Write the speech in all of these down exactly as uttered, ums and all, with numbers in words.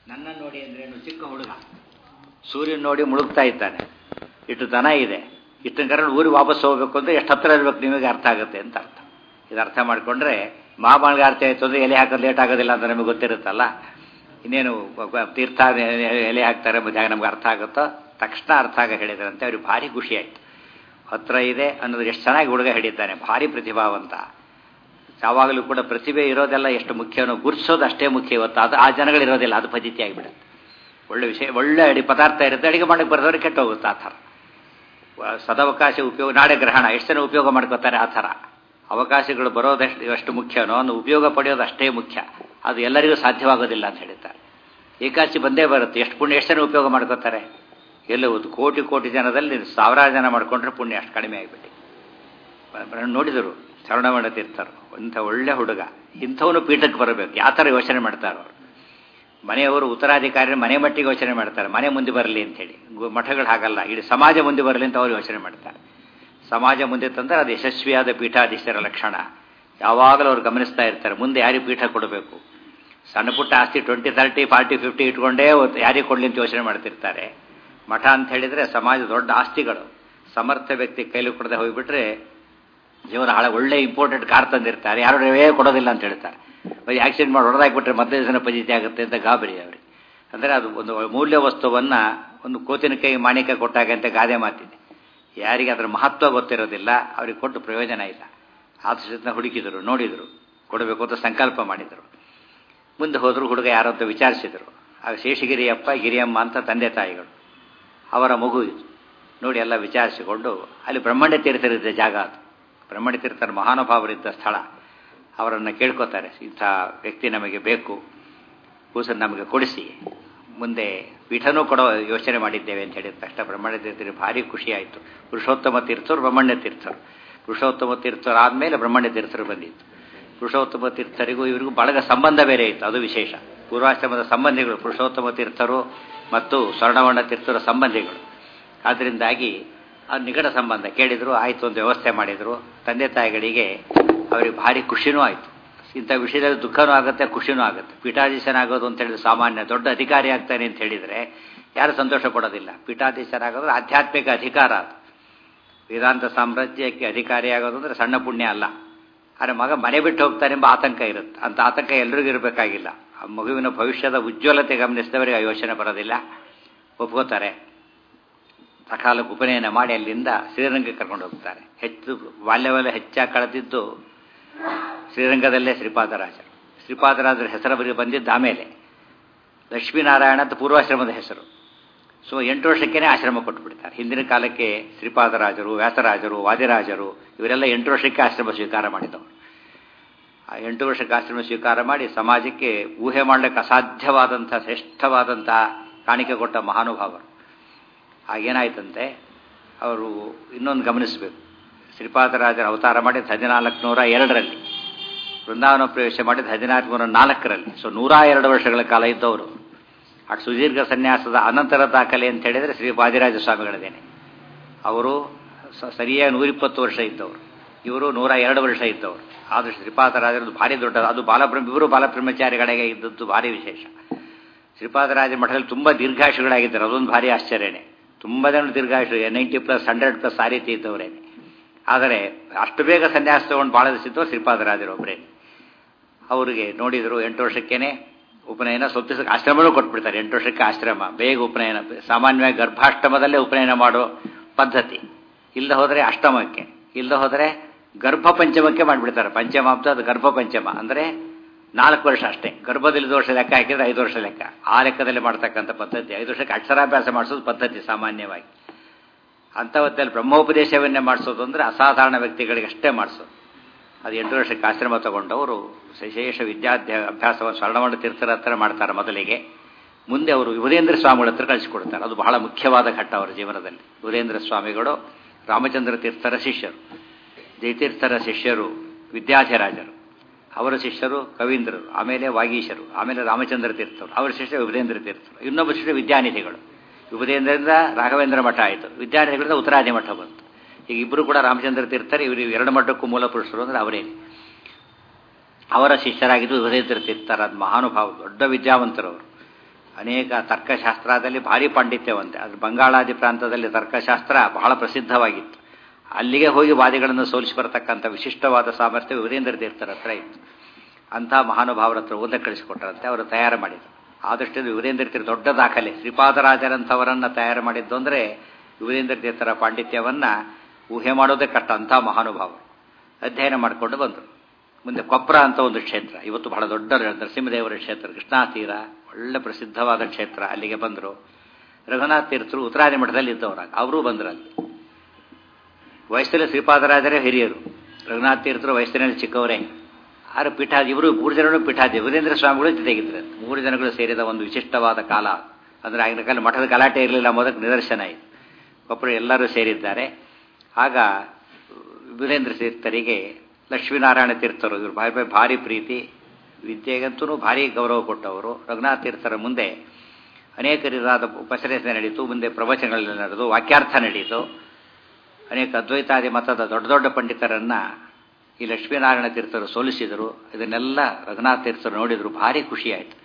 ನನ್ನನ್ನು ನೋಡಿ ಅಂದ್ರೇನು, ಚಿಕ್ಕ ಹುಡುಗ ಸೂರ್ಯನ ನೋಡಿ ಮುಳುಗ್ತಾ ಇದ್ದಾನೆ, ಇಷ್ಟು ದನ ಇದೆ, ಇಷ್ಟನ ಕರೆದು ಊರಿಗೆ ವಾಪಸ್ ಹೋಗ್ಬೇಕು ಅಂದರೆ ಎಷ್ಟು ಹತ್ತಿರ ಇರ್ಬೇಕು ನಿಮಗೆ ಅರ್ಥ ಆಗುತ್ತೆ ಅಂತ ಅರ್ಥ. ಇದು ಅರ್ಥ ಮಾಡಿಕೊಂಡ್ರೆ ಮಹಾಮಾನ್ಗೆ ಅರ್ಥ ಆಯಿತು ಅಂದರೆ ಎಲೆ ಹಾಕೋದು ಲೇಟ್ ಆಗೋದಿಲ್ಲ ಅಂತ ನಮಗೆ ಗೊತ್ತಿರುತ್ತಲ್ಲ. ಇನ್ನೇನು ತೀರ್ಥ ಎಲೆ ಹಾಕ್ತಾರೆ ಜಾಗ ನಮ್ಗೆ ಅರ್ಥ ಆಗುತ್ತೋ ತಕ್ಷಣ ಅರ್ಥ ಆಗ ಹೇಳಿದ್ರಂತೆ. ಅವ್ರಿಗೆ ಭಾರಿ ಖುಷಿ ಆಯಿತು. ಹತ್ರ ಇದೆ ಅನ್ನೋದು ಎಷ್ಟು ಚೆನ್ನಾಗಿ ಹುಡುಗ ಹಿಡಿತಾನೆ, ಭಾರಿ ಪ್ರತಿಭಾವಂತ. ಯಾವಾಗಲೂ ಕೂಡ ಪ್ರತಿಭೆ ಇರೋದೆಲ್ಲ ಎಷ್ಟು ಮುಖ್ಯನೋ ಗುರ್ಸೋದು ಅಷ್ಟೇ ಮುಖ್ಯ. ಇವತ್ತು ಅದು ಆ ಜನಗಳಿರೋದಿಲ್ಲ, ಅದು ಪದ್ಧತಿ ಆಗಿಬಿಡುತ್ತೆ. ಒಳ್ಳೆ ವಿಷಯ, ಒಳ್ಳೆ ಅಡಿ ಪದಾರ್ಥ ಇರುತ್ತೆ, ಅಡಿಗೆ ಮಾಡಕ್ಕೆ ಬರೋದ್ರೆ ಕೆಟ್ಟು ಹೋಗುತ್ತೆ. ಆ ಥರ ಸದವಕಾಶ ಉಪಯೋಗ, ನಾಳೆ ಗ್ರಹಣ ಎಷ್ಟು ಜನ ಉಪಯೋಗ ಮಾಡ್ಕೋತಾರೆ. ಆ ಥರ ಅವಕಾಶಗಳು ಬರೋದಷ್ಟು ಎಷ್ಟು ಮುಖ್ಯನೋ ಅನ್ನು ಉಪಯೋಗ ಪಡೆಯೋದು ಅಷ್ಟೇ ಮುಖ್ಯ. ಅದು ಎಲ್ಲರಿಗೂ ಸಾಧ್ಯವಾಗೋದಿಲ್ಲ ಅಂತ ಹೇಳ್ತಾರೆ. ಏಕಾದಶಿ ಬಂದೇ ಬರುತ್ತೆ, ಎಷ್ಟು ಪುಣ್ಯ, ಎಷ್ಟು ಜನ ಉಪಯೋಗ ಮಾಡ್ಕೋತಾರೆ. ಎಲ್ಲ ಒಂದು ಕೋಟಿ ಕೋಟಿ ಜನದಲ್ಲಿ ಸಾವಿರಾರು ಜನ ಮಾಡ್ಕೊಂಡ್ರೆ ಪುಣ್ಯ ಅಷ್ಟು ಕಡಿಮೆ ಆಗಿಬಿಟ್ಟು. ನೋಡಿದರು ಶರವಣ ತೀರ್ಥರು, ಇಂಥ ಒಳ್ಳೆ ಹುಡುಗ, ಇಂಥವನು ಪೀಠಕ್ಕೆ ಬರಬೇಕು, ಯಾವ ಥರ ಯೋಚನೆ ಮಾಡ್ತಾರೆ ಅವರು. ಮನೆಯವರು ಉತ್ತರಾಧಿಕಾರಿ ಮನೆ ಮಟ್ಟಿಗೆ ಯೋಚನೆ ಮಾಡ್ತಾರೆ, ಮನೆ ಮುಂದೆ ಬರಲಿ ಅಂಥೇಳಿ. ಮಠಗಳು ಹಾಗಲ್ಲ, ಇಡೀ ಸಮಾಜ ಮುಂದೆ ಬರಲಿ ಅಂತ ಅವರು ಯೋಚನೆ ಮಾಡ್ತಾರೆ. ಸಮಾಜ ಮುಂದೆ ತಂದರೆ ಅದು ಯಶಸ್ವಿಯಾದ ಪೀಠಾಧೀಶರ ಲಕ್ಷಣ. ಯಾವಾಗಲೂ ಅವ್ರು ಗಮನಿಸ್ತಾ ಇರ್ತಾರೆ, ಮುಂದೆ ಯಾರಿಗೆ ಪೀಠ ಕೊಡಬೇಕು. ಸಣ್ಣ ಪುಟ್ಟ ಆಸ್ತಿ ಟ್ವೆಂಟಿ ತರ್ಟಿ ಫಾರ್ಟಿ ಫಿಫ್ಟಿ ಇಟ್ಕೊಂಡೇ ಯಾರಿಗೆ ಕೊಡಲಿ ಅಂತ ಯೋಚನೆ ಮಾಡ್ತಿರ್ತಾರೆ. ಮಠ ಅಂತ ಹೇಳಿದರೆ ಸಮಾಜ ದೊಡ್ಡ ಆಸ್ತಿಗಳು. ಸಮರ್ಥ ವ್ಯಕ್ತಿ ಕೈಲಿ ಕೊಡದೆ ಹೋಗಿಬಿಟ್ರೆ ಜೀವನ ಹಾಳ. ಒಳ್ಳೆ ಇಂಪಾರ್ಟೆಂಟ್ ಕಾರ್ ತಂದಿರ್ತಾರೆ, ಯಾರು ರವೇ ಕೊಡೋದಿಲ್ಲ ಅಂತ ಹೇಳ್ತಾರೆ. ಆಕ್ಸಿಡೆಂಟ್ ಮಾಡಿ ಹೊಡೆದಾಕ್ಬಿಟ್ರೆ ಮತ್ತೆ ದಿನ ಪಜಿತಿ ಆಗುತ್ತೆ ಅಂತ ಗಾಬರಿ ಅವ್ರಿಗೆ. ಅಂದರೆ ಅದು ಒಂದು ಮೂಲ್ಯ ವಸ್ತುವನ್ನು ಒಂದು ಕೋತಿನ ಕೈ ಮಾಣಿಕ ಕೊಟ್ಟಾಗ ಅಂತ ಗಾದೆ ಮಾತಿದೆ. ಯಾರಿಗೆ ಅದರ ಮಹತ್ವ ಗೊತ್ತಿರೋದಿಲ್ಲ ಅವ್ರಿಗೆ ಕೊಟ್ಟು ಪ್ರಯೋಜನ ಇಲ್ಲ. ಆದರ್ಶನ ಹುಡುಕಿದರು, ನೋಡಿದರು, ಕೊಡಬೇಕು ಅಂತ ಸಂಕಲ್ಪ ಮಾಡಿದರು. ಮುಂದೆ ಹೋದರು, ಹುಡುಗ ಯಾರು ಅಂತ ವಿಚಾರಿಸಿದರು. ಆಗ ಶೇಷಗಿರಿಯಪ್ಪ ಗಿರಿಯಮ್ಮ ಅಂತ ತಂದೆ ತಾಯಿಗಳು, ಅವರ ಮಗು ಇದು. ನೋಡಿ ಎಲ್ಲ ವಿಚಾರಿಸಿಕೊಂಡು ಅಲ್ಲಿ ಬ್ರಹ್ಮಣ್ಯ ತೀರ್ಥರಿದ್ದ ಜಾಗ ಅದು. ಬ್ರಹ್ಮಣ್ಯ ತೀರ್ಥರ ಮಹಾನುಭಾವರಿದ್ದ ಸ್ಥಳ. ಅವರನ್ನು ಕೇಳ್ಕೊತಾರೆ, ಇಂಥ ವ್ಯಕ್ತಿ ನಮಗೆ ಬೇಕು, ಕೂಸನ್ನು ನಮಗೆ ಕೊಡಿಸಿ, ಮುಂದೆ ಪೀಠನೂ ಕೊಡೋ ಯೋಚನೆ ಮಾಡಿದ್ದೇವೆ ಅಂತ ಹೇಳಿದ ತಕ್ಷಣ ಬ್ರಹ್ಮಣ್ಯ ತೀರ್ಥರಿಗೆ ಭಾರಿ ಖುಷಿ ಆಯಿತು. ಪುರುಷೋತ್ತಮ ತೀರ್ಥರು, ಬ್ರಹ್ಮಣ್ಯ ತೀರ್ಥರು. ಪುರುಷೋತ್ತಮ ತೀರ್ಥರು ಆದಮೇಲೆ ಬ್ರಹ್ಮಣ್ಯ ತೀರ್ಥರು ಬಂದಿತ್ತು. ಪುರುಷೋತ್ತಮ ತೀರ್ಥರಿಗೂ ಇವರಿಗೂ ಬಳಗ ಸಂಬಂಧ ಬೇರೆ ಇತ್ತು, ಅದು ವಿಶೇಷ. ಪೂರ್ವಾಶ್ರಮದ ಸಂಬಂಧಿಗಳು ಪುರುಷೋತ್ತಮ ತೀರ್ಥರು ಮತ್ತು ಸ್ವರ್ಣವರ್ಣ ತೀರ್ಥರ ಸಂಬಂಧಿಗಳು. ಆದ್ದರಿಂದಾಗಿ ಆ ನಿಕಟ ಸಂಬಂಧ. ಕೇಳಿದರು, ಆಯಿತು ಅಂತ ವ್ಯವಸ್ಥೆ ಮಾಡಿದರು. ತಂದೆ ತಾಯಿಗಳಿಗೆ ಅವರಿಗೆ ಭಾರಿ ಖುಷಿನೂ ಆಯಿತು. ಇಂಥ ವಿಷಯದಲ್ಲಿ ದುಃಖನೂ ಆಗುತ್ತೆ, ಖುಷಿನೂ ಆಗುತ್ತೆ. ಪೀಠಾಧೀಶನಾಗೋದು ಅಂತ ಹೇಳಿದ್ರೆ ಸಾಮಾನ್ಯ, ದೊಡ್ಡ ಅಧಿಕಾರಿ ಆಗ್ತಾನೆ ಅಂತ ಹೇಳಿದರೆ ಯಾರು ಸಂತೋಷ ಪಡೋದಿಲ್ಲ. ಪೀಠಾಧೀಶರಾಗೋದ್ರೆ ಆಧ್ಯಾತ್ಮಿಕ ಅಧಿಕಾರ ಅದು. ವೇದಾಂತ ಸಾಮ್ರಾಜ್ಯಕ್ಕೆ ಅಧಿಕಾರಿಯಾಗೋದು ಅಂದರೆ ಸಣ್ಣ ಪುಣ್ಯ ಅಲ್ಲ. ಆದರೆ ಮಗ ಮನೆ ಬಿಟ್ಟು ಹೋಗ್ತಾನೆ ಎಂಬ ಆತಂಕ ಇರುತ್ತೆ. ಅಂಥ ಆತಂಕ ಎಲ್ರಿಗೂ ಇರಬೇಕಾಗಿಲ್ಲ. ಆ ಮಗುವಿನ ಭವಿಷ್ಯದ ಉಜ್ವಲತೆ ಗಮನಿಸಿದವರಿಗೆ ಆ ಯೋಚನೆ ಬರೋದಿಲ್ಲ, ಒಪ್ಕೋತಾರೆ. ಸಕಾಲಕ್ಕೆ ಉಪನಯನ ಮಾಡಿ ಅಲ್ಲಿಂದ ಶ್ರೀರಂಗಕ್ಕೆ ಕರ್ಕೊಂಡು ಹೋಗ್ತಾರೆ. ಹೆಚ್ಚು ಬಾಲ್ಯವೆಲ್ಲ ಹೆಚ್ಚಾಗಿ ಕಳೆದಿದ್ದು ಶ್ರೀರಂಗದಲ್ಲೇ ಶ್ರೀಪಾದರಾಜರು. ಶ್ರೀಪಾದರಾಜರ ಹೆಸರು ಬರೀ ಬಂದಿದ್ದು ಆಮೇಲೆ. ಲಕ್ಷ್ಮೀನಾರಾಯಣ ಅಂತ ಪೂರ್ವಾಶ್ರಮದ ಹೆಸರು. ಸೊ ಎಂಟು ವರ್ಷಕ್ಕೇ ಆಶ್ರಮ ಕೊಟ್ಟುಬಿಡ್ತಾರೆ. ಹಿಂದಿನ ಕಾಲಕ್ಕೆ ಶ್ರೀಪಾದರಾಜರು, ವ್ಯಾಸರಾಜರು, ವಾದಿರಾಜರು ಇವರೆಲ್ಲ ಎಂಟು ವರ್ಷಕ್ಕೆ ಆಶ್ರಮ ಸ್ವೀಕಾರ ಮಾಡಿದವರು. ಆ ಎಂಟು ವರ್ಷಕ್ಕೆ ಆಶ್ರಮ ಸ್ವೀಕಾರ ಮಾಡಿ ಸಮಾಜಕ್ಕೆ ಊಹೆ ಮಾಡಲಿಕ್ಕೆ ಅಸಾಧ್ಯವಾದಂಥ ಶ್ರೇಷ್ಠವಾದಂಥ ಕಾಣಿಕೆ ಕೊಟ್ಟ ಮಹಾನುಭಾವರು. ಆಗೇನಾಯ್ತಂತೆ, ಅವರು ಇನ್ನೊಂದು ಗಮನಿಸಬೇಕು. ಶ್ರೀಪಾದರಾಜರ ಅವತಾರ ಮಾಡಿದ ಹದಿನಾಲ್ಕು ನೂರ ಎರಡರಲ್ಲಿ, ವೃಂದಾವನ ಪ್ರವೇಶ ಮಾಡಿದ ಹದಿನಾಲ್ಕು ನೂರ ನಾಲ್ಕರಲ್ಲಿ. ಸೊ ನೂರ ಎರಡು ವರ್ಷಗಳ ಕಾಲ ಇದ್ದವರು. ಆ ಸುದೀರ್ಘ ಸನ್ಯಾಸದ ಅನಂತರ ದಾಖಲೆ ಅಂತ ಹೇಳಿದರೆ ಶ್ರೀ ವಾದಿರಾಜ ಸ್ವಾಮಿಗಳದೇನೆ. ಅವರು ಸರಿಯಾಗಿ ನೂರಿಪ್ಪತ್ತು ವರ್ಷ ಇದ್ದವರು, ಇವರು ನೂರ ಎರಡು ವರ್ಷ ಇದ್ದವರು. ಆದರೂ ಶ್ರೀಪಾದರಾಜರದು ಭಾರಿ ದೊಡ್ಡ, ಅದು ಬಾಲಬ್ರಹ್ಮ, ಇವರು ಬಾಲಬ್ರಹ್ಮಚಾರಿಗಳಿಗೆ ಇದ್ದದ್ದು ಭಾರಿ ವಿಶೇಷ. ಶ್ರೀಪಾದರಾಜ ಮಠದಲ್ಲಿ ತುಂಬ ದೀರ್ಘಾಯುಷಗಳಾಗಿದ್ದಾರೆ, ಅದೊಂದು ಭಾರಿ ಆಶ್ಚರ್ಯನೇ. ತುಂಬ ಜನ ದೀರ್ಘಾಯುಷ, ನೈಂಟಿ ಪ್ಲಸ್ ಹಂಡ್ರೆಡ್ ಪ್ಲಸ್ ಆ ರೀತಿ ಇದ್ದವರೇನೆ. ಆದರೆ ಅಷ್ಟು ಬೇಗ ಸನ್ಯಾಸ ತಗೊಂಡು ಭಾಳ ದಿವಸ ಶ್ರೀಪಾದರಾಜರೊಬ್ಬರೇ. ಅವರಿಗೆ ನೋಡಿದರು, ಎಂಟು ವರ್ಷಕ್ಕೇನೆ ಉಪನಯನ, ಸ್ವಲ್ಪ ದಿವಸಕ್ಕೆ ಆಶ್ರಮನೂ ಕೊಟ್ಬಿಡ್ತಾರೆ. ಎಂಟು ವರ್ಷಕ್ಕೆ ಆಶ್ರಮ, ಬೇಗ ಉಪನಯನ. ಸಾಮಾನ್ಯವಾಗಿ ಗರ್ಭಾಷ್ಟಮದಲ್ಲೇ ಉಪನಯನ ಮಾಡೋ ಪದ್ಧತಿ. ಇಲ್ಲದೆ ಹೋದರೆ ಅಷ್ಟಮಕ್ಕೆ, ಇಲ್ಲದೆ ಹೋದರೆ ಗರ್ಭ ಪಂಚಮಕ್ಕೆ ಮಾಡಿಬಿಡ್ತಾರೆ. ಪಂಚಮ ಅಂತ ಅದು ಗರ್ಭ ಪಂಚಮ ಅಂದರೆ ನಾಲ್ಕು ವರ್ಷ ಅಷ್ಟೇ. ಗರ್ಭದಲ್ಲಿ ವರ್ಷ ಲೆಕ್ಕ ಹಾಕಿದರೆ ಐದು ವರ್ಷ ಲೆಕ್ಕ, ಆ ಲೆಕ್ಕದಲ್ಲಿ ಮಾಡ್ತಕ್ಕಂಥ ಪದ್ಧತಿ. ಐದು ವರ್ಷಕ್ಕೆ ಅಕ್ಷರಾಭ್ಯಾಸ ಮಾಡಿಸೋದು ಪದ್ಧತಿ ಸಾಮಾನ್ಯವಾಗಿ. ಅಂಥವತ್ತಲ್ಲಿ ಬ್ರಹ್ಮೋಪದೇಶವನ್ನೇ ಮಾಡಿಸೋದು ಅಂದರೆ ಅಸಾಧಾರಣ ವ್ಯಕ್ತಿಗಳಿಗೆ ಅಷ್ಟೇ ಮಾಡಿಸೋದು. ಅದು ಎಂಟು ವರ್ಷಕ್ಕೆ ಆಶ್ರಮ ತಗೊಂಡವರು ವಿಶೇಷ ವಿದ್ಯಾಧ್ಯ ಅಭ್ಯಾಸವನ್ನು ಸ್ವರ್ಣವರ್ಣ ತೀರ್ಥರ ಹತ್ರ ಮಾಡ್ತಾರೆ ಮೊದಲಿಗೆ. ಮುಂದೆ ಅವರು ಯುವರೇಂದ್ರ ಸ್ವಾಮಿಗಳ ಹತ್ರ ಕಳಿಸಿಕೊಡ್ತಾರೆ. ಅದು ಬಹಳ ಮುಖ್ಯವಾದ ಘಟ್ಟ ಅವರ ಜೀವನದಲ್ಲಿ. ಯುವರೇಂದ್ರ ಸ್ವಾಮಿಗಳು ರಾಮಚಂದ್ರ ತೀರ್ಥರ ಶಿಷ್ಯರು, ಜಯತೀರ್ಥರ ಶಿಷ್ಯರು ವಿದ್ಯಾಧಿರಾಜರು, ಅವರ ಶಿಷ್ಯರು ಕವೀಂದ್ರರು, ಆಮೇಲೆ ವಾಗೀಶರು, ಆಮೇಲೆ ರಾಮಚಂದ್ರ ತೀರ್ಥರು, ಅವರ ಶಿಷ್ಯ ವಿಭುಧೇಂದ್ರ ತೀರ್ಥರು, ಇನ್ನೊಬ್ಬ ಶಿಷ್ಯ ವಿದ್ಯಾನಿಧಿಗಳು. ವಿಭುಧೇಂದ್ರದಿಂದ ರಾಘವೇಂದ್ರ ಮಠ ಆಯಿತು, ವಿದ್ಯಾನಿಧಿಗಳಿಂದ ಉತ್ತರಾದಿ ಮಠ ಬಂತು. ಈಗ ಇಬ್ಬರು ಕೂಡ ರಾಮಚಂದ್ರ ತೀರ್ಥರು, ಇವರು ಎರಡು ಮಠಕ್ಕೂ ಮೂಲ ಪುರುಷರು ಅಂದರೆ ಅವರೇ. ಅವರ ಶಿಷ್ಯರಾಗಿದ್ದು ವಿಭುಧೇಂದ್ರ ತೀರ್ಥರ ಮಹಾನುಭಾವ, ದೊಡ್ಡ ವಿದ್ಯಾವಂತರವರು. ಅನೇಕ ತರ್ಕಶಾಸ್ತ್ರದಲ್ಲಿ ಭಾರಿ ಪಾಂಡಿತ್ಯವಂತೆ. ಅದು ಬಂಗಾಳಾದಿ ಪ್ರಾಂತದಲ್ಲಿ ತರ್ಕಶಾಸ್ತ್ರ ಬಹಳ ಪ್ರಸಿದ್ಧವಾಗಿತ್ತು. ಅಲ್ಲಿಗೆ ಹೋಗಿ ವಾದಿಗಳನ್ನು ಸೋಲಿಸಿ ಬರತಕ್ಕಂಥ ವಿಶಿಷ್ಟವಾದ ಸಾಮರ್ಥ್ಯ ವೀರೇಂದ್ರ ತೀರ್ಥರ ಹತ್ರ ಇತ್ತು. ಅಂಥ ಮಹಾನುಭಾವರ ಹತ್ರ ಓದ ಕಳಿಸಿಕೊಟ್ಟರಂತೆ. ಅವರು ತಯಾರು ಮಾಡಿದರು. ಆದಷ್ಟು ವೀರೇಂದ್ರ ತೀರ್ಥ ದೊಡ್ಡ ದಾಖಲೆ. ಶ್ರೀಪಾದರಾಜರಂಥವರನ್ನು ತಯಾರು ಮಾಡಿದ್ದು ಅಂದರೆ ವೀರೇಂದ್ರ ತೀರ್ಥರ ಪಾಂಡಿತ್ಯವನ್ನು ಊಹೆ ಮಾಡೋದೇ ಕಷ್ಟ. ಅಂಥ ಮಹಾನುಭಾವರು ಅಧ್ಯಯನ ಮಾಡಿಕೊಂಡು ಬಂದರು. ಮುಂದೆ ಕೊಪ್ರ ಅಂತ ಒಂದು ಕ್ಷೇತ್ರ, ಇವತ್ತು ಬಹಳ ದೊಡ್ಡ ನರಸಿಂಹದೇವರ ಕ್ಷೇತ್ರ, ಕೃಷ್ಣಾ ತೀರ, ಒಳ್ಳೆ ಪ್ರಸಿದ್ಧವಾದ ಕ್ಷೇತ್ರ. ಅಲ್ಲಿಗೆ ಬಂದರು. ರಘುನಾಥ ತೀರ್ಥರು ಉತ್ತರಾದಿ ಮಠದಲ್ಲಿ ಇದ್ದವರಾಗ ಅವರೂ ಬಂದರು. ಅಲ್ಲಿ ವಯಸ್ಸಲ್ಲಿ ಶ್ರೀಪಾದರಾಜರೇ ಹಿರಿಯರು, ರಘುನಾಥ ತೀರ್ಥರು ವಯಸ್ಸಿನಲ್ಲಿ ಚಿಕ್ಕವರೇ. ಆರು ಪೀಠಾದಿ, ಇವರು ಮೂರು ಜನರು ಪೀಠಾದಿ, ವೀರೇಂದ್ರ ಸ್ವಾಮಿಗಳು ಜೊತೆಗಿದ್ರು. ಮೂರು ಜನಗಳು ಸೇರಿದ ಒಂದು ವಿಶಿಷ್ಟವಾದ ಕಾಲ. ಅಂದರೆ ಆಗಿನ ಕಾಲ ಮಠದ ಗಲಾಟೆ ಇರಲಿಲ್ಲ ಮೊದಲು ನಿದರ್ಶನ ಇದೆ. ಒಬ್ಬರು ಎಲ್ಲರೂ ಸೇರಿದ್ದಾರೆ. ಆಗ ವೀರೇಂದ್ರ ತೀರ್ಥರಿಗೆ ಲಕ್ಷ್ಮೀನಾರಾಯಣ ತೀರ್ಥರು ಇವರು ಭಾರಿ ಭಾರಿ ಪ್ರೀತಿ, ವಿದ್ಯೆಗಂತೂ ಭಾರಿ ಗೌರವ ಕೊಟ್ಟವರು. ರಘುನಾಥ ತೀರ್ಥರ ಮುಂದೆ ಅನೇಕ ರೀತಿಯಾದ ಉಪಸಂಹರಣೆ ನಡೀತು. ಮುಂದೆ ಪ್ರವಚನಗಳಲ್ಲಿ ನಡೆದು ವಾಕ್ಯಾರ್ಥ ನಡೀತು. ಅನೇಕ ಅದ್ವೈತಾದಿ ಮತದ ದೊಡ್ಡ ದೊಡ್ಡ ಪಂಡಿತರನ್ನು ಈ ಲಕ್ಷ್ಮೀನಾರಾಯಣ ತೀರ್ಥರು ಸೋಲಿಸಿದರು. ಇದನ್ನೆಲ್ಲ ರಘುನಾಥ ತೀರ್ಥರು ನೋಡಿದರು. ಭಾರಿ ಖುಷಿಯಾಯಿತು.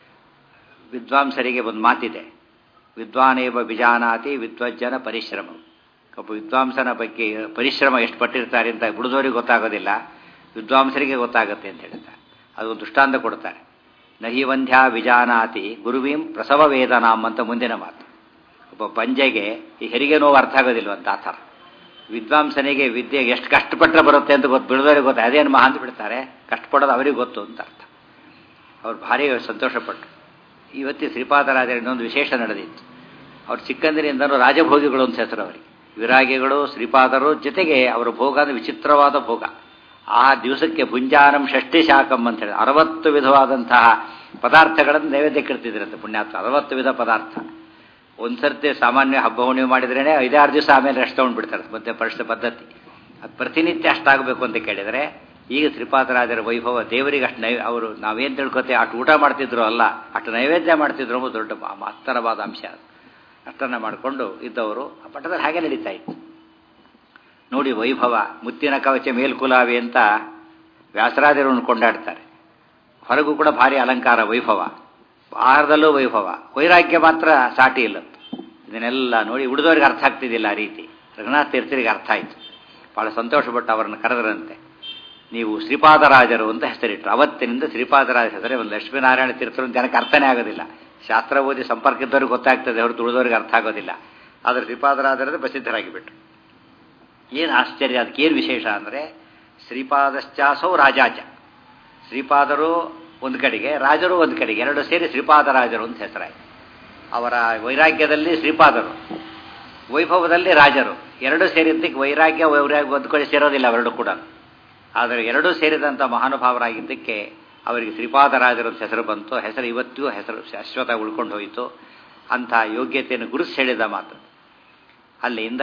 ವಿದ್ವಾಂಸರಿಗೆ ಒಂದು ಮಾತಿದೆ, ವಿದ್ವಾನೇವ ವಿಜಾನಾತಿ ವಿದ್ವಜ್ಜನ ಪರಿಶ್ರಮ. ಒಬ್ಬ ವಿದ್ವಾಂಸನ ಬಗ್ಗೆ ಪರಿಶ್ರಮ ಎಷ್ಟು ಪಟ್ಟಿರ್ತಾರೆ ಅಂತ ಬಿಡಿದವರಿಗೆ ಗೊತ್ತಾಗೋದಿಲ್ಲ, ವಿದ್ವಾಂಸರಿಗೆ ಗೊತ್ತಾಗುತ್ತೆ ಅಂತ ಹೇಳ್ತಾರೆ. ಅದೊಂದು ದೃಷ್ಟಾಂತ ಕೊಡ್ತಾರೆ. ನಹಿ ವಂದ್ಯ ವಿಜಾನಾತಿ ಗುರುವೀಂ ಪ್ರಸವ ವೇದನಾಂ ಅಂತ ಮುಂದಿನ ಮಾತು. ಒಬ್ಬ ಪಂಜೆಗೆ ಈ ಹೆರಿಗೆ ನೋವು ಅರ್ಥ ಆಗೋದಿಲ್ವಂತ ಆ ಥರ ವಿದ್ವಾಂಸನಿಗೆ ವಿದ್ಯೆ ಎಷ್ಟು ಕಷ್ಟಪಟ್ಟರೆ ಬರುತ್ತೆ ಅಂತ ಗೊತ್ತು, ಬಿಡಿದವರಿಗೆ ಗೊತ್ತು. ಅದೇನು ಮಹಾ ಅಂತ ಬಿಡ್ತಾರೆ, ಕಷ್ಟಪಡೋದು ಅವರಿಗೆ ಗೊತ್ತು ಅಂತ ಅರ್ಥ. ಅವ್ರು ಭಾರಿ ಸಂತೋಷಪಟ್ಟರು. ಇವತ್ತಿ ಶ್ರೀಪಾದರಾಜರ ಇನ್ನೊಂದು ವಿಶೇಷ ನಡೆದಿತ್ತು. ಅವ್ರು ಚಿಕ್ಕಂದಿನಿಂದನೂ ರಾಜಭೋಗಿಗಳು ಅಂತ ಹೆಸರು ಅವರಿಗೆ. ವಿರಾಗಿಗಳು ಶ್ರೀಪಾದರು ಜೊತೆಗೆ ಅವರ ಭೋಗ ಅಂದರೆ ವಿಚಿತ್ರವಾದ ಭೋಗ. ಆ ದಿವಸಕ್ಕೆ ಭುಂಜಾನಂ ಷಷ್ಠಿ ಶಾಕಂ ಅಂತ ಹೇಳಿ ಅರವತ್ತು ವಿಧವಾದಂತಹ ಪದಾರ್ಥಗಳನ್ನು ನೈವೇದ್ಯಕ್ಕೆ ಇಡ್ತಿದ್ರಂತೆ ಪುಣ್ಯಾತ್ಮ. ಅರವತ್ತು ವಿಧ ಪದಾರ್ಥ. ಒಂದು ಸರ್ತಿ ಸಾಮಾನ್ಯ ಹಬ್ಬ ಹುಣ್ಣಿಮೆ ಮಾಡಿದ್ರೇ ಐದಾರು ದಿವಸ ಆಮೇಲೆ ರೆಸ್ಟ್ ತೊಗೊಂಡ್ಬಿಡ್ತಾರೆ. ಮತ್ತೆ ಪರಿಷ್ಠ ಪದ್ಧತಿ. ಅದು ಪ್ರತಿನಿತ್ಯ ಅಷ್ಟಾಗಬೇಕು ಅಂತ ಕೇಳಿದರೆ ಈಗ ಶ್ರೀಪಾದರಾಜರ ವೈಭವ ದೇವರಿಗೆ ಅಷ್ಟು ನೈ ಅವರು ನಾವೇನು ತಿಳ್ಕೊತೆ ಅಷ್ಟು ಊಟ ಮಾಡ್ತಿದ್ರು ಅಲ್ಲ, ಅಷ್ಟು ನೈವೇದ್ಯ ಮಾಡ್ತಿದ್ರು ಅನ್ನೋದು ದೊಡ್ಡ ಮಹತ್ತರವಾದ ಅಂಶ. ಅಷ್ಟನ್ನು ಮಾಡಿಕೊಂಡು ಇದ್ದವರು ಆ ಪಟ್ಟದಲ್ಲಿ ಹಾಗೆ ನಡೀತಾ ಇತ್ತು. ನೋಡಿ ವೈಭವ. ಮುತ್ತಿನ ಕವಚ ಮೇಲ್ಕುಲಾವಿ ಅಂತ ವ್ಯಾಸರಾಜರನ್ನು ಕೊಂಡಾಡ್ತಾರೆ. ಹೊರಗೂ ಕೂಡ ಭಾರಿ ಅಲಂಕಾರ ವೈಭವ, ಆಹಾರದಲ್ಲೂ ವೈಭವ, ವೈರಾಗ್ಯ ಮಾತ್ರ ಸಾಟಿ ಇಲ್ಲ. ಇದನ್ನೆಲ್ಲ ನೋಡಿ ಉಳಿದವರಿಗೆ ಅರ್ಥ ಆಗ್ತಿದ್ದಿಲ್ಲ. ಆ ರೀತಿ ರಘುನಾಥ ತೀರ್ಥರಿಗೆ ಅರ್ಥ ಆಯಿತು. ಭಾಳ ಸಂತೋಷಪಟ್ಟು ಅವರನ್ನು ಕರೆದರಂತೆ. ನೀವು ಶ್ರೀಪಾದರಾಜರು ಅಂತ ಹೆಸರಿಟ್ಟರು. ಅವತ್ತಿನಿಂದ ಶ್ರೀಪಾದರಾಜ ಹೆಸರೇ ಒಂದು ಲಕ್ಷ್ಮೀನಾರಾಯಣ ತೀರ್ಥರು ಜನಕ್ಕೆ ಅರ್ಥನೇ ಆಗೋದಿಲ್ಲ. ಶಾಸ್ತ್ರ ಓದಿ ಸಂಪರ್ಕ ಇದ್ದವ್ರಿಗೆ ಗೊತ್ತಾಗ್ತದೆ, ಹೊರತು ಉಳಿದವ್ರಿಗೆ ಅರ್ಥ ಆಗೋದಿಲ್ಲ. ಆದರೆ ಶ್ರೀಪಾದರಾಜರೇ ಪ್ರಸಿದ್ಧರಾಗಿಬಿಟ್ರು. ಏನು ಆಶ್ಚರ್ಯ, ಅದಕ್ಕೇನು ವಿಶೇಷ ಅಂದರೆ ಶ್ರೀಪಾದಶ್ಚಾಸೌ ರಾಜಾಚ. ಶ್ರೀಪಾದರು ಒಂದು ಕಡೆಗೆ, ರಾಜರು ಒಂದು ಕಡೆಗೆ, ಎರಡು ಸೇರಿ ಶ್ರೀಪಾದರಾಜರು ಅಂತ ಹೆಸರಾಯಿತು. ಅವರ ವೈರಾಗ್ಯದಲ್ಲಿ ಶ್ರೀಪಾದರು, ವೈಭವದಲ್ಲಿ ರಾಜರು. ಎರಡೂ ಸೇರಿದ್ದಕ್ಕೆ ವೈರಾಗ್ಯ ವೈರಾಗ್ಯ ಒಂದು ಕಡೆ ಸೇರೋದಿಲ್ಲ ಅವೆರಡು ಕೂಡ. ಆದರೆ ಎರಡೂ ಸೇರಿದಂಥ ಮಹಾನುಭಾವರಾಗಿದ್ದಕ್ಕೆ ಅವರಿಗೆ ಶ್ರೀಪಾದರಾಜರು ಅಂತ ಹೆಸರು ಬಂತು. ಹೆಸರು ಇವತ್ತಿಗೂ ಹೆಸರು ಶಾಶ್ವತ ಉಳ್ಕೊಂಡು ಹೋಯಿತು. ಅಂಥ ಯೋಗ್ಯತೆಯನ್ನು ಗುರುತು ಹೇಳಿದ ಮಾತು. ಅಲ್ಲಿಂದ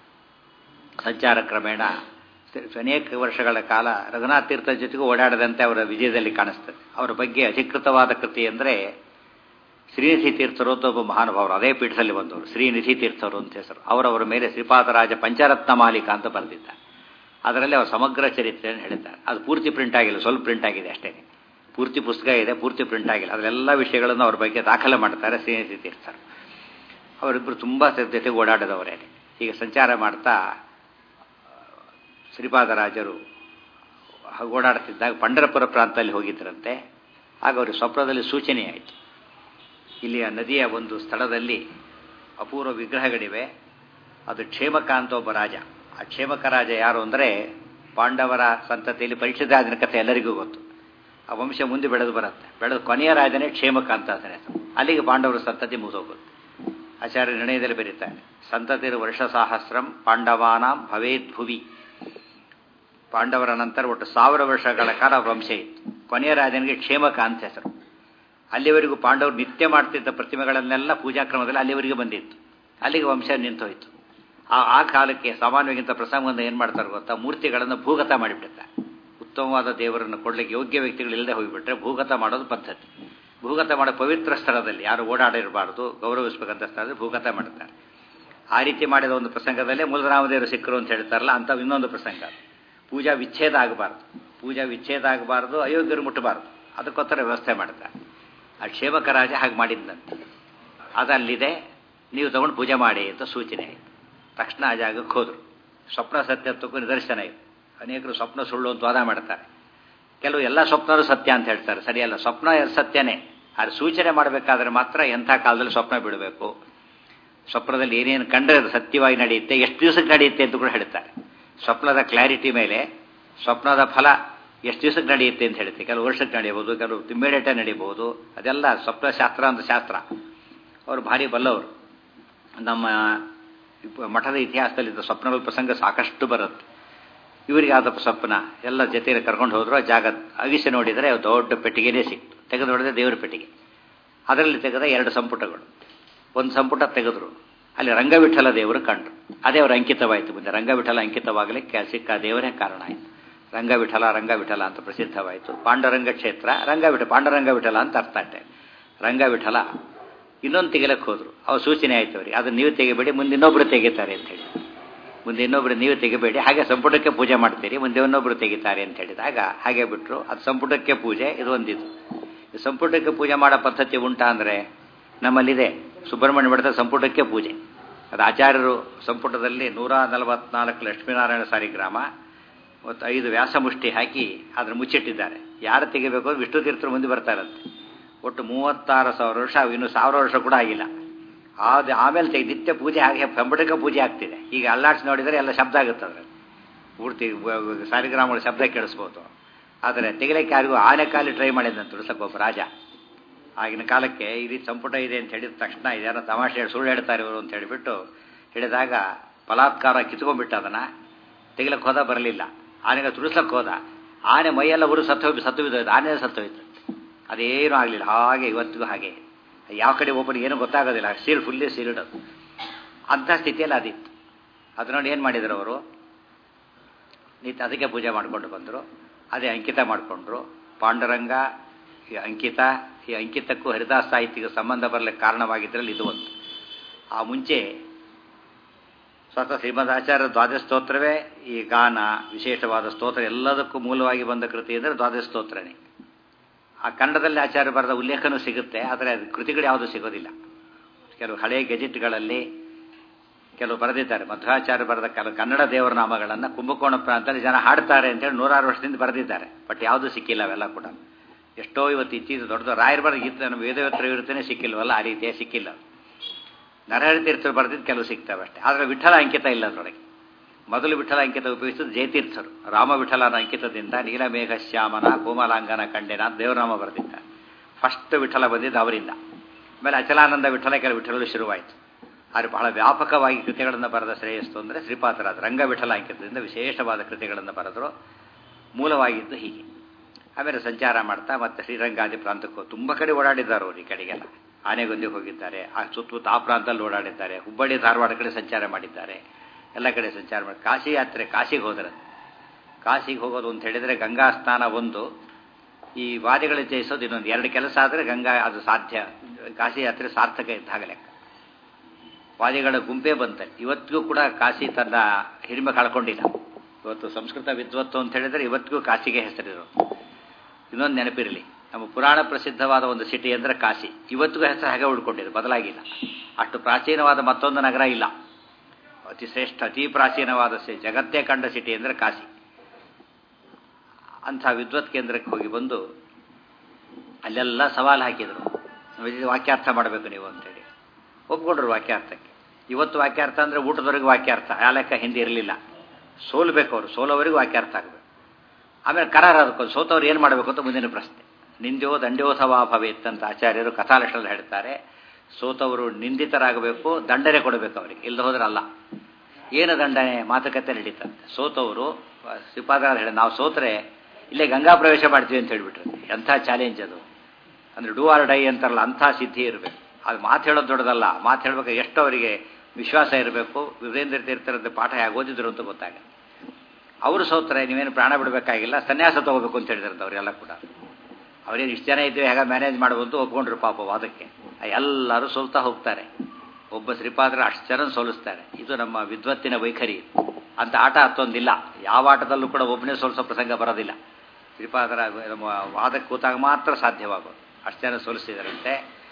ಸಂಚಾರ ಕ್ರಮೇಣ ಅನೇಕ ವರ್ಷಗಳ ಕಾಲ ರಘುನಾಥ ತೀರ್ಥರ ಜೊತೆಗೂ ಓಡಾಡದಂತೆ ಅವರ ವಿಜಯದಲ್ಲಿ ಕಾಣಿಸ್ತದೆ. ಅವರ ಬಗ್ಗೆ ಅಧಿಕೃತವಾದ ಕೃತಿ ಅಂದರೆ ಶ್ರೀನಿಧಿ ತೀರ್ಥರು ಅಂತ ಒಬ್ಬ ಮಹಾನುಭಾವರು, ಅದೇ ಪೀಠದಲ್ಲಿ ಬಂದವರು, ಶ್ರೀನಿಧಿ ತೀರ್ಥರು ಅಂತ ಹೆಸರು. ಅವರವರ ಮೇಲೆ ಶ್ರೀಪಾದರಾಜ ಪಂಚರತ್ನ ಮಾಲಿಕ ಅಂತ ಬರೆದಿದ್ದಾರೆ. ಅದರಲ್ಲಿ ಅವರು ಸಮಗ್ರ ಚರಿತ್ರೆಯನ್ನು ಹೇಳಿದ್ದಾರೆ. ಅದು ಪೂರ್ತಿ ಪ್ರಿಂಟ್ ಆಗಿಲ್ಲ, ಸ್ವಲ್ಪ ಪ್ರಿಂಟ್ ಆಗಿದೆ ಅಷ್ಟೇ. ಪೂರ್ತಿ ಪುಸ್ತಕ ಇದೆ, ಪೂರ್ತಿ ಪ್ರಿಂಟ್ ಆಗಿಲ್ಲ. ಅದರೆಲ್ಲ ವಿಷಯಗಳನ್ನು ಅವ್ರ ಬಗ್ಗೆ ದಾಖಲೆ ಮಾಡ್ತಾರೆ ಶ್ರೀನಿಧಿ ತೀರ್ಥರು. ಅವರಿಬ್ಬರು ತುಂಬ ಜೊತೆಗೆ ಓಡಾಡದವರೇ. ಹೀಗೆ ಸಂಚಾರ ಮಾಡ್ತಾ ಶ್ರೀಪಾದರಾಜರು ಓಡಾಡ್ತಿದ್ದಾಗ ಪಂಢರಪುರ ಪ್ರಾಂತದಲ್ಲಿ ಹೋಗಿದ್ದರಂತೆ. ಆಗ ಅವ್ರಿಗೆ ಸ್ವಪ್ನದಲ್ಲಿ ಸೂಚನೆ ಆಯಿತು. ಇಲ್ಲಿಯ ನದಿಯ ಒಂದು ಸ್ಥಳದಲ್ಲಿ ಅಪೂರ್ವ ವಿಗ್ರಹಗಳಿವೆ. ಅದು ಕ್ಷೇಮಕ ಅಂತ ಒಬ್ಬ ರಾಜ. ಆ ಕ್ಷೇಮಕ ರಾಜ ಯಾರು ಅಂದರೆ ಪಾಂಡವರ ಸಂತತಿಯಲ್ಲಿ ಪರೀಕ್ಷಿತಾದಿನ ಕಥೆ ಎಲ್ಲರಿಗೂ ಗೊತ್ತು. ಆ ವಂಶ ಮುಂದೆ ಬೆಳೆದು ಬರುತ್ತೆ. ಬೆಳೆದು ಕೊನೆಯ ರಾಜನೇ ಕ್ಷೇಮಕ ಅಂತ ಅದನ್ನೇ. ಅಲ್ಲಿಗೆ ಪಾಂಡವರ ಸಂತತಿ ಮುಗಿದೋಗುತ್ತೆ. ಆಚಾರ್ಯ ನಿರ್ಣಯದಲ್ಲಿ ಬರೀತಾರೆ, ಸಂತತಿರು ವರ್ಷ ಸಹಸ್ರಂ ಪಾಂಡವಾನಾಂ ಭವೇದ್ ಭುವಿ. ಪಾಂಡವರ ನಂತರ ಒಟ್ಟು ಸಾವಿರ ವರ್ಷಗಳ ಕಾಲ ವಂಶ ಇತ್ತು. ಕೊನೆಯ ರಾಜನಿಗೆ ಕ್ಷೇಮಕ ಅಂತ ಹೆಸರು. ಅಲ್ಲಿವರೆಗೂ ಪಾಂಡವರು ನಿತ್ಯ ಮಾಡ್ತಿದ್ದ ಪ್ರತಿಮೆಗಳನ್ನೆಲ್ಲ ಪೂಜಾಕ್ರಮದಲ್ಲಿ ಅಲ್ಲಿವರೆಗೆ ಬಂದಿತ್ತು. ಅಲ್ಲಿಗೆ ವಂಶ ನಿಂತೋಯ್ತು. ಆ ಆ ಕಾಲಕ್ಕೆ ಸಾಮಾನ್ಯವಾಗಿಂತ ಪ್ರಸಂಗವನ್ನು ಏನು ಮಾಡ್ತಾರೆ ಗೊತ್ತಾ, ಮೂರ್ತಿಗಳನ್ನು ಭೂಗತ ಮಾಡಿಬಿಡ್ತಾರೆ. ಉತ್ತಮವಾದ ದೇವರನ್ನು ಕೊಡಲಿಕ್ಕೆ ಯೋಗ್ಯ ವ್ಯಕ್ತಿಗಳು ಇಲ್ಲದೆ ಹೋಗಿಬಿಟ್ರೆ ಭೂಗತ ಮಾಡೋದು ಪದ್ಧತಿ. ಭೂಗತ ಮಾಡೋ ಪವಿತ್ರ ಸ್ಥಳದಲ್ಲಿ ಯಾರು ಓಡಾಡಿರಬಾರ್ದು, ಗೌರವಿಸಬೇಕಂತ ಸ್ಥಳದಲ್ಲಿ ಭೂಗತ ಮಾಡ್ತಾರೆ. ಆ ರೀತಿ ಮಾಡಿದ ಒಂದು ಪ್ರಸಂಗದಲ್ಲೇ ಮೂಲರಾಮದೇವರು ಸಿಕ್ಕರು ಅಂತ ಹೇಳ್ತಾರಲ್ಲ, ಅಂಥ ಇನ್ನೊಂದು ಪ್ರಸಂಗ. ಪೂಜಾ ವಿಚ್ಛೇದ ಆಗಬಾರ್ದು, ಪೂಜಾ ವಿಚ್ಛೇದ ಆಗಬಾರ್ದು, ಅಯೋಗ್ಯರು ಮುಟ್ಟಬಾರ್ದು, ಅದಕ್ಕೋಸ್ಕರ ವ್ಯವಸ್ಥೆ ಮಾಡ್ತಾರೆ. ಆ ಕ್ಷೇಮಕ ರಾಜ ಹಾಗೆ ಮಾಡಿದ್ದಂತೆ. ಅದಲ್ಲಿದೆ, ನೀವು ತಗೊಂಡು ಪೂಜೆ ಮಾಡಿ ಅಂತ ಸೂಚನೆ ಆಯಿತು. ತಕ್ಷಣ ಆ ಜಾಗಕ್ಕೆ ಹೋದರು. ಸ್ವಪ್ನ ಸತ್ಯತ್ವಕ್ಕೂ ನಿದರ್ಶನ ಇದೆ. ಅನೇಕರು ಸ್ವಪ್ನ ಸುಳ್ಳು ಅಂತ ವಾದ ಮಾಡ್ತಾರೆ. ಕೆಲವು ಎಲ್ಲ ಸ್ವಪ್ನರು ಸತ್ಯ ಅಂತ ಹೇಳ್ತಾರೆ. ಸರಿಯಲ್ಲ, ಸ್ವಪ್ನ ಸತ್ಯನೇ. ಆದರೆ ಸೂಚನೆ ಮಾಡಬೇಕಾದ್ರೆ ಮಾತ್ರ ಎಂಥ ಕಾಲದಲ್ಲಿ ಸ್ವಪ್ನ ಬಿಡಬೇಕು, ಸ್ವಪ್ನದಲ್ಲಿ ಏನೇನು ಕಂಡ್ರೆ ಅದು ಸತ್ಯವಾಗಿ ನಡೆಯುತ್ತೆ, ಎಷ್ಟು ದಿವಸಕ್ಕೆ ನಡೆಯುತ್ತೆ ಅಂತ ಕೂಡ ಹೇಳ್ತಾರೆ. ಸ್ವಪ್ನದ ಕ್ಲಾರಿಟಿ ಮೇಲೆ ಸ್ವಪ್ನದ ಫಲ ಎಷ್ಟು ದಿವಸಕ್ಕೆ ನಡೆಯುತ್ತೆ ಅಂತ ಹೇಳುತ್ತೆ. ಕೆಲವು ವರ್ಷಕ್ಕೆ ನಡೆಯಬಹುದು, ಕೆಲವು ಇಮ್ಮಿಡಿಯೇಟ್ ನಡೀಬಹುದು. ಅದೆಲ್ಲ ಸ್ವಪ್ನಶಾಸ್ತ್ರ ಅಂತ ಶಾಸ್ತ್ರ. ಅವರು ಭಾರಿ ಬಲ್ಲವರು. ನಮ್ಮ ಮಠದ ಇತಿಹಾಸದಲ್ಲಿ ಸ್ವಪ್ನಗಳ ಪ್ರಸಂಗ ಸಾಕಷ್ಟು ಬರುತ್ತೆ. ಇವರಿಗೆ ಆದ ಸ್ವಪ್ನ ಎಲ್ಲ ಜೊತೆಯಲ್ಲಿ ಕರ್ಕೊಂಡು ಹೋದ್ರು. ಆ ಜಾಗ ಅಗಿಸಿ ನೋಡಿದರೆ ದೊಡ್ಡ ಪೆಟ್ಟಿಗೆನೇ ಸಿಕ್ತು. ತೆಗೆದು ನೋಡಿದ್ರೆ ದೇವರ ಪೆಟ್ಟಿಗೆ. ಅದರಲ್ಲಿ ತೆಗೆದ ಎರಡು ಸಂಪುಟಗಳು. ಒಂದು ಸಂಪುಟ ತೆಗೆದ್ರು, ಅಲ್ಲಿ ರಂಗವಿಠಲ ದೇವರು ಕಂಡ್ರು. ಅದೇ ಅವರ ಅಂಕಿತವಾಯಿತು. ಮುಂದೆ ರಂಗವಿಠಲ ಅಂಕಿತವಾಗಲಿಕ್ಕೆ ಸಿಕ್ಕ ದೇವರೇ ಕಾರಣ ಆಯಿತು. ರಂಗವಿಠಲ ರಂಗವಿಠಲ ಅಂತ ಪ್ರಸಿದ್ಧವಾಯಿತು. ಪಾಂಡುರಂಗ ಕ್ಷೇತ್ರ ರಂಗವಿಠ ಪಾಂಡುರಂಗ ವಿಠಲ ಅಂತ ಅರ್ಥ ಅಷ್ಟೇ. ರಂಗವಿಠಲ ಇನ್ನೊಂದು ತೆಗಿಲಕ್ಕೆ ಹೋದ್ರು. ಅವ್ರು ಸೂಚನೆ ಆಯಿತು ಅವರಿಗೆ, ಅದನ್ನು ನೀವು ತೆಗಿಬೇಡಿ, ಮುಂದೆ ಇನ್ನೊಬ್ಬರು ತೆಗಿತಾರೆ ಅಂತ ಹೇಳಿ. ಮುಂದೆ ಇನ್ನೊಬ್ಬರು ನೀವು ತೆಗಿಬೇಡಿ, ಹಾಗೆ ಸಂಪುಟಕ್ಕೆ ಪೂಜೆ ಮಾಡ್ತೀರಿ, ಮುಂದೆ ಇನ್ನೊಬ್ಬರು ತೆಗಿತಾರೆ ಅಂತ ಹೇಳಿದಾಗ ಹಾಗೆ ಬಿಟ್ಟರು. ಅದು ಸಂಪುಟಕ್ಕೆ ಪೂಜೆ, ಇದು ಒಂದಿದು. ಸಂಪುಟಕ್ಕೆ ಪೂಜೆ ಮಾಡೋ ಪದ್ಧತಿ ಉಂಟಾ ಅಂದರೆ ನಮ್ಮಲ್ಲಿದೆ. ಸುಬ್ರಹ್ಮಣ್ಯ ಮಠದ ಸಂಪುಟಕ್ಕೆ ಪೂಜೆ. ಅದು ಆಚಾರ್ಯರು ಸಂಪುಟದಲ್ಲಿ ನೂರ ನಲವತ್ನಾಲ್ಕು ಲಕ್ಷ್ಮೀನಾರಾಯಣ ಸಾರಿಗ್ರಾಮ ಮತ್ತು ಐದು ವ್ಯಾಸಮುಷ್ಟಿ ಹಾಕಿ ಅದನ್ನು ಮುಚ್ಚಿಟ್ಟಿದ್ದಾರೆ. ಯಾರು ತೆಗಿಬೇಕು ವಿಷ್ಣು ತೀರ್ಥರು ಮುಂದೆ ಬರ್ತಾರಂತೆ. ಒಟ್ಟು ಮೂವತ್ತಾರು ಸಾವಿರ ವರ್ಷ, ಇನ್ನು ಸಾವಿರ ವರ್ಷ ಕೂಡ ಆಗಿಲ್ಲ. ಅದು ಆಮೇಲೆ ತೆಗೆ ನಿತ್ಯ ಪೂಜೆ ಹಾಗೆ ಸಂಪುಟಕ್ಕೆ ಪೂಜೆ ಆಗ್ತಿದೆ. ಈಗ ಅಲ್ಲಾಡ್ಸಿ ನೋಡಿದರೆ ಎಲ್ಲ ಶಬ್ದ ಆಗುತ್ತೆ. ಅದರಲ್ಲಿ ಪೂರ್ತಿ ಸಾರಿಗ್ರಾಮಗಳ ಶಬ್ದ ಕೇಳಿಸ್ಬೋದು. ಆದರೆ ತೆಗಿಲಿಕ್ಕೆ ಯಾರಿಗೂ ಆನೆ ಕಾಲಿ ಟ್ರೈ ಮಾಡಿದಂತ ತುಳಸಕ್ಕೆ ಒಬ್ಬ ರಾಜ. ಆಗಿನ ಕಾಲಕ್ಕೆ ಈ ರೀತಿ ಸಂಪುಟ ಇದೆ ಅಂತ ಹೇಳಿದ ತಕ್ಷಣ ಇದ್ಯಾರೋ ತಮಾಷೆ ಹೇಳಿ ಸುಳ್ಳು ಹೇಳ್ತಾರೆ ಇವರು ಅಂತ ಹೇಳಿಬಿಟ್ಟು ಹೇಳಿದಾಗ ಬಲಾತ್ಕಾರ ಕಿತ್ಕೊಂಡ್ಬಿಟ್ಟು ಅದನ್ನು ತೆಗಿಲಕ್ಕೆ ಹೋದ, ಬರಲಿಲ್ಲ. ಆನೆಗೆ ತುಳಿಸ್ಲಕ್ಕೆ ಹೋದ. ಆನೆ ಮೈಯೆಲ್ಲ ಊರು ಸತ್ತು ಸತ್ತು ಬಿದ್ದೋಯ್ತು. ಆನೆ ಸತ್ತು ಹೋಯ್ತು. ಅದೇನೂ ಆಗಲಿಲ್ಲ. ಹಾಗೆ ಇವತ್ತಿಗೂ ಹಾಗೆ. ಯಾವ ಕಡೆ ಓಪನ್ ಏನೂ ಗೊತ್ತಾಗೋದಿಲ್ಲ. ಸೀಲ್ ಫುಲ್ಲಿ ಸೀಲ್ಡ್ ಅದು. ಅಂಥ ಸ್ಥಿತಿಯಲ್ಲಿ ಅದಿತ್ತು. ಅದು ನೋಡಿ ಏನು ಮಾಡಿದರು ಅವರು, ನಿತ್ಯ ಅದಕ್ಕೆ ಪೂಜೆ ಮಾಡಿಕೊಂಡು ಬಂದರು. ಅದೇ ಅಂಕಿತ ಮಾಡಿಕೊಂಡ್ರು. ಪಾಂಡುರಂಗ ಈ ಅಂಕಿತ, ಈ ಅಂಕಿತಕ್ಕೂ ಹರಿದಾಸ ಸಾಹಿತ್ಯಕ್ಕೆ ಸಂಬಂಧ ಬರಲಿಕ್ಕೆ ಕಾರಣವಾಗಿದ್ದರಲ್ಲಿ ಇದು ಒಂದು. ಆ ಮುಂಚೆ ಸ್ವತಃ ಶ್ರೀಮದ್ ಆಚಾರ್ಯ ದ್ವಾದಶ ಸ್ತೋತ್ರವೇ ಈ ಗಾನ ವಿಶೇಷವಾದ ಸ್ತೋತ್ರ ಎಲ್ಲದಕ್ಕೂ ಮೂಲವಾಗಿ ಬಂದ ಕೃತಿ ಅಂದರೆ ದ್ವಾದಶ ಸ್ತೋತ್ರನೇ. ಆ ಕನ್ನಡದಲ್ಲಿ ಆಚಾರ್ಯ ಬರೆದ ಉಲ್ಲೇಖನೂ ಸಿಗುತ್ತೆ, ಆದರೆ ಅದು ಕೃತಿಗಳು ಯಾವುದೂ ಸಿಗೋದಿಲ್ಲ. ಕೆಲವು ಹಳೆಯ ಗೆಜೆಟ್ಗಳಲ್ಲಿ ಕೆಲವು ಬರೆದಿದ್ದಾರೆ. ಮಧ್ವಾಚಾರ್ಯ ಬರೆದ ಕೆಲವು ಕನ್ನಡ ದೇವರ ನಾಮಗಳನ್ನು ಕುಂಭಕೋಣ ಪ್ರಾಂತದಲ್ಲಿ ಜನ ಹಾಡ್ತಾರೆ ಅಂತೇಳಿ ನೂರಾರು ವರ್ಷದಿಂದ ಬರೆದಿದ್ದಾರೆ. ಬಟ್ ಯಾವುದೂ ಸಿಕ್ಕಿಲ್ಲ ಅವೆಲ್ಲ ಕೂಡ. ಎಷ್ಟೋ ಇವತ್ತು ಇತ್ತೀಚೆ ದೊಡ್ಡ ರಾಯರ ಬರೆದ ಗೀತ ನಮ್ಮ ವೇದವತ್ರ ಇರುತ್ತೇನೆ ಸಿಕ್ಕಿಲ್ವಲ್ಲ, ಆ ರೀತಿಯ ಸಿಕ್ಕಿಲ್ಲ. ನರಹರಿ ತೀರ್ಥರು ಬರೆದಿದ್ದು ಕೆಲವು ಸಿಗ್ತವೆ ಅಷ್ಟೇ. ಆದರೆ ವಿಠಲ ಅಂಕಿತ ಇಲ್ಲ ಅದರೊಳಗೆ. ಮೊದಲು ವಿಠಲ ಅಂಕಿತ ಉಪಯೋಗಿಸಿದ್ದು ಜಯತೀರ್ಥರು. ರಾಮ ವಿಠಲನ ಅಂಕಿತದಿಂದ ನೀಲಮೇಘ ಶ್ಯಾಮನ ಕೋಮಲಾಂಗನ ಕಂಡೆನ ದೇವರಾಮ ಬರೆದಿದ್ದಾರೆ. ಫಸ್ಟ್ ವಿಠಲ ಬಂದಿದ್ದು ಅವರಿಂದ. ಆಮೇಲೆ ಅಚಲಾನಂದ ವಿಠಲ ಕೆಲವು ವಿಠಲಗಳು ಶುರುವಾಯಿತು. ಆದರೆ ಬಹಳ ವ್ಯಾಪಕವಾಗಿ ಕೃತಿಗಳನ್ನು ಬರೆದ ಶ್ರೇಯಸ್ತು ಅಂದರೆ ಶ್ರೀಪಾದರಾಜ ರಂಗವಿಠಲ ಅಂಕಿತದಿಂದ ವಿಶೇಷವಾದ ಕೃತಿಗಳನ್ನು ಬರೆದರು. ಮೂಲವಾಗಿದ್ದು ಹೀಗೆ. ಆಮೇಲೆ ಸಂಚಾರ ಮಾಡ್ತಾ ಮತ್ತೆ ಶ್ರೀರಂಗಾದಿ ಪ್ರಾಂತಕ್ಕೂ ತುಂಬ ಕಡೆ ಓಡಾಡಿದ್ದಾರೆ ಅವರು. ಈ ಕಡೆಗೆಲ್ಲ ಆನೆಗೊಂದಿಗೆ ಹೋಗಿದ್ದಾರೆ. ಆ ಸುತ್ತಮುತ್ತ ಆ ಪ್ರಾಂತದಲ್ಲಿ ಓಡಾಡಿದ್ದಾರೆ. ಹುಬ್ಬಳ್ಳಿ ಧಾರವಾಡ ಕಡೆ ಸಂಚಾರ ಮಾಡಿದ್ದಾರೆ. ಎಲ್ಲ ಕಡೆ ಸಂಚಾರ ಮಾಡಿ ಕಾಶಿ ಯಾತ್ರೆ ಕಾಶಿಗೆ ಹೋದರೆ, ಕಾಶಿಗೆ ಹೋಗೋದು ಅಂತ ಹೇಳಿದರೆ ಗಂಗಾ ಸ್ನಾನ ಒಂದು, ಈ ವಾದಿಗಳ ಜಯಿಸೋದು ಇನ್ನೊಂದು. ಎರಡು ಕೆಲಸ ಆದರೆ ಗಂಗಾ ಅದು ಸಾಧ್ಯ. ಕಾಶಿ ಯಾತ್ರೆ ಸಾರ್ಥಕ ಇದ್ದಾಗ ಲೆಕ್ಕ. ವಾದಿಗಳ ಗುಂಪೇ ಬಂತೆ. ಇವತ್ತಿಗೂ ಕೂಡ ಕಾಶಿ ತನ್ನ ಹಿರಿಮೆ ಕಳ್ಕೊಂಡಿಲ್ಲ. ಇವತ್ತು ಸಂಸ್ಕೃತ ವಿದ್ವತ್ತು ಅಂತ ಹೇಳಿದರೆ ಇವತ್ತಿಗೂ ಕಾಶಿಗೆ ಹೆಸರಿರೋ. ಇನ್ನೊಂದು ನೆನಪಿರಲಿ, ನಮ್ಮ ಪುರಾಣ ಪ್ರಸಿದ್ಧವಾದ ಒಂದು ಸಿಟಿ ಅಂದರೆ ಕಾಶಿ. ಇವತ್ತಿಗೂ ಹೆಸರು ಹಾಗೆ ಉಳ್ಕೊಂಡಿದೆ, ಬದಲಾಗಿಲ್ಲ. ಅಷ್ಟು ಪ್ರಾಚೀನವಾದ ಮತ್ತೊಂದು ನಗರ ಇಲ್ಲ. ಅತಿ ಶ್ರೇಷ್ಠ ಅತಿ ಪ್ರಾಚೀನವಾದ ಜಗತ್ತೇ ಕಂಡ ಸಿಟಿ ಅಂದರೆ ಕಾಶಿ. ಅಂಥ ವಿದ್ವತ್ ಕೇಂದ್ರಕ್ಕೆ ಹೋಗಿ ಬಂದು ಅಲ್ಲೆಲ್ಲ ಸವಾಲು ಹಾಕಿದರು. ವಾಕ್ಯಾರ್ಥ ಮಾಡಬೇಕು ನೀವು ಅಂತೇಳಿ ಒಪ್ಕೊಂಡ್ರು ವಾಕ್ಯಾರ್ಥಕ್ಕೆ. ಇವತ್ತು ವಾಕ್ಯಾರ್ಥ ಅಂದರೆ ಊಟದವರೆಗೂ ವಾಕ್ಯಾರ್ಥ, ಆ ಲೆಕ್ಕ ಹಿಂದೆ ಇರಲಿಲ್ಲ. ಸೋಲ್ಬೇಕು ಅವರು, ಸೋಲೋವರೆಗೂ ವಾಕ್ಯಾರ್ಥ ಆಗಬೇಕು. ಆಮೇಲೆ ಕರಾರ ಅದಕ್ಕೊಂದು ಸೋತವ್ರು ಏನು ಮಾಡಬೇಕು ಅಂತ ಮುಂದಿನ ಪ್ರಶ್ನೆ. ನಿಂದ್ಯೋ ದಂಡ್ಯೋಸವಾ ಭವೇತ್ ಅಂತ ಆಚಾರ್ಯರು ಕಥಾಲಕ್ಷಣದಲ್ಲಿ ಹೇಳ್ತಾರೆ. ಸೋತವರು ನಿಂದಿತರಾಗಬೇಕು, ದಂಡನೆ ಕೊಡಬೇಕು ಅವರಿಗೆ, ಇಲ್ಲದ ಹೋದ್ರೆ ಅಲ್ಲ. ಏನು ದಂಡನೆ? ಮಾತುಕತೆ ನಡೀತಂತೆ. ಸೋತವರು ಶ್ರೀಪಾದರಾಜ ಹೇಳಿ ನಾವು ಸೋತ್ರೆ ಇಲ್ಲೇ ಗಂಗಾ ಪ್ರವೇಶ ಮಾಡ್ತೀವಿ ಅಂತ ಹೇಳಿಬಿಟ್ರೆ ಎಂಥ ಚಾಲೆಂಜ್ ಅದು. ಅಂದರೆ ಡೂ ಆರ್ ಡೈ ಅಂತಾರಲ್ಲ, ಅಂಥ ಸಿದ್ಧಿ ಇರಬೇಕು. ಅದು ಮಾತು ಹೇಳೋದು ದೊಡ್ಡದಲ್ಲ. ಮಾತು ಹೇಳ್ಬೇಕು ಎಷ್ಟು ಅವರಿಗೆ ವಿಶ್ವಾಸ ಇರಬೇಕು. ವೀರೇಂದ್ರ ತೀರ್ಥರಂತೆ ಪಾಠ ಹೇಗೆ ಓದಿದ್ರು ಅಂತ ಗೊತ್ತಾಗುತ್ತೆ. ಅವರು ಸೋತ್ರೆ ನೀವೇನು ಪ್ರಾಣ ಬಿಡಬೇಕಾಗಿಲ್ಲ, ಸನ್ಯಾಸ ತಗೋಬೇಕು ಅಂತ ಹೇಳಿದ್ರಂತೆ ಅವರೆಲ್ಲ ಕೂಡ. ಅವರೇನು ಇಷ್ಟು ಜನ ಇದ್ದೀವಿ ಹೇಗೆ ಮ್ಯಾನೇಜ್ ಮಾಡ್ಬೋದು ಒಪ್ಕೊಂಡ್ರು ಪಾಪ ವಾದಕ್ಕೆ. ಎಲ್ಲರೂ ಸೋಲ್ತಾ ಹೋಗ್ತಾರೆ. ಒಬ್ಬ ಶ್ರೀಪಾದರ ಅಷ್ಟು ಜನ ಸೋಲಿಸ್ತಾರೆ. ಇದು ನಮ್ಮ ವಿದ್ವತ್ತಿನ ವೈಖರಿ. ಅಂತ ಆಟ ಹತ್ತೊಂದಿಲ್ಲ. ಯಾವ ಆಟದಲ್ಲೂ ಕೂಡ ಒಬ್ಬನೇ ಸೋಲಿಸೋ ಪ್ರಸಂಗ ಬರೋದಿಲ್ಲ. ಶ್ರೀಪಾದರ ನಮ್ಮ ವಾದಕ್ಕೆ ಕೂತಾಗ ಮಾತ್ರ ಸಾಧ್ಯವಾಗೋದು. ಅಷ್ಟು ಜನ ಸೋಲಿಸಿದರಂತೆ.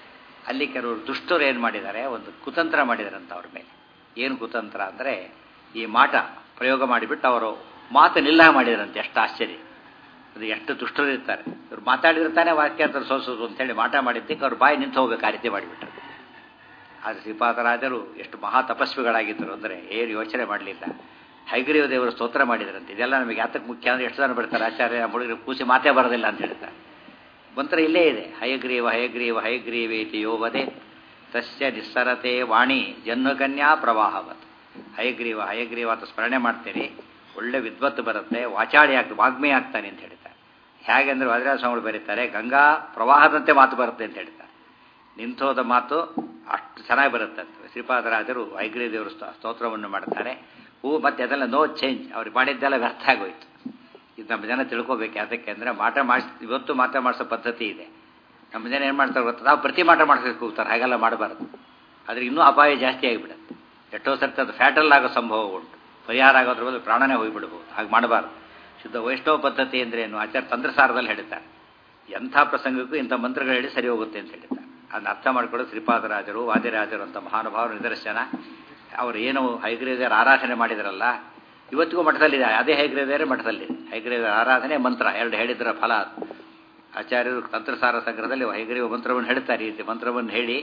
ಅಲ್ಲಿ ಕೆಲವರು ದುಷ್ಟರು ಏನು ಮಾಡಿದ್ದಾರೆ, ಒಂದು ಕುತಂತ್ರ ಮಾಡಿದಾರಂತ ಅವ್ರ ಮೇಲೆ. ಏನು ಕುತಂತ್ರ ಅಂದರೆ ಈ ಮಾಟ ಪ್ರಯೋಗ ಮಾಡಿಬಿಟ್ಟು ಅವರು ಮಾತು ನಿಲ್ಲ ಮಾಡಿದಾರಂತೆ. ಎಷ್ಟು ಆಶ್ಚರ್ಯ, ಅದು ಎಷ್ಟು ದುಷ್ಟರು ಇರ್ತಾರೆ. ಇವ್ರು ಮಾತಾಡಿದ್ರೆ ತಾನೇ ವಾಕ್ಯಾಂತರ ಸೋಸೋದು ಅಂತೇಳಿ ಮಾಟ ಮಾಡಿದ್ದಕ್ಕೆ ಅವ್ರ ಬಾಯಿ ನಿಂತು ಹೋಗ್ಬೇಕು, ಆ ರೀತಿ ಮಾಡಿಬಿಟ್ರು. ಆದರೆ ಶ್ರೀಪಾದರಾಜರು ಎಷ್ಟು ಮಹಾ ತಪಸ್ವಿಗಳಾಗಿದ್ದರು ಅಂದರೆ ಏನು ಯೋಚನೆ ಮಾಡಲಿಲ್ಲ. ಹೈಗ್ರೀವ ದೇವರು ಸ್ತೋತ್ರ ಮಾಡಿದ್ರಂತೆ. ಇದೆಲ್ಲ ನಮಗೆ ಯಾತಕ್ಕೆ ಮುಖ್ಯ ಅಂದರೆ ಎಷ್ಟು ಜನ ಬರ್ತಾರೆ ಆಚಾರ್ಯ ಹುಡುಗರು ಕೂಸಿ ಮಾತೇ ಬರೋದಿಲ್ಲ ಅಂತ ಹೇಳ್ತಾರೆ. ಮಂತ್ರ ಇಲ್ಲೇ ಇದೆ, ಹಯಗ್ರೀವ ಹಯಗ್ರೀವ ಹಯಗ್ರೀವೇತಿ ಯೋವದೆ ತಸ್ಯ ನಿಸ್ಸರತೆ ವಾಣಿ ಜನ್ಮಕನ್ಯಾ ಪ್ರವಾಹವತ್. ಹಯಗ್ರೀವ ಹಯಗ್ರೀವ ಅಂತ ಸ್ಮರಣೆ ಮಾಡ್ತೀರಿ, ಒಳ್ಳೆ ವಿದ್ವತ್ತು ಬರುತ್ತೆ, ವಾಚಾಳಿ ಆಗ್ತದೆ, ವಾಗ್ಮಿ ಆಗ್ತಾನೆ ಅಂತ ಹೇಳ್ತಾರೆ. ಹೇಗೆ ಅಂದರೆ ವಾದಿರಾಜ ಸ್ವಾಮಿಗಳು ಬರೀತಾರೆ, ಗಂಗಾ ಪ್ರವಾಹದಂತೆ ಮಾತು ಬರುತ್ತೆ ಅಂತ ಹೇಳ್ತಾರೆ. ನಿಂತೋದ ಮಾತು ಅಷ್ಟು ಚೆನ್ನಾಗಿ ಬರುತ್ತೆ ಅಂತ. ಶ್ರೀಪಾದರಾಜರು ಹಯಗ್ರೀವ ದೇವರು ಸ್ತೋತ್ರವನ್ನು ಮಾಡ್ತಾರೆ. ಹೂ ಮತ್ತೆ ಅದೆಲ್ಲ ನೋ ಚೇಂಜ್, ಅವ್ರಿಗೆ ಮಾಡಿದ್ದೆಲ್ಲ ವ್ಯರ್ಥ ಆಗೋಯ್ತು. ಇದು ನಮ್ಮ ಜನ ತಿಳ್ಕೊಬೇಕು. ಯಾತಕ್ಕೆ ಅಂದರೆ ಮಾಟ ಮಾಡಿಸ್ ಇವತ್ತು ಮಾಟ ಮಾಡಿಸೋ ಪದ್ಧತಿ ಇದೆ. ನಮ್ಮ ಜನ ಏನು ಮಾಡ್ತಾರೆ ಗೊತ್ತಾ, ನಾವು ಪ್ರತಿ ಮಾಟ ಮಾಡಿಸ್ಬೇಕು ಹೋಗ್ತಾರೆ. ಹಾಗೆಲ್ಲ ಮಾಡಬಾರ್ದು, ಆದರೆ ಇನ್ನೂ ಅಪಾಯ ಜಾಸ್ತಿ ಆಗಿಬಿಡುತ್ತೆ. ಎಷ್ಟೋ ಸರ್ತಿ ಅದು ಫ್ಯಾಟಲ್ ಆಗೋ ಸಂಭವ ಉಂಟು. ಪರಿಹಾರ ಆಗೋದ್ರ ಬದಲು ಪ್ರಾಣನೇ ಹೋಗಿಬಿಡ್ಬೋದು. ಹಾಗೆ ಮಾಡಬಾರ್ದು. ಶುದ್ಧ ವೈಷ್ಣವ ಪದ್ಧತಿ ಅಂದರೆ ಏನು, ಆಚಾರ್ಯ ತಂತ್ರಸಾರದಲ್ಲಿ ಹೇಳ್ತಾರೆ, ಎಂಥ ಪ್ರಸಂಗಕ್ಕೂ ಇಂಥ ಮಂತ್ರಗಳು ಹೇಳಿ ಸರಿ ಹೋಗುತ್ತೆ ಅಂತ ಹೇಳ್ತಾರೆ. ಅದನ್ನ ಅರ್ಥ ಮಾಡ್ಕೊಳ್ಳೋದು ಶ್ರೀಪಾದರಾಜರು ವಾದಿರಾಜರು ಅಂತ ಮಹಾನುಭಾವರು ನಿದರ್ಶನ. ಅವರು ಏನು ಹಯಗ್ರೀವರ ಆರಾಧನೆ ಮಾಡಿದ್ರಲ್ಲ, ಇವತ್ತಿಗೂ ಮಠದಲ್ಲಿದೆ. ಅದೇ ಹಯಗ್ರೀವರ ಮಠದಲ್ಲಿದೆ. ಹಯಗ್ರೀವರ ಆರಾಧನೆ ಮಂತ್ರ ಎರಡು ಹೇಳಿದ್ರ ಫಲ. ಆಚಾರ್ಯರು ತಂತ್ರಸಾರ ಸಂಗ್ರಹದಲ್ಲಿ ಹಯಗ್ರೀವ ಮಂತ್ರವನ್ನು ಹೇಳ್ತಾರೆ. ಈ ರೀತಿ ಮಂತ್ರವನ್ನು ಹೇಳಿ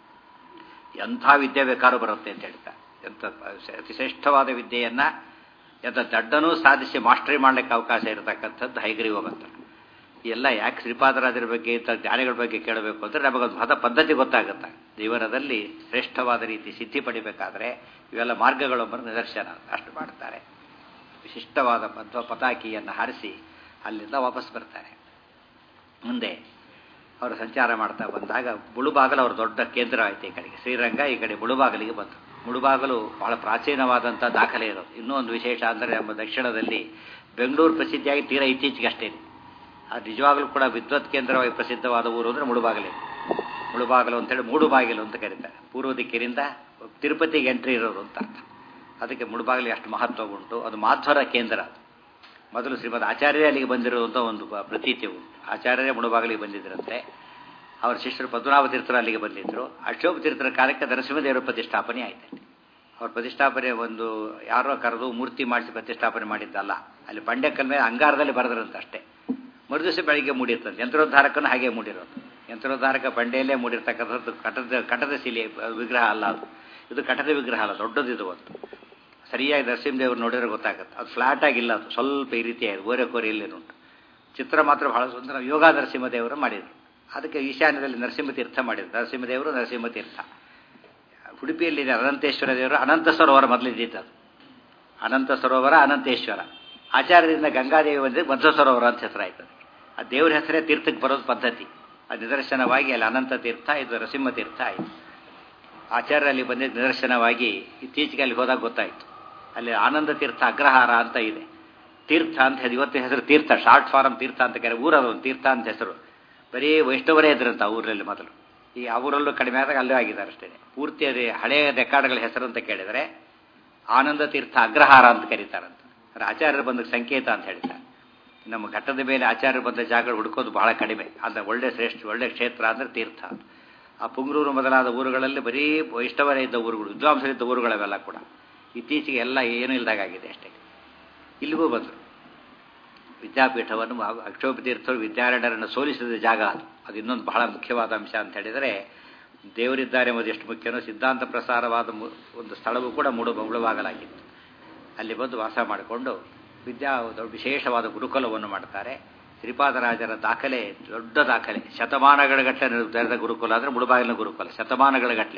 ಎಂಥ ವಿದ್ಯೆ ಬೇಕಾದ್ರೂ ಬರುತ್ತೆ ಅಂತ ಹೇಳ್ತಾರೆ. ಎಂಥ ಅತಿಶ್ರೇಷ್ಠವಾದ ವಿದ್ಯೆಯನ್ನು ಎಂಥ ದಡ್ಡನೂ ಸಾಧಿಸಿ ಮಾಸ್ಟರಿ ಮಾಡಲಿಕ್ಕೆ ಅವಕಾಶ ಇರತಕ್ಕಂಥದ್ದು ಹಯಗ್ರೀವ ಮಂತ್ರ. ಎಲ್ಲ ಯಾಕೆ ಶ್ರೀಪಾದರಾಜರ ಬಗ್ಗೆ ಇಂಥ ಜ್ಞಾನಿಗಳ ಬಗ್ಗೆ ಕೇಳಬೇಕು ಅಂದರೆ ನಮಗೊಂದು ಹೊಸ ಪದ್ಧತಿ ಗೊತ್ತಾಗುತ್ತೆ. ಜೀವನದಲ್ಲಿ ಶ್ರೇಷ್ಠವಾದ ರೀತಿ ಸಿದ್ಧಿ ಪಡಿಬೇಕಾದ್ರೆ ಇವೆಲ್ಲ ಮಾರ್ಗಗಳೊಬ್ಬರು ನಿದರ್ಶನ ಅಷ್ಟು ಮಾಡ್ತಾರೆ. ವಿಶಿಷ್ಟವಾದ ಪದ್ವ ಪತಾಕಿಯನ್ನು ಹಾರಿಸಿ ಅಲ್ಲಿಂದ ವಾಪಸ್ ಬರ್ತಾರೆ. ಮುಂದೆ ಅವರು ಸಂಚಾರ ಮಾಡ್ತಾ ಬಂದಾಗ ಮುಳುಬಾಗಲು ಅವರು ದೊಡ್ಡ ಕೇಂದ್ರ ಆಯಿತು. ಈ ಕಡೆಗೆ ಶ್ರೀರಂಗ, ಈ ಕಡೆ ಮುಳುಬಾಗಲಿಗೆ ಬಂತು. ಮುಳುಬಾಗಲು ಬಹಳ ಪ್ರಾಚೀನವಾದಂಥ ದಾಖಲೆ ಇರೋದು. ಇನ್ನೂ ಒಂದು ವಿಶೇಷ ಅಂದರೆ ನಮ್ಮ ದಕ್ಷಿಣದಲ್ಲಿ ಬೆಂಗಳೂರು ಪ್ರಸಿದ್ಧಿಯಾಗಿ ತೀರಾ ಇತ್ತೀಚೆಗೆ ಅಷ್ಟೇ. ಅದು ನಿಜವಾಗಲೂ ಕೂಡ ವಿದ್ವತ್ ಕೇಂದ್ರವಾಗಿ ಪ್ರಸಿದ್ಧವಾದ ಊರು ಅಂದರೆ ಮುಳುಬಾಗಲೇ. ಮುಳುಬಾಗಲು ಅಂತೇಳಿ ಮೂಡುಬಾಗಿಲು ಅಂತ ಕರೀತಾರೆ. ಪೂರ್ವ ದಿಕ್ಕಿನಿಂದ ತಿರುಪತಿಗೆ ಎಂಟ್ರಿ ಇರೋದು ಅಂತ ಅರ್ಥ. ಅದಕ್ಕೆ ಮುಳುಬಾಗಿಲಿಗೆ ಅಷ್ಟು ಮಹತ್ವ ಉಂಟು. ಅದು ಮಾಧ್ವರ ಕೇಂದ್ರ. ಮೊದಲು ಶ್ರೀಮದ್ ಆಚಾರ್ಯರೇ ಅಲ್ಲಿಗೆ ಬಂದಿರುವಂಥ ಒಂದು ಪ್ರತೀತಿ ಉಂಟು. ಆಚಾರ್ಯರೇ ಮುಳುಬಾಗಿಲಿಗೆ ಬಂದಿದ್ದರಂತೆ. ಅವರ ಶಿಷ್ಯರು ಪದ್ಮನಾಭ ತೀರ್ಥರು ಅಲ್ಲಿಗೆ ಬಂದಿದ್ದರು. ಅಶೋಕ ತೀರ್ಥರ ಕಾಲಕ್ಕೆ ನರಸಿಂಹದೇವರ ಪ್ರತಿಷ್ಠಾಪನೆ ಆಯಿತು. ಅವ್ರ ಪ್ರತಿಷ್ಠಾಪನೆ ಒಂದು ಯಾರೋ ಕರೆದು ಮೂರ್ತಿ ಮಾಡಿಸಿ ಪ್ರತಿಷ್ಠಾಪನೆ ಮಾಡಿದ್ದಲ್ಲ. ಅಲ್ಲಿ ಬಂಡೆಕಲ್ ಮೇಲೆ ಅಂಗಾರದಲ್ಲಿ ಬರೆದ್ರಂತ ಅಷ್ಟೇ. ಮರುದಿವಸ ಬೆಳಿಗ್ಗೆ ಮೂಡಿರ್ತದೆ. ಯಂತ್ರೋದ್ಧಾರಕನೂ ಹಾಗೆ ಮೂಡಿರೋದು. ಯಂತ್ರೋದ್ಧಾರಕ ಬಂಡೆಯಲ್ಲೇ ಮೂಡಿರ್ತಕ್ಕಂಥದ್ದು ಕಟದ ಕಟದ ಶಿಲೆ ವಿಗ್ರಹ ಅಲ್ಲ ಅದು. ಇದು ಕಟದ ವಿಗ್ರಹ ಅಲ್ಲ, ದೊಡ್ಡದಿದು. ಒಂದು ಸರಿಯಾಗಿ ನರಸಿಂಹದೇವರು ನೋಡಿದ್ರೆ ಗೊತ್ತಾಗುತ್ತೆ. ಅದು ಫ್ಲಾಟ್ ಆಗಿಲ್ಲ, ಅದು ಸ್ವಲ್ಪ ಈ ರೀತಿಯಾಗಿ ಓರೆ ಕೋರಿಯಲ್ಲೇನುಂಟು. ಚಿತ್ರ ಮಾತ್ರ ಬಹಳ ಸುಂದರ. ಯೋಗ ನರಸಿಂಹದೇವರು ಮಾಡಿದರು. ಅದಕ್ಕೆ ಈಶಾನ್ಯದಲ್ಲಿ ನರಸಿಂಹತೀರ್ಥ ಮಾಡಿದರು. ನರಸಿಂಹದೇವರು ನರಸಿಂಹತೀರ್ಥ. ಉಡುಪಿಯಲ್ಲಿದೆ ಅನಂತೇಶ್ವರ ದೇವರು. ಅನಂತ ಸರೋವರ ಮೊದಲಿದ್ದಿದ್ದು ಅದು. ಅನಂತ ಸರೋವರ ಅನಂತೇಶ್ವರ. ಆಚಾರ್ಯದಿಂದ ಗಂಗಾದೇವಿ ಬಂದಿದ್ದು ಮಧ್ವ ಸರೋವರ ಅಂತ ಹೆಸರಾಯ್ತದೆ. ಆ ದೇವ್ರ ಹೆಸರೇ ತೀರ್ಥಕ್ಕೆ ಬರೋದು ಪದ್ಧತಿ. ಅದು ನಿದರ್ಶನವಾಗಿ ಅಲ್ಲಿ ಅನಂತ ತೀರ್ಥ, ಇದು ನರಸಿಂಹ ತೀರ್ಥ ಆಯಿತು. ಆಚಾರ್ಯರಲ್ಲಿ ಬಂದಿದ್ದ ನಿದರ್ಶನವಾಗಿ ಇತ್ತೀಚೆಗೆ ಅಲ್ಲಿ ಹೋದಾಗ ಗೊತ್ತಾಯಿತು. ಅಲ್ಲಿ ಆನಂದ ತೀರ್ಥ ಅಗ್ರಹಾರ ಅಂತ ಇದೆ. ತೀರ್ಥ ಅಂತ ಹೇಳಿ ಇವತ್ತಿನ ಹೆಸರು ತೀರ್ಥ, ಶಾರ್ಟ್ ಫಾರಮ್ ತೀರ್ಥ ಅಂತ ಕರೆ. ಊರದೊಂದು ತೀರ್ಥ ಅಂತ ಹೆಸರು. ಬರೀ ವೈಷ್ಣವರೇ ಇದ್ರಂತ ಆ ಊರಲ್ಲಿ ಮೊದಲು. ಈ ಆ ಊರಲ್ಲೂ ಕಡಿಮೆ ಆದಾಗ ಅಲ್ಲೂ ಆಗಿದ್ದಾರೆ ಅಷ್ಟೇ. ಪೂರ್ತಿ ಅದೇ ಹಳೆಯ ರೆಕಾರ್ಡ್ಗಳ ಹೆಸರು ಅಂತ ಕೇಳಿದರೆ ಆನಂದ ತೀರ್ಥ ಅಗ್ರಹಾರ ಅಂತ ಕರೀತಾರಂತ. ಆಚಾರ್ಯರು ಬಂದ ಸಂಕೇತ ಅಂತ ಹೇಳ್ತಾರೆ. ನಮ್ಮ ಘಟ್ಟದ ಮೇಲೆ ಆಚಾರ್ಯರು ಬಂದ ಜಾಗಗಳು ಹುಡುಕೋದು ಬಹಳ ಕಡಿಮೆ. ಅಂದರೆ ಒಳ್ಳೆ ಶ್ರೇಷ್ಠ ಒಳ್ಳೆ ಕ್ಷೇತ್ರ ಅಂದರೆ ತೀರ್ಥ. ಆ ಪುಂಗ್ರೂರು ಮೊದಲಾದ ಊರುಗಳಲ್ಲಿ ಬರೀ ವೈಷ್ಣವರೇ ಇದ್ದ ಊರುಗಳು, ವಿದ್ವಾಂಸರಿದ್ದ ಊರುಗಳವೆಲ್ಲ ಕೂಡ. ಇತ್ತೀಚೆಗೆ ಎಲ್ಲ ಏನೂ ಇಲ್ದಾಗಿದೆ ಅಷ್ಟೇ. ಇಲ್ಲಿಗೂ ಬಂದರು. ವಿದ್ಯಾಪೀಠವನ್ನು ಅಕ್ಷೋಭ ತೀರ್ಥರು ವಿದ್ಯಾರಣ್ಯರನ್ನು ಸೋಲಿಸಿದ ಜಾಗ ಅದು. ಅದು ಇನ್ನೊಂದು ಬಹಳ ಮುಖ್ಯವಾದ ಅಂಶ ಅಂತ ಹೇಳಿದರೆ, ದೇವರಿದ್ದಾರೆ ಎಂಬುದು ಎಷ್ಟು ಮುಖ್ಯನೋ ಸಿದ್ಧಾಂತ ಪ್ರಸಾರವಾದ ಒಂದು ಸ್ಥಳವೂ ಕೂಡ ಮೂಡು ಮುಳುಬಾಗಲಾಗಿತ್ತು. ಅಲ್ಲಿ ಬಂದು ವಾಸ ಮಾಡಿಕೊಂಡು ವಿದ್ಯಾ ವಿಶೇಷವಾದ ಗುರುಕುಲವನ್ನು ಮಾಡ್ತಾರೆ. ಶ್ರೀಪಾದರಾಜರ ದಾಖಲೆ ದೊಡ್ಡ ದಾಖಲೆ. ಶತಮಾನಗಳ ಗಟ್ಟಲೆ ತೆರೆದ ಗುರುಕುಲ ಅಂದರೆ ಮುಳುಬಾಗಿಲಿನ ಗುರುಕುಲ. ಶತಮಾನಗಳ ಗಟ್ಟಲೆ.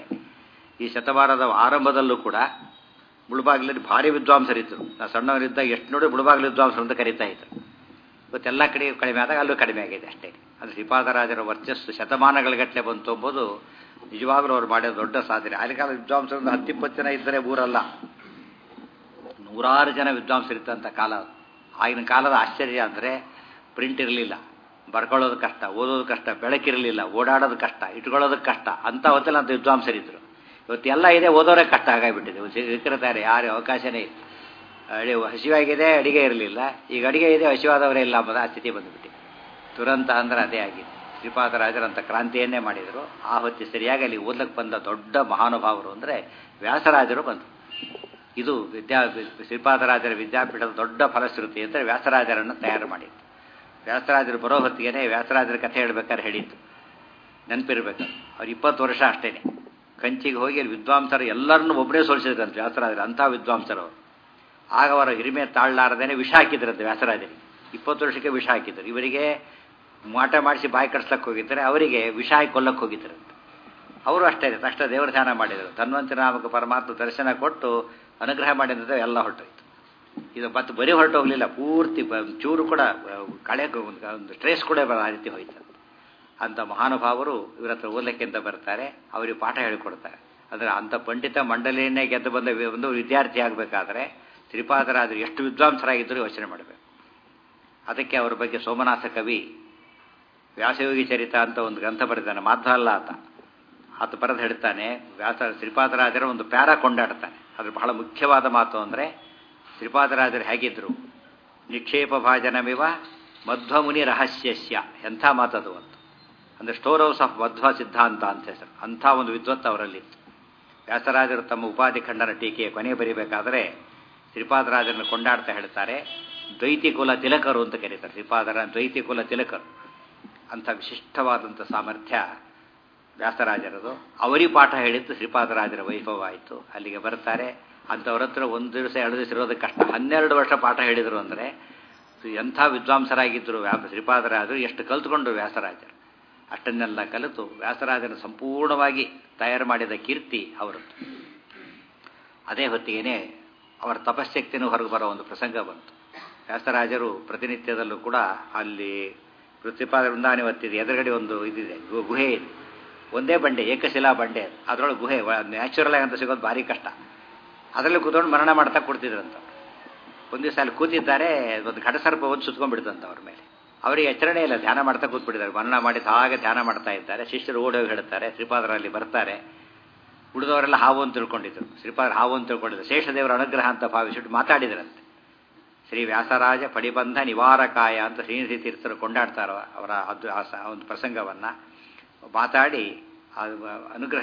ಈ ಶತಮಾನದ ಆರಂಭದಲ್ಲೂ ಕೂಡ ಮುಳುಬಾಗಿಲಲ್ಲಿ ಭಾರಿ ವಿದ್ವಾಂಸರಿದ್ದರು. ನಾವು ಸಣ್ಣವರಿದ್ದಾಗ ಎಷ್ಟು ನೋಡಿ ಮುಳುಬಾಗಿಲು ವಿದ್ವಾಂಸರು ಅಂತ ಕರೀತಾ ಇದ್ರು. ಇವತ್ತೆಲ್ಲ ಕಡೆ ಕಡಿಮೆ ಆದಾಗ ಅಲ್ಲೂ ಕಡಿಮೆ ಆಗಿದೆ ಅಷ್ಟೇ. ಅದು ಶ್ರೀಪಾದರಾಜರ ವರ್ಚಸ್ಸು ಶತಮಾನಗಳ ಗಟ್ಟಲೆ ಬಂತು ಎಂಬುದು ನಿಜವಾಗಲೂ ಅವ್ರು ಮಾಡಿದ ದೊಡ್ಡ ಸಾಧನೆ. ಆಗಿನ ಕಾಲ ವಿದ್ವಾಂಸರಿಂದ ಹತ್ತಿಪ್ಪತ್ತು ಜನ ಇದ್ದರೆ ಊರಲ್ಲ, ನೂರಾರು ಜನ ವಿದ್ವಾಂಸರಿದ್ದಂಥ ಕಾಲ. ಆಗಿನ ಕಾಲದ ಆಶ್ಚರ್ಯ ಅಂದರೆ ಪ್ರಿಂಟ್ ಇರಲಿಲ್ಲ, ಬರ್ಕೊಳ್ಳೋದು ಕಷ್ಟ, ಓದೋದು ಕಷ್ಟ, ಬೆಳಕಿರಲಿಲ್ಲ, ಓಡಾಡೋದು ಕಷ್ಟ, ಇಟ್ಕೊಳ್ಳೋದಕ್ಕೆ ಕಷ್ಟ. ಅಂಥ ಹೊತ್ತಲ್ಲಿ ಅಂತ ವಿದ್ವಾಂಸರಿದ್ದರು. ಇವತ್ತೆಲ್ಲ ಇದೆ, ಓದೋರೇ ಕಷ್ಟ ಆಗಾಗ್ಬಿಟ್ಟಿದೆ. ಸಿಕ್ಕಿರ್ತಾರೆ, ಯಾರು ಅವಕಾಶನೇ ಇಲ್ಲ. ಅಡಿ ಹಸಿವಾಗಿದೆ, ಅಡಿಗೆ ಇರಲಿಲ್ಲ. ಈಗ ಅಡಿಗೆ ಇದೆ, ಹಸಿವಾದವರೇ ಇಲ್ಲ ಅಂಬುದು ಆ ಸ್ಥಿತಿ ಬಂದುಬಿಟ್ಟಿದೆ. ದುರಂತ ಅಂದರೆ ಅದೇ ಆಗಿದೆ. ಶ್ರೀಪಾದರಾಜರಂಥ ಕ್ರಾಂತಿಯನ್ನೇ ಮಾಡಿದರು. ಆ ಹೊತ್ತಿ ಸರಿಯಾಗಿ ಅಲ್ಲಿ ಓದ್ಲಕ್ಕೆ ಬಂದ ದೊಡ್ಡ ಮಹಾನುಭಾವರು ಅಂದರೆ ವ್ಯಾಸರಾಜರು ಬಂದರು. ಇದು ವಿದ್ಯಾ ಶ್ರೀಪಾದರಾಜರ ವಿದ್ಯಾಪೀಠದ ದೊಡ್ಡ ಫಲಶ್ರುತಿ ಅಂದರೆ ವ್ಯಾಸರಾಜರನ್ನು ತಯಾರು ಮಾಡಿದ್ದು. ವ್ಯಾಸರಾಜರು ಬರೋ ಹೊತ್ತಿಗೆ ವ್ಯಾಸರಾಜರ ಕಥೆ ಹೇಳ್ಬೇಕಾದ್ರೆ ಹೇಳಿದ್ದು ನೆನಪಿರ್ಬೇಕು. ಅವ್ರು ಇಪ್ಪತ್ತು ವರ್ಷ ಅಷ್ಟೇ ಕಂಚಿಗೆ ಹೋಗಿ ಅಲ್ಲಿ ವಿದ್ವಾಂಸರು ಎಲ್ಲರನ್ನೂ ಒಬ್ಬರೇ ಸೋಲಿಸಿದ್ರಂತೆ ವ್ಯಾಸರಾಜರು, ಅಂಥ ವಿದ್ವಾಂಸರು ಅವರು. ಆಗ ಅವರ ಹಿರಿಮೆ ತಾಳಲಾರದೇನೆ ವಿಷ ಹಾಕಿದ್ರಂತೆ ವ್ಯಾಸರಾಜರಿಗೆ. ಇಪ್ಪತ್ತು ವರ್ಷಕ್ಕೆ ವಿಷ ಹಾಕಿದ್ರು. ಇವರಿಗೆ ಮಾಟ ಮಾಡಿಸಿ ಬಾಯಿ ಕಟ್ಸ್ಲಕ್ಕೆ ಹೋಗಿದ್ದಾರೆ, ಅವರಿಗೆ ವಿಷ ಹಾಕಿ ಕೊಲ್ಲಕ್ಕೆ ಹೋಗಿದ್ದರಂತೆ. ಅವರು ಅಷ್ಟೇ ತಕ್ಷಣ ದೇವರ ಧ್ಯಾನ ಮಾಡಿದರು. ಧನ್ವಂತರ ನಾಮಕ ಪರಮಾತ್ಮ ದರ್ಶನ ಕೊಟ್ಟು ಅನುಗ್ರಹ ಮಾಡಿದ್ರೆ ಎಲ್ಲ ಹೊರಟೋಯ್ತು. ಇದು ಮತ್ತೆ ಬರೀ ಹೊರಟೋಗ್ಲಿಲ್ಲ, ಪೂರ್ತಿ ಚೂರು ಕೂಡ ಕಳೆ ಒಂದು ಸ್ಟ್ರೆಸ್ ಕೂಡ ಆ ರೀತಿ ಹೋಯ್ತು. ಅಂಥ ಮಹಾನುಭಾವರು ಇವರ ಹತ್ರ ಓದಲಿಕ್ಕೆ ಅಂತ ಬರ್ತಾರೆ, ಅವರಿಗೆ ಪಾಠ ಹೇಳಿಕೊಡ್ತಾರೆ. ಅಂದರೆ ಅಂಥ ಪಂಡಿತ ಮಂಡಲಿಯನ್ನೇ ಗೆದ್ದು ಬಂದ ಒಂದು ವಿದ್ಯಾರ್ಥಿ ಆಗಬೇಕಾದ್ರೆ ಶ್ರೀಪಾದರಾಜರು ಎಷ್ಟು ವಿದ್ವಾಂಸರಾಗಿದ್ದರೂ ಯೋಚನೆ ಮಾಡಬೇಕು. ಅದಕ್ಕೆ ಅವರ ಬಗ್ಗೆ ಸೋಮನಾಥ ಕವಿ ವ್ಯಾಸಯೋಗಿ ಚರಿತ ಅಂತ ಒಂದು ಗ್ರಂಥ ಬರೆದಾನೆ, ಮಾಧ್ವಲ್ಲ ಆತ. ಆತ ಬರೆದು ಹೇಳ್ತಾನೆ, ವ್ಯಾಸ ಶ್ರೀಪಾದರಾಜರ ಒಂದು ಪ್ಯಾರ ಕೊಂಡಾಡ್ತಾನೆ. ಅದ್ರ ಬಹಳ ಮುಖ್ಯವಾದ ಮಾತು ಅಂದರೆ ಶ್ರೀಪಾದರಾಜರು ಹೇಗಿದ್ರು, ನಿಕ್ಷೇಪ ಭಾಜನಮಿವ ಮಧ್ವಮುನಿ ರಹಸ್ಯಸ್ಯ, ಎಂಥ ಮಾತದು ಅಂತ. ಅಂದರೆ ಸ್ಟೋರ್ ಹೌಸ್ ಆಫ್ ಮಧ್ವ ಸಿದ್ಧಾಂತ ಅಂತ ಹೆಸರು. ಅಂಥ ಒಂದು ವಿದ್ವತ್ ಅವರಲ್ಲಿತ್ತು. ವ್ಯಾಸರಾಜರು ತಮ್ಮ ಉಪಾಧಿ ಖಂಡನ ಟೀಕೆಯ ಕೊನೆ ಬರೀಬೇಕಾದರೆ ಶ್ರೀಪಾದರಾಜರನ್ನು ಕೊಂಡಾಡ್ತಾ ಹೇಳ್ತಾರೆ, ದ್ವೈತಿ ಕುಲ ತಿಲಕರು ಅಂತ ಕರೀತಾರೆ. ಶ್ರೀಪಾದರ ದ್ವೈತಿ ಕುಲ ತಿಲಕರು. ಅಂಥ ವಿಶಿಷ್ಟವಾದಂಥ ಸಾಮರ್ಥ್ಯ ವ್ಯಾಸರಾಜರದು. ಅವರಿಗೆ ಪಾಠ ಹೇಳಿದ್ದು ಶ್ರೀಪಾದರಾಜರ ವೈಭವ ಆಯಿತು. ಅಲ್ಲಿಗೆ ಬರ್ತಾರೆ. ಅಂಥವ್ರ ಹತ್ರ ಒಂದು ದಿವಸ ಎರಡು ದಿವಸ ಇರೋದಕ್ಕೆ ಕಷ್ಟ. ಹನ್ನೆರಡು ವರ್ಷ ಪಾಠ ಹೇಳಿದರು ಅಂದರೆ ಎಂಥ ವಿದ್ವಾಂಸರಾಗಿದ್ದರು ವ್ಯಾಪ ಶ್ರೀಪಾದರಾಜರು. ಎಷ್ಟು ಕಲ್ತ್ಕೊಂಡ್ರು ವ್ಯಾಸರಾಜರು. ಅಷ್ಟನ್ನೆಲ್ಲ ಕಲಿತು ವ್ಯಾಸರಾಜನ ಸಂಪೂರ್ಣವಾಗಿ ತಯಾರು ಮಾಡಿದ ಕೀರ್ತಿ ಅವರದ್ದು. ಅದೇ ಹೊತ್ತಿಗೆ ಅವರ ತಪಶ್ಶಕ್ತಿನೂ ಹೊರಗೆ ಬರೋ ಒಂದು ಪ್ರಸಂಗ ಬಂತು. ವ್ಯಾಸರಾಜರು ಪ್ರತಿನಿತ್ಯದಲ್ಲೂ ಕೂಡ ಅಲ್ಲಿ ಶ್ರೀಪಾದ ವೃಂದಾವನ ಹೊತ್ತಿದೆ, ಎದುರುಗಡೆ ಒಂದು ಇದಿದೆ, ಗುಹೆ ಇದೆ. ಒಂದೇ ಬಂಡೆ, ಏಕಶಿಲಾ ಬಂಡೆ. ಅದರೊಳಗೆ ಗುಹೆ ನ್ಯಾಚುರಲ್ ಆಗಿ ಅಂತ ಸಿಗೋದು ಭಾರಿ ಕಷ್ಟ. ಅದರಲ್ಲಿ ಕೂತ್ಕೊಂಡು ಮರಣ ಮಾಡ್ತಾ ಕೊಡ್ತಿದ್ರಂತ. ಒಂದು ದಿವಸ ಅಲ್ಲಿ ಕೂತಿದ್ದಾರೆ, ಒಂದು ಘಟಸರ್ಪ ಒಂದು ಸುತ್ಕೊಂಡ್ಬಿಡ್ತಂತ ಅವ್ರ ಮೇಲೆ. ಅವರಿಗೆ ಎಚ್ಚರಣೆ ಇಲ್ಲ, ಧ್ಯಾನ ಮಾಡ್ತಾ ಕೂತ್ಬಿಟ್ಟಿದ್ದಾರೆ. ಮರಣ ಮಾಡಿ ಹಾಗೆ ಧ್ಯಾನ ಮಾಡ್ತಾ ಇದ್ದಾರೆ. ಶಿಷ್ಯರು ಓಡೋಗಿ ಹೇಳ್ತಾರೆ, ಶ್ರೀಪಾದರಲ್ಲಿ ಬರ್ತಾರೆ. ಉಳಿದವರೆಲ್ಲ ಹಾವು ಅಂತ ತಿಳ್ಕೊಂಡಿದ್ರು. ಶ್ರೀಪಾದರ ಹಾವು ಅಂತ ತಿಳ್ಕೊಂಡಿದ್ರು. ಶೇಷದೇವರ ಅನುಗ್ರಹ ಅಂತ ಭಾವಿಸಿಟ್ಟು ಮಾತಾಡಿದ್ರಂತೆ. ಶ್ರೀ ವ್ಯಾಸರಾಜ ಪಡಿಬಂಧ ನಿವಾರಕಾಯ ಅಂತ ಶ್ರೀನಿಧಿ ತೀರ್ಥರು ಕೊಂಡಾಡ್ತಾರ ಅವರ ಅದು ಆ ಒಂದು ಪ್ರಸಂಗವನ್ನು ಮಾತಾಡಿ ಅನುಗ್ರಹ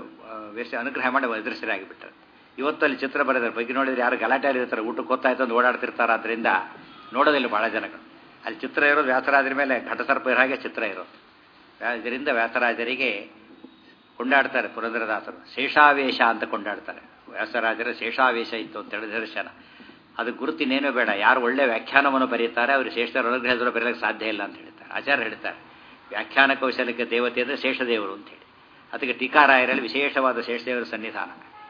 ವೇಷ ಅನುಗ್ರಹ ಮಾಡಿ ಎದುರಿಸರಾಗಿಬಿಟ್ಟರು. ಇವತ್ತಲ್ಲಿ ಚಿತ್ರ ಬರೆದಾರೆ. ಬಗ್ಗೆ ನೋಡಿದ್ರೆ ಯಾರು ಗಲಾಟೆಯಲ್ಲಿ ಇರ್ತಾರೆ, ಊಟಕ್ಕೆ ಗೊತ್ತಾಯ್ತು ಅಂತ ಓಡಾಡ್ತಿರ್ತಾರೆ. ಅದರಿಂದ ನೋಡೋದಿಲ್ಲ ಭಾಳ ಜನಗಳು. ಅಲ್ಲಿ ಚಿತ್ರ ಇರೋದು ವ್ಯಾಸರಾಜರ ಮೇಲೆ ಘಟಸರ್ಪ ಇರೋ ಹಾಗೆ ಚಿತ್ರ ಇರೋದು. ಇದರಿಂದ ವ್ಯಾಸರಾಜರಿಗೆ ಕೊಂಡಾಡ್ತಾರೆ ಪುರಂದರದಾಸರು. ಶೇಷಾವೇಶ ಅಂತ ಕೊಂಡಾಡ್ತಾರೆ. ವ್ಯಾಸರಾಜರ ಶೇಷಾವೇಶ ಇತ್ತು ಅಂತ ಹೇಳಿ ದರ್ಶನ. ಅದು ಗುರುತಿನೇನೂ ಬೇಡ. ಯಾರು ಒಳ್ಳೆ ವ್ಯಾಖ್ಯಾನವನ್ನು ಬರೀತಾರೆ ಅವರು ಶೇಷದೇವರ ಅನುಗ್ರಹದವರು ಬರೆಯಲಿಕ್ಕೆ ಸಾಧ್ಯ ಇಲ್ಲ ಅಂತ ಹೇಳ್ತಾರೆ. ಆಚಾರ್ಯ ಹೇಳ್ತಾರೆ, ವ್ಯಾಖ್ಯಾನ ಕೌಶಲ್ಯಕ್ಕೆ ದೇವತೆ ಅಂದರೆ ಶೇಷದೇವರು ಅಂತೇಳಿ. ಅದಕ್ಕೆ ಟೀಕಾರಾಯರಲ್ಲಿ ವಿಶೇಷವಾದ ಶೇಷದೇವರ ಸನ್ನಿಧಾನ.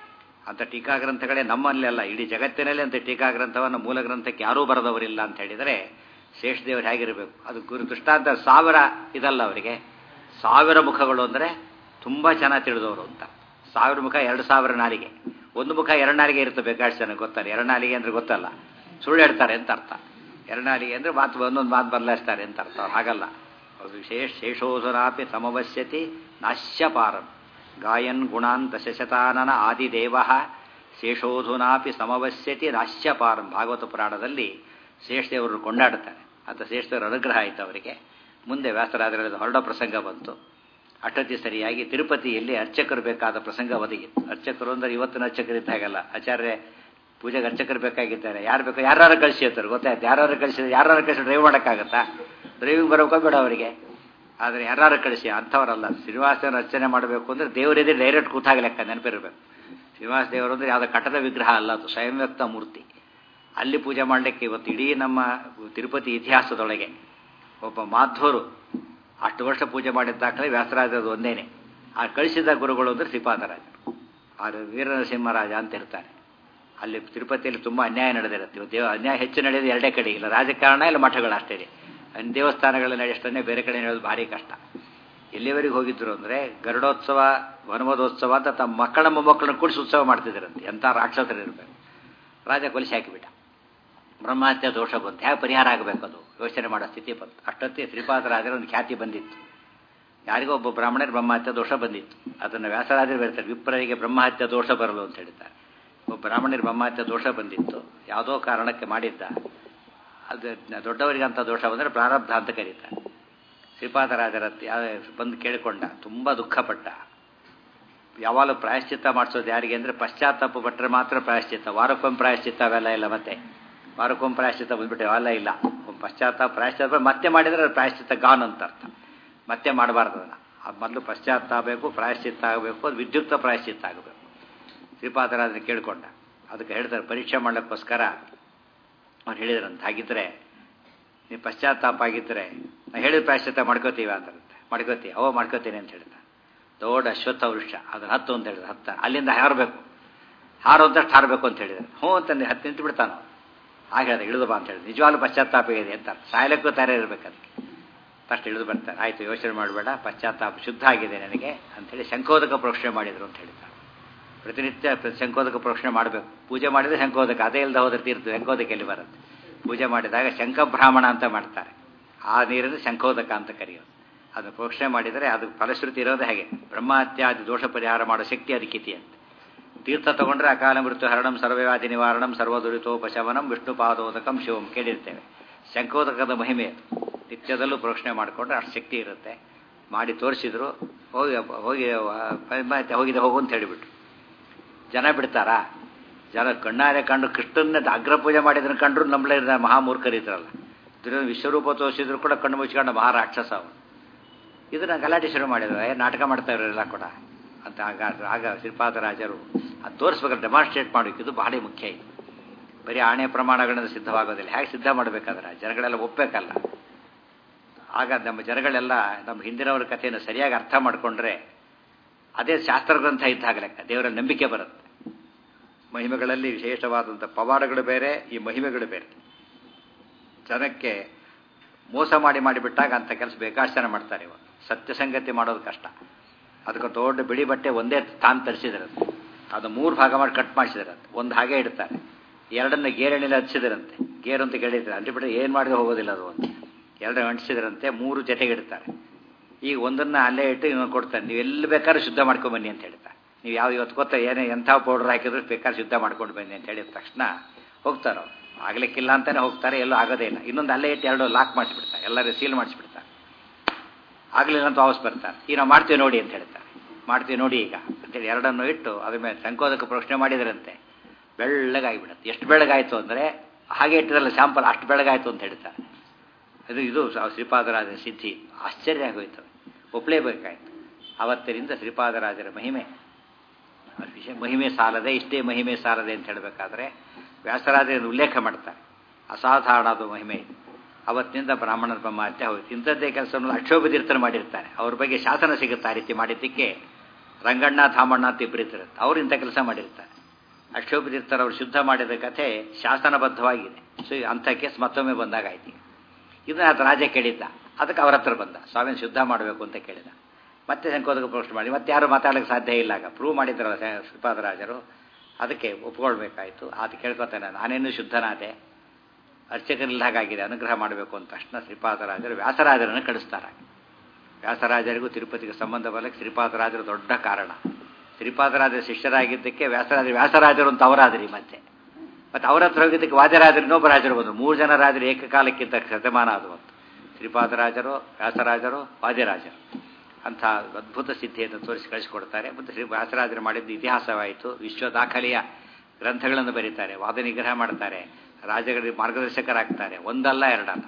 ಅಂಥ ಟೀಕಾ ಗ್ರಂಥಗಳೇ ನಮ್ಮಲ್ಲೆಲ್ಲ, ಇಡೀ ಜಗತ್ತಿನಲ್ಲಿ ಅಂತ ಟೀಕಾ ಗ್ರಂಥವನ್ನು ಮೂಲ ಗ್ರಂಥಕ್ಕೆ ಯಾರೂ ಬರೆದವರಿಲ್ಲ ಅಂತ ಹೇಳಿದರೆ ಶೇಷದೇವರು ಹೇಗಿರಬೇಕು. ಅದು ಗುರು ದೃಷ್ಟಾಂತ ಸಾವಿರ ಇದಲ್ಲ ಅವರಿಗೆ. ಸಾವಿರ ಮುಖಗಳು ಅಂದರೆ ತುಂಬ ಚೆನ್ನಾಗಿ ತಿಳಿದವರು ಅಂತ. ಸಾವಿರ ಮುಖ ಎರಡು ಸಾವಿರ ನಾಲಿಗೆ. ಒಂದು ಮುಖ ಎರಡು ನಾಲಿಗೆ ಇರುತ್ತೆ. ಬೇಕಾಷ್ಟು ಜನ ಗೊತ್ತಲ್ಲ. ಎರಡು ನಾಲಿಗೆ ಅಂದರೆ ಗೊತ್ತಲ್ಲ, ಸುಳ್ಳು ಹೇಳ್ತಾರೆ ಅಂತ ಅರ್ಥ. ಎರಡು ನಾಲಿಗೆ ಅಂದರೆ ಮಾತು ಒಂದೊಂದು ಮಾತು ಬದಲಾಯಿಸ್ತಾರೆ ಅಂತ ಅರ್ಥ. ಅವ್ರು ಹಾಗಲ್ಲ. ಅದು ವಿಶೇಷ ಶೇಷೋಧನಾಪಿ ಸಮವಶ್ಯತಿ ನಾಶ್ಯಪಾರಂ ಗಾಯನ್ ಗುಣಾನ್ ದಶಶತಾನನ ಆದಿದೇವ ಶೇಷೋಧುನಾಪಿ ಸಮವಶ್ಯತಿ ನಾಶ್ಯಪಾರಂ. ಭಾಗವತ ಪುರಾಣದಲ್ಲಿ ಶೇಷದೇವರು ಕೊಂಡಾಡುತ್ತಾರೆ. ಅಂತ ಶೇಷದೇವರ ಅನುಗ್ರಹ ಆಯಿತು ಅವರಿಗೆ. ಮುಂದೆ ವ್ಯಾಸರಾಜರಲ್ಲಿ ಹೊರಡೋ ಪ್ರಸಂಗ ಬಂತು. ಅಷ್ಟೊತ್ತಿ ಸರಿಯಾಗಿ ತಿರುಪತಿಯಲ್ಲಿ ಅರ್ಚಕರು ಬೇಕಾದ ಪ್ರಸಂಗ ಒದಗಿತ್ತು. ಅರ್ಚಕರು ಅಂದರೆ ಇವತ್ತಿನ ಅರ್ಚಕರಿದ್ದಾಗಲ್ಲ. ಆಚಾರ್ಯ ಪೂಜೆಗೆ ಅರ್ಚಕರು ಬೇಕಾಗಿದ್ದಾರೆ. ಯಾರು ಬೇಕು ಯಾರು ಕಳಿಸಿ ಅಂತಾರೆ. ಗೊತ್ತಾಯ್ತು. ಯಾರು ಕಳಿಸಿದ್ರೆ ಯಾರು ಕಳಿಸಿ ಡ್ರೈವ್ ಮಾಡೋಕ್ಕಾಗತ್ತಾ? ಡ್ರೈವಿಂಗ್ ಬರೋಕೆ ಬೇಡ ಅವರಿಗೆ. ಆದರೆ ಯಾರು ಕಳಿಸಿ ಅಂಥವರಲ್ಲ. ಶ್ರೀನಿವಾಸನ ಅರ್ಚನೆ ಮಾಡಬೇಕು ಅಂದರೆ ದೇವರಿದೆ ಡೈರೆಕ್ಟ್ ಕೂತಾಗ ಲೆಕ್ಕ ನೆನಪಿರಬೇಕು. ಶ್ರೀನಿವಾಸ ದೇವರು ಅಂದರೆ ಯಾವುದೋ ಕಟ್ಟದ ವಿಗ್ರಹ ಅಲ್ಲ, ಅದು ಸ್ವಯಂ ವ್ಯಕ್ತ ಮೂರ್ತಿ. ಅಲ್ಲಿ ಪೂಜೆ ಮಾಡಲಿಕ್ಕೆ ಇವತ್ತು ಇಡೀ ನಮ್ಮ ತಿರುಪತಿ ಇತಿಹಾಸದೊಳಗೆ ಒಬ್ಬ ಮಾಧ್ವರು ಅಷ್ಟು ವರ್ಷ ಪೂಜೆ ಮಾಡಿದ ದಾಖಲೆ ವ್ಯಾಸರಾಜರದು ಒಂದೇನೆ. ಆ ಕಳಿಸಿದ ಗುರುಗಳು ಅಂದರೆ ಶ್ರೀಪಾದರಾಜರು. ಅದು ವೀರನರಸಿಂಹರಾಜ ಅಂತ ಇರ್ತಾರೆ. ಅಲ್ಲಿ ತಿರುಪತಿಯಲ್ಲಿ ತುಂಬ ಅನ್ಯಾಯ ನಡೆದಿರುತ್ತೆ. ದೇವ ಅನ್ಯಾಯ ಹೆಚ್ಚು ನಡೆಯೋದು ಎರಡೇ ಕಡೆ, ಇಲ್ಲ ರಾಜಕಾರಣ ಇಲ್ಲ ಮಠಗಳು ಅಷ್ಟೇ. ದೇವಸ್ಥಾನಗಳ ನಡೆಯಷ್ಟನ್ನೇ ಬೇರೆ ಕಡೆ ನಡೆಯೋದು ಭಾರಿ ಕಷ್ಟ. ಎಲ್ಲಿವರೆಗೆ ಹೋಗಿದ್ರು ಅಂದರೆ ಗರುಡೋತ್ಸವ ವನಮದೋತ್ಸವ ಅಂತ ತಮ್ಮ ಮಕ್ಕಳ ಮೊಮ್ಮಕ್ಕಳನ್ನು ಕೂಡಿಸಿ ಉತ್ಸವ ಮಾಡ್ತಿದ್ದರಂತೆ. ಎಂಥ ರಾಕ್ಷಸರಿರಬೇಕು. ರಾಜ ಕೊಲಿಸಿ ಹಾಕಿಬಿಟ್ಟ. ಬ್ರಹ್ಮಹತ್ಯೆ ದೋಷ ಬಂತು. ಹೇಗೆ ಪರಿಹಾರ ಆಗಬೇಕು ಅದು ಯೋಚನೆ ಮಾಡೋ ಸ್ಥಿತಿ ಬಂತು. ಅಷ್ಟೊತ್ತಿಗೆ ಶ್ರೀಪಾದರಾಜರ ಒಂದು ಖ್ಯಾತಿ ಬಂದಿತ್ತು. ಯಾರಿಗೋ ಒಬ್ಬ ಬ್ರಾಹ್ಮಣರಿಗೆ ಬ್ರಹ್ಮಹತ್ಯೆ ದೋಷ ಬಂದಿತ್ತು. ಅದನ್ನು ವ್ಯಾಸರಾಜರು ಹೇಳ್ತಾರೆ, ವಿಪ್ರರಿಗೆ ಬ್ರಹ್ಮಹತ್ಯೆ ದೋಷ ಬರಲು ಅಂತ ಹೇಳ್ತಾರೆ. ಒಬ್ಬ ಬ್ರಾಹ್ಮಣರಿಗೆ ಬ್ರಹ್ಮಹತ್ಯೆ ದೋಷ ಬಂದಿತ್ತು. ಯಾವುದೋ ಕಾರಣಕ್ಕೆ ಮಾಡಿದ್ದ. ಅದು ದೊಡ್ಡವರಿಗಂಥ ದೋಷ ಬಂದರೆ ಪ್ರಾರಬ್ಧ ಅಂತ ಕರೀತಾರೆ. ಶ್ರೀಪಾದರಾಜರ ಬಂದು ಕೇಳಿಕೊಂಡ, ತುಂಬ ದುಃಖಪಟ್ಟ. ಯಾವಾಗಲೂ ಪ್ರಾಯಶ್ಚಿತ್ತ ಮಾಡಿಸೋದು ಯಾರಿಗೆ ಅಂದರೆ ಪಶ್ಚಾತ್ತಾಪ ಪಟ್ಟರೆ ಮಾತ್ರ ಪ್ರಾಯಶ್ಚಿತ್ತ, ವಾರಕ್ಕೊಮ್ಮೆ ಪ್ರಾಯಶ್ಚಿತ್ತ ಅವೆಲ್ಲ ಇಲ್ಲ. ಮತ್ತೆ ವಾರಕ್ಕೊಮ್ಮೆ ಪ್ರಾಯಶ್ಚಿತ್ತ ಬಂದ್ಬಿಟ್ಟೆ ಅವೆಲ್ಲ ಇಲ್ಲ. ಪಶ್ಚಾತ್ತಾಪ ಪ್ರಾಯಶ್ಚಿತ್ತ ಮತ್ತೆ ಮಾಡಿದರೆ ಅದು ಪ್ರಾಯಶ್ಚಿತ್ತ ಗಾನ್ ಅಂತ ಅರ್ಥ. ಮತ್ತೆ ಮಾಡಬಾರ್ದು ಅದನ್ನು. ಅದು ಮೊದಲು ಪಶ್ಚಾತ್ತಾಪ ಬೇಕು, ಪ್ರಾಯಶ್ಚಿತ್ತ ಆಗಬೇಕು, ಅದು ವಿದ್ಯುಕ್ತ ಪ್ರಾಯಶ್ಚಿತ್ತ ಆಗಬೇಕು. ಶ್ರೀಪಾದರಾಜನ ಕೇಳಿಕೊಂಡ. ಅದಕ್ಕೆ ಹೇಳ್ತಾರೆ, ಪರೀಕ್ಷೆ ಮಾಡಲಿಕ್ಕೋಸ್ಕರ ಅವ್ರು ಹೇಳಿದ್ರಂತ, ಹಾಗಿದ್ರೆ ನೀವು ಪಶ್ಚಾತ್ತಾಪ ಆಗಿದ್ದರೆ ನಾ ಹೇಳಿದ ಪ್ರಾಯಶ್ಚಿತ್ತ ಮಾಡ್ಕೋತೀವಿ ಅಂತಾರಂತೆ. ಮಾಡ್ಕೋತೀವಿ ಅವ ಮಾಡ್ಕೋತೀನಿ ಅಂತ ಹೇಳಿದ. ದೊಡ್ಡ ಅಶ್ವತ್ಥ ವೃಕ್ಷ ಅದನ್ನು ಹತ್ತು ಅಂತ ಹೇಳಿದ್ರು. ಹತ್ತ ಅಲ್ಲಿಂದ ಹಾರಬೇಕು, ಹಾರು ಅಂತಷ್ಟು ಹಾರಬೇಕು ಅಂತ ಹೇಳಿದ್ರು. ಹ್ಞೂ ಅಂತಂದು ಹತ್ತು ನಿಂತು ಬಿಡ್ತಾನೆ. ಹಾಗೆ ಹೇಳಿದೆ, ಇಳಿದು ಬಾ ಅಂತ ಹೇಳಿದ್ರು. ನಿಜವಾಗ್ಲೂ ಪಶ್ಚಾತ್ತಾಪ ಇದೆ ಅಂತ, ಸಾಯಲಕ್ಕೂ ತಯಾರಿ ಇರಬೇಕು ಅದಕ್ಕೆ. ಫಸ್ಟ್ ಇಳಿದು ಬರ್ತಾರೆ. ಆಯಿತು, ಯೋಚನೆ ಮಾಡಬೇಡ, ಪಶ್ಚಾತ್ತಾಪ ಶುದ್ಧ ಆಗಿದೆ ನನಗೆ ಅಂಥೇಳಿ ಶಂಕೋದಕ ಪ್ರೋಕ್ಷಣೆ ಮಾಡಿದರು ಅಂತ ಹೇಳಿದ್ದಾರೆ. ಪ್ರತಿನಿತ್ಯ ಶಂಕೋದಕ ಪ್ರೋಕ್ಷಣೆ ಮಾಡಬೇಕು. ಪೂಜೆ ಮಾಡಿದರೆ ಶಂಕೋದಕ, ಅದೇ ಇಲ್ಲದೆ ಹೋದ್ರೆ ತೀರ್ತು ಶಂಕೋದಕ ಎಲ್ಲಿ ಬರುತ್ತೆ. ಪೂಜೆ ಮಾಡಿದಾಗ ಶಂಖಬ್ರಾಹ್ಮಣ ಅಂತ ಮಾಡ್ತಾರೆ. ಆ ನೀರನ್ನು ಶಂಖೋದಕ ಅಂತ ಕರೆಯೋದು. ಅದನ್ನು ಪ್ರೋಕ್ಷಣೆ ಮಾಡಿದರೆ ಅದು ಫಲಶ್ರುತಿ ಇರೋದು ಹೇಗೆ, ಬ್ರಹ್ಮಹತ್ಯಾದಿ ದೋಷ ಪರಿಹಾರ ಮಾಡೋ ಶಕ್ತಿ ಅದಕ್ಕಿತಿ ಅಂತ. ತೀರ್ಥ ತಗೊಂಡ್ರೆ ಅಕಾಲ ಮೃತ್ಯು ಹರಣಂ ಸರ್ವವ್ಯಾಧಿ ನಿವಾರಣಂ ಸರ್ವದುರಿತೋಪಶಮನಂ ವಿಷ್ಣುಪಾದೋದಕಂ ಶಿವಂ ಕೇಳಿರ್ತೇವೆ. ಶಂಖೋದಕದ ಮಹಿಮೆ ನಿತ್ಯದಲ್ಲೂ ಪ್ರೋಕ್ಷಣೆ ಮಾಡಿಕೊಂಡ್ರೆ ಅಷ್ಟು ಶಕ್ತಿ ಇರುತ್ತೆ. ಮಾಡಿ ತೋರಿಸಿದ್ರು. ಹೋಗಿ ಹೋಗಿ ಹೋಗಿದೆ ಹೋಗು ಅಂತ ಹೇಳಿಬಿಟ್ರು. ಜನ ಬಿಡ್ತಾರಾ? ಜನ ಕಣ್ಣಾರೆ ಕಂಡು ಕೃಷ್ಣನ ಅಗ್ರ ಪೂಜೆ ಮಾಡಿದ್ರೆ ಕಂಡ್ರು ನಂಬಲೇ ಮಹಾಮೂರ್ಖರಿದ್ರಲ್ಲ. ದುರ್ಯೋಧನ ವಿಶ್ವರೂಪ ತೋರಿಸಿದ್ರು ಕೂಡ ಕಣ್ಣು ಮುಚ್ಕೊಂಡು ಮಹಾರಾಕ್ಷಸ ಅವನು. ಇದನ್ನ ಗಲಾಟೆ ಶುರು ಮಾಡಿದ್ರು, ನಾಟಕ ಮಾಡ್ತಾ ಇರೋರೆಲ್ಲ ಕೂಡ ಅಂತ. ಆಗ ಆಗ ಶ್ರೀಪಾದರಾಜರು ಅದು ತೋರಿಸ್ಬೇಕಾದ್ರೆ ಡೆಮಾನ್ಸ್ಟ್ರೇಟ್ ಮಾಡಬೇಕು. ಇದು ಬಹಳ ಮುಖ್ಯ. ಇದು ಬರೀ ಆಣೆ ಪ್ರಮಾಣಗಳಿಂದ ಸಿದ್ಧವಾಗೋದಿಲ್ಲ. ಹೇಗೆ ಸಿದ್ಧ ಮಾಡಬೇಕಾದ್ರೆ ಜನಗಳೆಲ್ಲ ಒಪ್ಪಬೇಕಲ್ಲ. ಆಗ ನಮ್ಮ ಜನಗಳೆಲ್ಲ ನಮ್ಮ ಹಿಂದಿನವರ ಕಥೆಯನ್ನು ಸರಿಯಾಗಿ ಅರ್ಥ ಮಾಡಿಕೊಂಡ್ರೆ ಅದೇ ಶಾಸ್ತ್ರ ಗ್ರಂಥ ಇದ್ದಾಗಲೇ ದೇವರ ನಂಬಿಕೆ ಬರುತ್ತೆ. ಮಹಿಮೆಗಳಲ್ಲಿ ವಿಶೇಷವಾದಂಥ ಪವಾಡಗಳು ಬೇರೆ, ಈ ಮಹಿಮೆಗಳು ಬೇರೆ. ಜನಕ್ಕೆ ಮೋಸ ಮಾಡಿ ಮಾಡಿಬಿಟ್ಟಾಗ ಅಂಥ ಕೆಲಸ ಬೇಕಾಷ್ಟು ಜನ ಮಾಡ್ತಾರೆ. ಇವಾಗ ಸತ್ಯ ಸಂಗತಿ ಮಾಡೋದು ಕಷ್ಟ. ಅದಕ್ಕೆ ದೊಡ್ಡ ಬಿಳಿ ಬಟ್ಟೆ ಒಂದೇ ತಾನು ತರಿಸಿದ್ರಂತೆ. ಅದು ಮೂರು ಭಾಗ ಮಾಡಿ ಕಟ್ ಮಾಡಿಸಿದ್ರಂತೆ. ಒಂದು ಹಾಗೆ ಇಡ್ತಾರೆ, ಎರಡನ್ನ ಗೇರೆಣ್ಣೆಲೆ ಹಚ್ಚಿದ್ರಂತೆ. ಗೇರು ಅಂತ ಕೇಳಿದ್ರೆ ಅಲ್ಲಿ ಬಿಟ್ಟರೆ ಏನು ಮಾಡಿದ್ರೆ ಹೋಗೋದಿಲ್ಲ ಅದು ಅಂತ. ಎರಡನ್ನ ಅಂಟಿಸಿದ್ರಂತೆ, ಮೂರು ಜೊತೆಗೆ ಇಡ್ತಾರೆ. ಈಗ ಒಂದನ್ನು ಅಲ್ಲೇ ಇಟ್ಟು ಇನ್ನೊಂದು ಕೊಡ್ತಾರೆ. ನೀವು ಎಲ್ಲಿ ಬೇಕಾದ್ರೂ ಶುದ್ಧ ಮಾಡ್ಕೊಂಬನ್ನಿ ಅಂತ ಹೇಳ್ತಾರೆ. ನೀವು ಯಾವ ಇವತ್ತು ಗೊತ್ತಾ ಏನೇ ಎಂಥ ಪೌಡ್ರ್ ಹಾಕಿದ್ರು ಬೇಕಾದ್ರೆ ಶುದ್ಧ ಮಾಡ್ಕೊಂಡು ಬನ್ನಿ ಅಂತ ಹೇಳಿದ ತಕ್ಷಣ ಹೋಗ್ತಾರೆ. ಅವ್ರು ಆಗ್ಲಿಕ್ಕಿಲ್ಲ ಅಂತಲೇ ಹೋಗ್ತಾರೆ, ಎಲ್ಲೂ ಆಗೋದೇ ಇಲ್ಲ. ಇನ್ನೊಂದು ಅಲ್ಲೇ ಇಟ್ಟು ಎರಡು ಲಾಕ್ ಮಾಡಿಸ್ಬಿಡ್ತಾರೆ, ಎಲ್ಲರೂ ಸೀಲ್ ಮಾಡಿಸ್ಬಿಡ್ತಾರೆ. ಆಗಲಿಲ್ಲ ಅಂತ ವಾಪಸ್ ಬರ್ತಾರೆ. ಈಗ ನಾವು ಮಾಡ್ತೀವಿ ನೋಡಿ ಅಂತ ಹೇಳ್ತಾರೆ. ಮಾಡ್ತೀವಿ ನೋಡಿ ಈಗ ಅಂತೇಳಿ ಎರಡನ್ನು ಇಟ್ಟು ಅದ್ರ ಮೇಲೆ ಶಂಕೋದಕ ಪ್ರಶ್ನೆ ಮಾಡಿದ್ರಂತೆ. ಬೆಳ್ಳಗಾಗಿಬಿಡುತ್ತೆ. ಎಷ್ಟು ಬೆಳಗಾಯಿತು ಅಂದರೆ ಹಾಗೆ ಇಟ್ಟಿರಲ್ಲ ಸ್ಯಾಂಪಲ್, ಅಷ್ಟು ಬೆಳಗಾಯಿತು ಅಂತ ಹೇಳ್ತಾರೆ. ಅದು ಇದು ಶ್ರೀಪಾದರಾಜರ ಸಿದ್ಧಿ. ಆಶ್ಚರ್ಯ ಆಗೋಯ್ತವೆ, ಒಪ್ಪಲೇಬೇಕಾಯ್ತು. ಅವತ್ತಿನಿಂದ ಶ್ರೀಪಾದರಾಜರ ಮಹಿಮೆ ವಿಷಯ ಮಹಿಮೆ ಸಾಲದೆ, ಇಷ್ಟೇ ಮಹಿಮೆ ಸಾಲದೆ ಅಂತ ಹೇಳಬೇಕಾದ್ರೆ ವ್ಯಾಸರಾಜರನ್ನು ಉಲ್ಲೇಖ ಮಾಡ್ತಾರೆ. ಅಸಾಧಾರಣವಾದ ಮಹಿಮೆ ಇದು. ಅವತ್ತಿನಿಂದ ಬ್ರಾಹ್ಮಣರ ಬ್ರಹ್ಮಹತ್ಯೆ ಹೋಯ್ತು. ಇಂಥದ್ದೇ ಕೆಲಸವನ್ನು ಅಕ್ಷೋಭತೀರ್ಥರು ಮಾಡಿರ್ತಾರೆ. ಅವ್ರ ಬಗ್ಗೆ ಶಾಸನ ಸಿಗುತ್ತೆ. ಆ ರೀತಿ ಮಾಡಿದ್ದಕ್ಕೆ ರಂಗಣ್ಣ ಧಾಮಣ್ಣ ಅಂತ ಇಬ್ಬರಿರ್ತಾರೆ, ಅವರು ಇಂಥ ಕೆಲಸ ಮಾಡಿರ್ತಾರೆ. ಅಕ್ಷೋಭತೀರ್ಥರು ಅವರು ಶುದ್ಧ ಮಾಡಿದ ಕಥೆ ಶಾಸನಬದ್ಧವಾಗಿದೆ. ಸೊ ಅಂಥ ಕೇಸ್ ಮತ್ತೊಮ್ಮೆ ಬಂದಾಗ ಆಯ್ತು. ಇದನ್ನ ಅದು ರಾಜ ಕೇಳಿದ್ದ. ಅದಕ್ಕೆ ಅವ್ರ ಹತ್ರ ಬಂದ, ಸ್ವಾಮಿನ ಶುದ್ಧ ಮಾಡಬೇಕು ಅಂತ ಕೇಳಿದ. ಮತ್ತೆ ಶಂಕೋದಕ ಪ್ರಶ್ನೆ ಮಾಡಿ ಮತ್ತೆ ಯಾರು ಮಾತಾಡೋಕ್ಕೆ ಸಾಧ್ಯ ಇಲ್ಲ. ಆಗ ಪ್ರೂವ್ ಮಾಡಿದ್ರಲ್ಲ ಶ್ರೀಪಾದರಾಜರು, ಅದಕ್ಕೆ ಒಪ್ಕೊಳ್ಬೇಕಾಯಿತು. ಅದು ಕೇಳ್ಕೊತಾನೆ, ನಾನೇನು ಶುದ್ಧನಾದೆ, ಅರ್ಚಕರಿಲ್ಲ ಹಾಗಾಗಿದೆ, ಅನುಗ್ರಹ ಮಾಡಬೇಕು ಅಂತ ತಕ್ಷಣ ಶ್ರೀಪಾದರಾಜರು ವ್ಯಾಸರಾಜರನ್ನು ಕಳಿಸ್ತಾರೆ. ವ್ಯಾಸರಾಜರಿಗೂ ತಿರುಪತಿಗೆ ಸಂಬಂಧ ಬರಲಿಕ್ಕೆ ಶ್ರೀಪಾದರಾಜರು ದೊಡ್ಡ ಕಾರಣ. ಶ್ರೀಪಾದರಾಜರ ಶಿಷ್ಯರಾಗಿದ್ದಕ್ಕೆ ವ್ಯಾಸರಾಜರು ವ್ಯಾಸರಾಜರು ಅಂತ ಅವರಾದ್ರಿ. ಮತ್ತೆ ಮತ್ತೆ ಅವರ ಹತ್ರ ಹೋಗಿದ್ದಕ್ಕೆ ವಾದ್ಯರಾಜರು ಇನ್ನೊಬ್ಬ ರಾಜರು ಬಂದರು. ಮೂರು ಜನ ರಾಜರು ಏಕಕಾಲಕ್ಕಿಂತ ಶತಮಾನ ಆದವು. ಶ್ರೀಪಾದರಾಜರು, ವ್ಯಾಸರಾಜರು, ವಾದ್ಯರಾಜರು ಅಂಥ ಅದ್ಭುತ ಸಿದ್ಧಿಯನ್ನು ತೋರಿಸಿ ಕಳಿಸಿಕೊಡ್ತಾರೆ. ಮತ್ತು ಶ್ರೀ ವ್ಯಾಸರಾಜರು ಮಾಡಿದ್ದು ಇತಿಹಾಸವಾಯಿತು. ವಿಶ್ವ ದಾಖಲೆಯ ಗ್ರಂಥಗಳನ್ನು ಬರೀತಾರೆ, ವಾದ ನಿಗ್ರಹ ಮಾಡ್ತಾರೆ, ರಾಜಗಳಿಗೆ ಮಾರ್ಗದರ್ಶಕರಾಗ್ತಾರೆ. ಒಂದಲ್ಲ ಎರಡಲ್ಲ.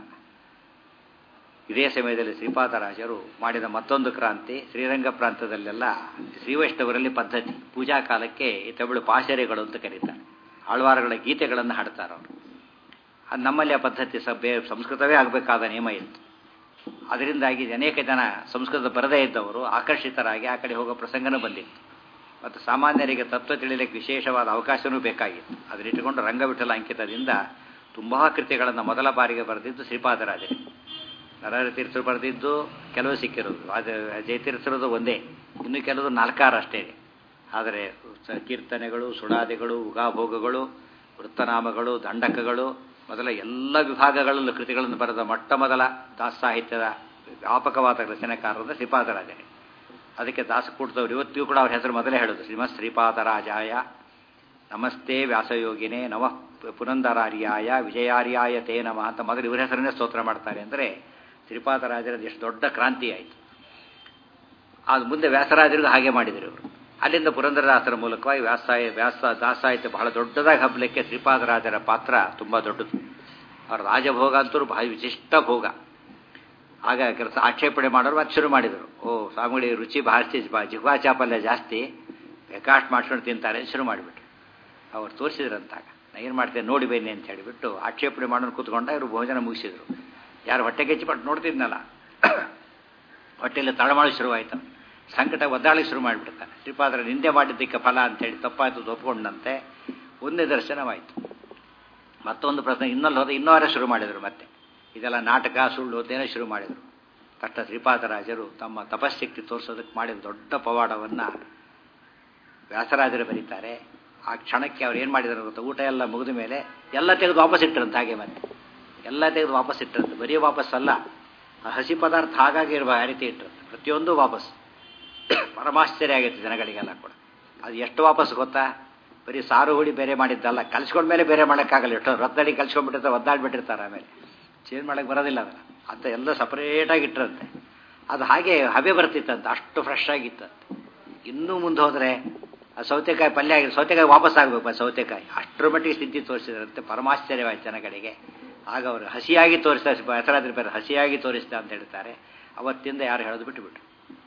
ಇದೇ ಸಮಯದಲ್ಲಿ ಶ್ರೀಪಾದರಾಜರು ಮಾಡಿದ ಮತ್ತೊಂದು ಕ್ರಾಂತಿ, ಶ್ರೀರಂಗ ಪ್ರಾಂತದಲ್ಲೆಲ್ಲ ಶ್ರೀವೈಷ್ಣವರಲ್ಲಿ ಪದ್ಧತಿ, ಪೂಜಾ ಕಾಲಕ್ಕೆ ತಮಿಳು ಪಾಶರೆಗಳು ಅಂತ ಕರೀತಾರೆ. ಆಳ್ವಾರಗಳ ಗೀತೆಗಳನ್ನು ಹಾಡ್ತಾರೆ ಅವರು. ಅದು ನಮ್ಮಲ್ಲಿ ಆ ಪದ್ಧತಿ ಸಭೆ ಸಂಸ್ಕೃತವೇ ಆಗಬೇಕಾದ ನಿಯಮ ಇತ್ತು. ಅದರಿಂದಾಗಿ ಅನೇಕ ಜನ ಸಂಸ್ಕೃತ ಬರದೇ ಇದ್ದವರು ಆಕರ್ಷಿತರಾಗಿ ಆ ಕಡೆ ಹೋಗೋ ಪ್ರಸಂಗನೂ ಬಂದಿತ್ತು. ಮತ್ತು ಸಾಮಾನ್ಯರಿಗೆ ತತ್ವ ತಿಳಿಯಲಿಕ್ಕೆ ವಿಶೇಷವಾದ ಅವಕಾಶವೂ ಬೇಕಾಗಿತ್ತು. ಅದನ್ನಿಟ್ಟುಕೊಂಡು ರಂಗವಿಠಲ ಅಂಕಿತದಿಂದ ತುಂಬ ಕೃತಿಗಳನ್ನು ಮೊದಲ ಬಾರಿಗೆ ಬರೆದಿದ್ದು ಶ್ರೀಪಾದರಾಜರೇ. ನರಹರಿ ತೀರ್ಥರು ಬರೆದಿದ್ದು ಕೆಲವು ಸಿಕ್ಕಿರೋದು, ಅದು ಜಯತೀರ್ಥರದು ಒಂದೇ, ಇನ್ನು ಕೆಲವು ನಾಲ್ಕಾರು ಅಷ್ಟೇ. ಆದರೆ ಕೀರ್ತನೆಗಳು, ಸುಳಾದಿಗಳು, ಉಗಾಭೋಗಗಳು, ವೃತ್ತನಾಮಗಳು, ದಂಡಕಗಳು ಮೊದಲ ಎಲ್ಲ ವಿಭಾಗಗಳಲ್ಲೂ ಕೃತಿಗಳನ್ನು ಬರೆದ ಮೊಟ್ಟ ಮೊದಲ ದಾಸ ಸಾಹಿತ್ಯದ ವ್ಯಾಪಕವಾದ ರಚನೆಕಾರರಾದ ಶ್ರೀಪಾದರಾಜರೇ. ಅದಕ್ಕೆ ದಾಸಕೂಟದವರು ಇವತ್ತಿಗೂ ಕೂಡ ಅವ್ರ ಹೆಸರು ಮೊದಲೇ ಹೇಳೋದು, ಶ್ರೀಮತ್ ಶ್ರೀಪಾದರಾಜಾಯ ನಮಸ್ತೆ ವ್ಯಾಸಯೋಗಿನೇ ನಮಃ ಪುರಂದರಾರ್ಯಾಯ ವಿಜಯಾರ್ಯಾಯ ತೇ ನಮಃ ಅಂತ ಮೊದಲು ಇವ್ರ ಹೆಸರನ್ನೇ ಸ್ತೋತ್ರ ಮಾಡ್ತಾರೆ. ಅಂದರೆ ಶ್ರೀಪಾದರಾಜರದ್ದು ಎಷ್ಟು ದೊಡ್ಡ ಕ್ರಾಂತಿ ಆಯಿತು. ಅದು ಮುಂದೆ ವ್ಯಾಸರಾಜರಿಗೂ ಹಾಗೆ ಮಾಡಿದರು ಇವರು. ಅಲ್ಲಿಂದ ಪುರಂದರದಾಸರ ಮೂಲಕವಾಗಿ ವ್ಯಾಸಾಯ ವ್ಯಾಸ ದಾಸಾಹಿತ್ಯ ಬಹಳ ದೊಡ್ಡದಾಗಿ ಹಬ್ಬಲಿಕ್ಕೆ ಶ್ರೀಪಾದರಾಜರ ಪಾತ್ರ ತುಂಬ ದೊಡ್ಡದು. ಅವರ ರಾಜಭೋಗ ಅಂತೂ ಬಹಳ ವಿಶಿಷ್ಟ ಭೋಗ. ಆಗ ಕೆಲಸ ಆಕ್ಷೇಪಣೆ ಮಾಡೋರು ಅದು ಶುರು ಮಾಡಿದರು. ಓ ಸ್ವಾಮಿಗಳು ರುಚಿ ಭಾರಿಸಿ ಜಿಹ್ವಾ ಚಾಪಲ್ಯ ಜಾಸ್ತಿ ಬೇಕಾಷ್ಟು ಮಾಡ್ಕೊಂಡು ತಿಂತಾರೆ ಶುರು ಮಾಡಿಬಿಟ್ರು. ಅವ್ರು ತೋರಿಸಿದ್ರಂತಾಗ ನಾ ಏನು ಮಾಡ್ತೇನೆ ನೋಡಿ ಬನ್ನಿ ಅಂತ ಹೇಳಿಬಿಟ್ಟು ಆಕ್ಷೇಪಣೆ ಮಾಡೋನು ಕೂತ್ಕೊಂಡ ಇವರು ಭೋಜನ ಮುಗಿಸಿದ್ರು. ಯಾರು ಹೊಟ್ಟೆಗೆ ಹೆಚ್ಚಿಪಟ್ಟು ನೋಡ್ತಿದ್ನಲ್ಲ ಹೊಟ್ಟೆಯಲ್ಲಿ ತಳಮಾಡಿ ಶುರುವಾಯಿತು. ಸಂಕಟ ಒದ್ದಾಳಿಗೆ ಶುರು ಮಾಡಿಬಿಡ್ತಾನೆ. ಶ್ರೀಪಾದರ ನಿಂದೆ ಮಾಡಿದ್ದಕ್ಕೆ ಫಲ ಅಂತೇಳಿ ತಪ್ಪಾಯ್ತು ಒಪ್ಕೊಂಡಂತೆ ಒಂದೇ ದರ್ಶನವಾಯಿತು. ಮತ್ತೊಂದು ಪ್ರಶ್ನೆ ಇನ್ನೊಂದು ಹೋದ ಇನ್ನೋರೇ ಶುರು ಮಾಡಿದರು. ಮತ್ತೆ ಇದೆಲ್ಲ ನಾಟಕ ಸುಳ್ಳು ಅಂತೇನೋ ಶುರು ಮಾಡಿದರು. ತಕ್ಷಣ ಶ್ರೀಪಾದರಾಜರು ತಮ್ಮ ತಪಶಕ್ತಿ ತೋರಿಸೋದಕ್ಕೆ ಮಾಡಿದ ದೊಡ್ಡ ಪವಾಡವನ್ನು ವ್ಯಾಸರಾಜರು ಬರೀತಾರೆ. ಆ ಕ್ಷಣಕ್ಕೆ ಅವ್ರು ಏನು ಮಾಡಿದ್ರು ಗೊತ್ತಾ, ಊಟ ಎಲ್ಲ ಮುಗಿದ ಮೇಲೆ ಎಲ್ಲ ತೆಗೆದು ವಾಪಸ್ ಇಟ್ಟರಂತೆ. ಹಾಗೆ ಮತ್ತೆ ಎಲ್ಲ ತೆಗೆದು ವಾಪಸ್ ಇಟ್ಟರಂತೆ. ಬರೀ ವಾಪಸ್ ಅಲ್ಲ, ಆ ಹಸಿ ಪದಾರ್ಥ ಹಾಗಾಗಿ ಇರುವ ಆ ರೀತಿ ಇಟ್ಟರಂತೆ. ಪ್ರತಿಯೊಂದು ವಾಪಸ್. ಪರಮಾಶ್ಚರ್ಯ ಆಗೈತೆ ಜನಗಳಿಗೆಲ್ಲ ಕೂಡ. ಅದು ಎಷ್ಟು ವಾಪಸ್ ಗೊತ್ತಾ, ಬರೀ ಸಾರು ಹುಡಿ ಬೇರೆ ಮಾಡಿದ್ದಲ್ಲ, ಕಲ್ಸ್ಕೊಂಡ್ಮೇಲೆ ಬೇರೆ ಮಾಡೋಕ್ಕಾಗಲ್ಲ. ಎಷ್ಟೋ ರದ್ದಡಿ ಕಲ್ಸ್ಕೊಂಡ್ಬಿಟ್ಟಿರ್ತಾರೆ, ಒದ್ದಾಡ್ಬಿಟ್ಟಿರ್ತಾರೆ, ಆಮೇಲೆ ಚೇಂಜ್ ಮಾಡೋಕ್ಕೆ ಬರೋದಿಲ್ಲ ಅದನ್ನು. ಅಂತ ಎಲ್ಲ ಸಪ್ರೇಟಾಗಿ ಇಟ್ಟರಂತೆ. ಅದು ಹಾಗೆ ಹಬೆ ಬರ್ತಿತ್ತಂತೆ, ಅಷ್ಟು ಫ್ರೆಶ್ ಆಗಿತ್ತಂತೆ. ಇನ್ನೂ ಮುಂದೆ ಹೋದರೆ ಆ ಸೌತೆಕಾಯಿ ಪಲ್ಯ ಆಗಿ ಸೌತೆಕಾಯಿ ವಾಪಸ್ ಆಗಬೇಕು. ಆ ಸೌತೆಕಾಯಿ ಅಷ್ಟರ ಮಟ್ಟಿಗೆ ಸ್ಥಿತಿ ತೋರಿಸಿದ್ರಂತೆ. ಪರಮಾಶ್ಚರ್ಯವಾಯ್ತು ಜನಗಳಿಗೆ. ಆಗ ಅವರು ಹಸಿಯಾಗಿ ತೋರಿಸ್ತಾ ಹೆಸರಾದ್ರಿ ಬೇರೆ ಹಸಿಯಾಗಿ ತೋರಿಸ್ತಾ ಅಂತ ಹೇಳ್ತಾರೆ. ಅವತ್ತಿಂದ ಯಾರು ಹೇಳೋದು ಬಿಟ್ಟುಬಿಟ್ರು.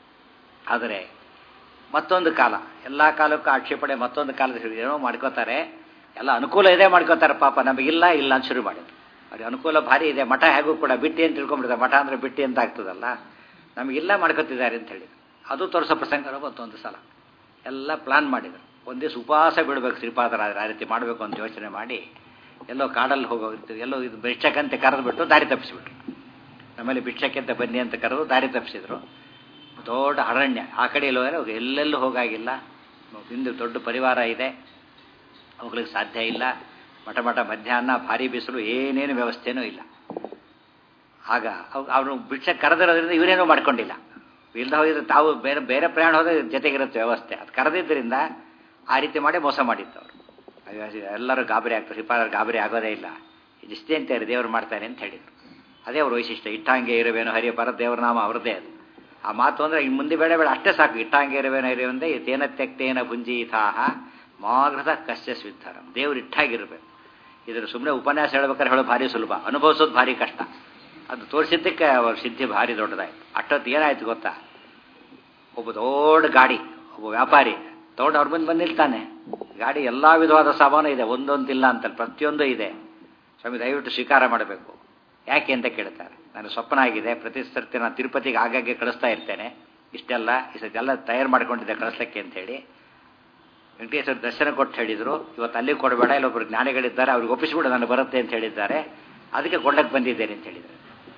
ಆದರೆ ಮತ್ತೊಂದು ಕಾಲ, ಎಲ್ಲ ಕಾಲಕ್ಕೂ ಆಕ್ಷೇಪಣೆ ಮತ್ತೊಂದು ಕಾಲದ ಏನೋ ಮಾಡ್ಕೋತಾರೆ. ಎಲ್ಲ ಅನುಕೂಲ ಇದೆ ಮಾಡ್ಕೋತಾರೆ, ಪಾಪ ನಮಗಿಲ್ಲ ಇಲ್ಲ ಅಂತ ಶುರು ಮಾಡಿದ್ರು. ಅವ್ರಿಗೆ ಅನುಕೂಲ ಭಾರಿ ಇದೆ. ಮಠ ಹೇಗೂ ಕೂಡ ಬಿಟ್ಟಿ ಅಂತ ತಿಳ್ಕೊಂಡ್ಬಿಡ್ತಾರೆ. ಮಠ ಅಂದರೆ ಬಿಟ್ಟಿ ಅಂತ ಆಗ್ತದಲ್ಲ, ನಮಗಿಲ್ಲ ಮಾಡ್ಕೋತಿದ್ದಾರೆ ಅಂತ ಹೇಳಿದ್ರು. ಅದು ತೋರಿಸೋ ಪ್ರಸಂಗ ಮತ್ತೊಂದು ಸಲ ಎಲ್ಲ ಪ್ಲಾನ್ ಮಾಡಿದರು. ಒಂದು ದಿವಸ ಉಪವಾಸ ಬಿಡಬೇಕು ಶ್ರೀಪಾದರಾಜರು. ಆ ರೀತಿ ಮಾಡಬೇಕು ಅಂತ ಯೋಚನೆ ಮಾಡಿ ಎಲ್ಲೋ ಕಾಡಲ್ಲಿ ಹೋಗೋಗ್ತೀವಿ, ಎಲ್ಲೋ ಇದು ಭಿಕ್ಷಕಂತೆ ಕರೆದುಬಿಟ್ಟು ದಾರಿ ತಪ್ಪಿಸಿಬಿಟ್ರು. ನಮ್ಮಲ್ಲಿ ಭಿಕ್ಷಕಂತೆ ಬನ್ನಿ ಅಂತ ಕರೆದು ದಾರಿ ತಪ್ಪಿಸಿದ್ರು. ದೊಡ್ಡ ಅರಣ್ಯ, ಆ ಕಡೆ ಎಲ್ಲೋ ಎಲ್ಲೆಲ್ಲೂ ಹೋಗಾಗಿಲ್ಲ. ಹಿಂದೆ ದೊಡ್ಡ ಪರಿವಾರ ಇದೆ, ಹೋಗ್ಲಿಕ್ಕೆ ಸಾಧ್ಯ ಇಲ್ಲ. ಮಠ ಮಠ ಮಧ್ಯಾಹ್ನ ಭಾರಿ ಬಿಸಿಲು, ಏನೇನು ವ್ಯವಸ್ಥೆನೂ ಇಲ್ಲ. ಆಗ ಅವನು ಭಿಕ್ಷೆ ಕರೆದಿರೋದ್ರಿಂದ ಇವರೇನೂ ಮಾಡ್ಕೊಂಡಿಲ್ಲ. ಇಲ್ದ ಹೋಗಿದ್ರೆ ತಾವು ಬೇರೆ ಬೇರೆ ಪ್ರಯಾಣ ಹೋದ್ರೆ ಜೊತೆಗಿರುತ್ತೆ ವ್ಯವಸ್ಥೆ. ಅದು ಕರೆದಿದ್ದರಿಂದ ಆ ರೀತಿ ಮಾಡಿ ಮೋಸ ಮಾಡಿತ್ತು ಅವರು. ಎಲ್ಲರೂ ಗಾಬರಿ ಆಗ್ತಾರೆ. ಶ್ರೀಪಾದರು ಗಾಬರಿ ಆಗೋದೇ ಇಲ್ಲ, ಇಷ್ಟೇ ಅಂತಾರೆ ದೇವರು ಮಾಡ್ತಾನೆ ಅಂತ ಹೇಳಿದರು. ಅದೇ ಅವ್ರ ವೈಶಿಷ್ಟ್ಯ. ಇಟ್ಟಾಂಗೆ ಇರುವೇನೋ ಹರಿಯ ಬರ ದೇವರ ನಾಮ ಅವ್ರದ್ದೇ ಅದು. ಆ ಮಾತು ಅಂದರೆ ಇನ್ನು ಮುಂದೆ ಬೇಡ ಬೇಡ ಅಷ್ಟೇ ಸಾಕು. ಇಟ್ಟಾಂಗೆ ಇರುವೇನೋ ಹರಿಯೊಂದೇ ತೇನ ತೆಕ್ತೇನ ಭುಂಜೀತಾಹ ಮಾಘೃತ ಕಶ್ಯ ಸ್ವಿದ್ಧರಂ. ದೇವ್ರು ಇಟ್ಟಾಗಿರ್ಬೇಕು. ಇದರ ಸುಮ್ಮನೆ ಉಪನ್ಯಾಸ ಹೇಳ್ಬೇಕಾದ್ರೆ ಹೇಳೋ ಭಾರಿ ಸುಲಭ, ಅನುಭವಿಸೋದು ಭಾರಿ ಕಷ್ಟ. ಅದು ತೋರಿಸಿದ್ದಕ್ಕೆ ಅವ್ರ ಸಿದ್ಧಿ ಭಾರಿ ದೊಡ್ಡದಾಯಿತು. ಅಷ್ಟೊತ್ತು ಏನಾಯ್ತು ಗೊತ್ತಾ, ಒಬ್ಬ ದೊಡ್ಡ ಗಾಡಿ, ಒಬ್ಬ ವ್ಯಾಪಾರಿ ತಗೊಂಡು ಅವ್ರ ಬಂದು ಬಂದು ನಿಲ್ತಾನೆ. ಗಾಡಿ ಎಲ್ಲ ವಿಧವಾದ ಸಾಮಾನು ಇದೆ, ಒಂದೊಂದಿಲ್ಲ ಅಂತಲ್ಲ, ಪ್ರತಿಯೊಂದು ಇದೆ. ಸ್ವಾಮಿ ದಯವಿಟ್ಟು ಸ್ವೀಕಾರ ಮಾಡಬೇಕು. ಯಾಕೆ ಅಂತ ಕೇಳ್ತಾರೆ. ನಾನು ಸ್ವಪ್ನ ಆಗಿದೆ, ಪ್ರತಿ ಸರ್ತಿ ನಾನು ತಿರುಪತಿಗೆ ಆಗಾಗ್ಗೆ ಕಳಿಸ್ತಾ ಇರ್ತೇನೆ, ಇಷ್ಟೆಲ್ಲ ಇಷ್ಟೆಲ್ಲ ತಯಾರು ಮಾಡ್ಕೊಂಡಿದ್ದೆ ಕಳಿಸ್ಲಿಕ್ಕೆ ಅಂತೇಳಿ ವೆಂಕಟೇಶ್ವರ ದರ್ಶನ ಕೊಟ್ಟು ಹೇಳಿದರು. ಇವತ್ತು ಅಲ್ಲಿಗೆ ಕೊಡಬೇಡ, ಇಲ್ಲೊಬ್ಬರು ಜ್ಞಾನಿಗಳಿದ್ದಾರೆ, ಅವ್ರಿಗೆ ಒಪ್ಪಿಸ್ಬಿಡು, ನಾನು ಬರುತ್ತೆ ಅಂತ ಹೇಳಿದ್ದಾರೆ, ಅದಕ್ಕೆ ಕೊಳ್ಳಕ್ಕೆ ಬಂದಿದ್ದೇನೆ ಅಂತ ಹೇಳಿದ್ದಾರೆ.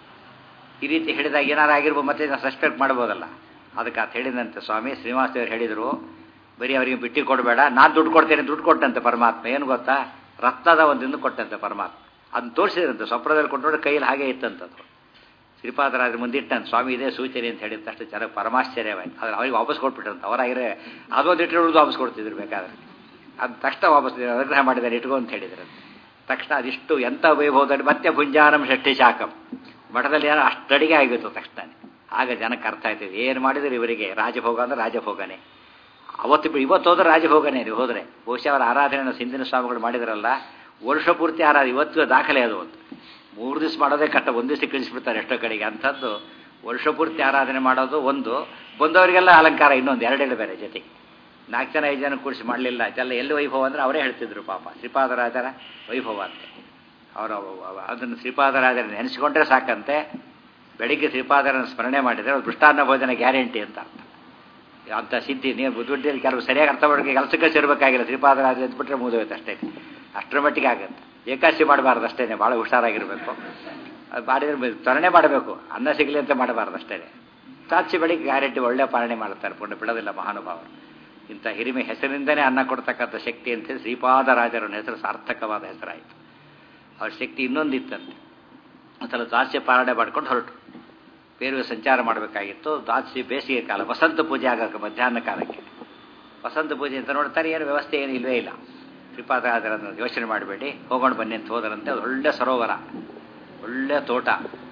ಈ ರೀತಿ ಹೇಳಿದಾಗ ಏನಾರು ಆಗಿರ್ಬೋದು, ಮತ್ತೆ ನಾನು ಸಸ್ಪೆಕ್ಟ್ ಮಾಡ್ಬೋದಲ್ಲ. ಅದಕ್ಕೆ ಅದು ಹೇಳಿದಂತೆ ಸ್ವಾಮಿ ಶ್ರೀನಿವಾಸದೇವರು ಹೇಳಿದರು, ಬರೀ ಅವರಿಗೆ ಬಿಟ್ಟು ಕೊಡಬೇಡ, ನಾನು ದುಡ್ಡು ಕೊಡ್ತೇನೆ. ದುಡ್ಡು ಕೊಟ್ಟಂತೆ ಪರಮಾತ್ಮ. ಏನು ಗೊತ್ತಾ, ರತ್ನದ ಒಂದಿಂದ ಕೊಟ್ಟಂತೆ ಪರಮಾತ್ಮ. ಅದನ್ನು ತೋರಿಸಿದ್ರಂತೆ, ಸ್ವಪ್ನದಲ್ಲಿ ಕೊಟ್ಟರೆ ಕೈಯಲ್ಲಿ ಹಾಗೆ ಇತ್ತಂತದ್ದು. ಶ್ರೀಪಾದರಾಜರ ಮುಂದಿಟ್ಟಂತ ಸ್ವಾಮಿ ಇದೇ ಸೂಚನೆ ಅಂತ ಹೇಳಿದ ತಕ್ಷಣ ಚೆನ್ನಾಗಿ ಪರಮಾಶ್ಚರ್ಯವಾಯಿತು. ಆದರೆ ಅವ್ರಿಗೆ ವಾಪಸ್ ಕೊಟ್ಬಿಟ್ರಂತ. ಅವರಾಗಿರೇ ಅದೊಂದು ಇಟ್ಟು ವಾಪಸ್ ಕೊಡ್ತಿದ್ರು ಬೇಕಾದ್ರೆ. ಅದು ತಕ್ಷಣ ವಾಪಸ್ ಅನುಗ್ರಹ ಮಾಡಿದ್ದಾರೆ, ಇಟ್ಕೋ ಅಂತ ಹೇಳಿದ್ರು. ತಕ್ಷಣ ಅದಿಷ್ಟು ಎಂಥ ವೈಭವದಲ್ಲಿ ಮತ್ತೆ ಭುಂಜಾನಂ ಷಷ್ಠಿ ಶಾಖಂ ಮಠದಲ್ಲಿ ಏನೋ ಅಷ್ಟಡಿಗೆ ಆಗಿತ್ತು ತಕ್ಷಣ. ಆಗ ಜನಕ್ಕೆ ಅರ್ಥ ಆಯ್ತದೆ ಏನು ಮಾಡಿದ್ರು ಇವರಿಗೆ ರಾಜಭೋಗ ಅಂದ್ರೆ ರಾಜಭೋಗನೇ. ಅವತ್ತು ಇವತ್ತು ಹೋದ್ರೆ ರಾಜಭೋಗನೇ. ನೀವು ಹೋದರೆ ಬಹುಶಃ ಅವರ ಆರಾಧನೆ ಹಿಂದಿನ ಸ್ವಾಮಿಗಳು ಮಾಡಿದ್ರಲ್ಲ, ವರ್ಷ ಪೂರ್ತಿ ಆರಾಧನೆ. ಇವತ್ತು ದಾಖಲೆ ಅದು. ಒಂದು ಮೂರು ದಿವಸ ಮಾಡೋದೇ ಕಷ್ಟ, ಒಂದು ದಿವಸ ಕಳಿಸ್ಬಿಡ್ತಾರೆ ಎಷ್ಟೋ ಕಡೆಗೆ. ಅಂಥದ್ದು ವರ್ಷ ಪೂರ್ತಿ ಆರಾಧನೆ ಮಾಡೋದು ಒಂದು, ಬಂದವರಿಗೆಲ್ಲ ಅಲಂಕಾರ ಇನ್ನೊಂದು, ಎರಡೆರಡು ಬೇರೆ ಜೊತೆಗೆ. ನಾಲ್ಕು ಜನ ಐದು ಜನ ಕೂಡಿಸಿ ಮಾಡಲಿಲ್ಲ. ಇದೆಲ್ಲ ಎಲ್ಲಿ ವೈಭವ ಅಂದರೆ ಅವರೇ ಹೇಳ್ತಿದ್ರು ಪಾಪ, ಶ್ರೀಪಾದರಾಜರ ವೈಭವ ಅಂತೆ. ಅವರು ಅದನ್ನು ಶ್ರೀಪಾದರಾಜರ ನೆನೆಸಿಕೊಂಡ್ರೆ ಸಾಕಂತೆ. ಬೆಳಿಗ್ಗೆ ಶ್ರೀಪಾದರನ್ನು ಸ್ಮರಣೆ ಮಾಡಿದರೆ ಅದು ಮೃಷ್ಟಾನ್ನ ಭೋಜನ ಗ್ಯಾರಂಟಿ ಅಂತ ಅರ್ಥ. ಅಂಥ ಸಿದ್ಧಿ ನೀವು ಬುದ್ಧಿಯಲ್ಲಿ ಕೆಲವು ಸರಿಯಾಗಿ ಅರ್ಥ ಮಾಡೋಕ್ಕೆ ಕೆಲಸಕ್ಕೆ ಸೇರಬೇಕಾಗಿಲ್ಲ. ಶ್ರೀಪಾದರಾಜ ಎದ್ಬಿಟ್ರೆ ಮುಗಿದೋಯ್ತು ಅಷ್ಟೇ, ಅಷ್ಟರ ಮಟ್ಟಿಗೆ ಆಗುತ್ತೆ. ಏಕಾಶಿ ಮಾಡಬಾರ್ದು ಅಷ್ಟೇ, ಭಾಳ ಹುಷಾರಾಗಿರಬೇಕು. ಅದು ಮಾಡಿದ್ರೆ ಸ್ಮರಣೆ ಮಾಡಬೇಕು, ಅನ್ನ ಸಿಗಲಿ ಅಂತ ಮಾಡಬಾರ್ದು ಅಷ್ಟೇ. ಸಾಕ್ಷಿ ಬೆಳಿಗ್ಗೆ ಗ್ಯಾರಂಟಿ ಒಳ್ಳೆ ಪಾಲನೆ ಮಾಡ್ತಾರೆ, ಪುಣ್ಯ ಬಿಡೋದಿಲ್ಲ ಮಹಾನುಭಾವರು. ಇಂಥ ಹಿರಿಮೆ ಹೆಸರಿನಿಂದನೇ ಅನ್ನ ಕೊಡ್ತಕ್ಕಂಥ ಶಕ್ತಿ ಅಂತೇಳಿ ಶ್ರೀಪಾದರಾಜರನ್ನ ಹೆಸರು ಸಾರ್ಥಕವಾದ ಹೆಸರಾಯಿತು. ಅವ್ರ ಶಕ್ತಿ ಇನ್ನೊಂದಿತ್ತಂತೆ. ಒಂದ್ಸಲ ದಾಸ್ಯ ಪಾಲನೆ ಮಾಡ್ಕೊಂಡು ಹೊರಟು ಬೇರೆ ಸಂಚಾರ ಮಾಡಬೇಕಾಗಿತ್ತು. ದಾಸ್ಯ ಬೇಸಿಗೆ ಕಾಲ, ವಸಂತ ಪೂಜೆ ಆಗೋಕ್ಕೆ ಮಧ್ಯಾಹ್ನ ಕಾಲಕ್ಕೆ. ವಸಂತ ಪೂಜೆ ಅಂತ ನೋಡ್ತಾರೆ, ಏನು ವ್ಯವಸ್ಥೆ ಏನು ಇಲ್ಲವೇ ಇಲ್ಲ. ಶ್ರೀಪಾದರಾಜರನ್ನು ಯೋಚನೆ ಮಾಡಬೇಡಿ, ಹೋಗೋಣ ಬನ್ನಿ ಅಂತ ಹೋದರಂತೆ. ಅದು ಒಳ್ಳೆ ಸರೋವರ, ಒಳ್ಳೆ ತೋಟ,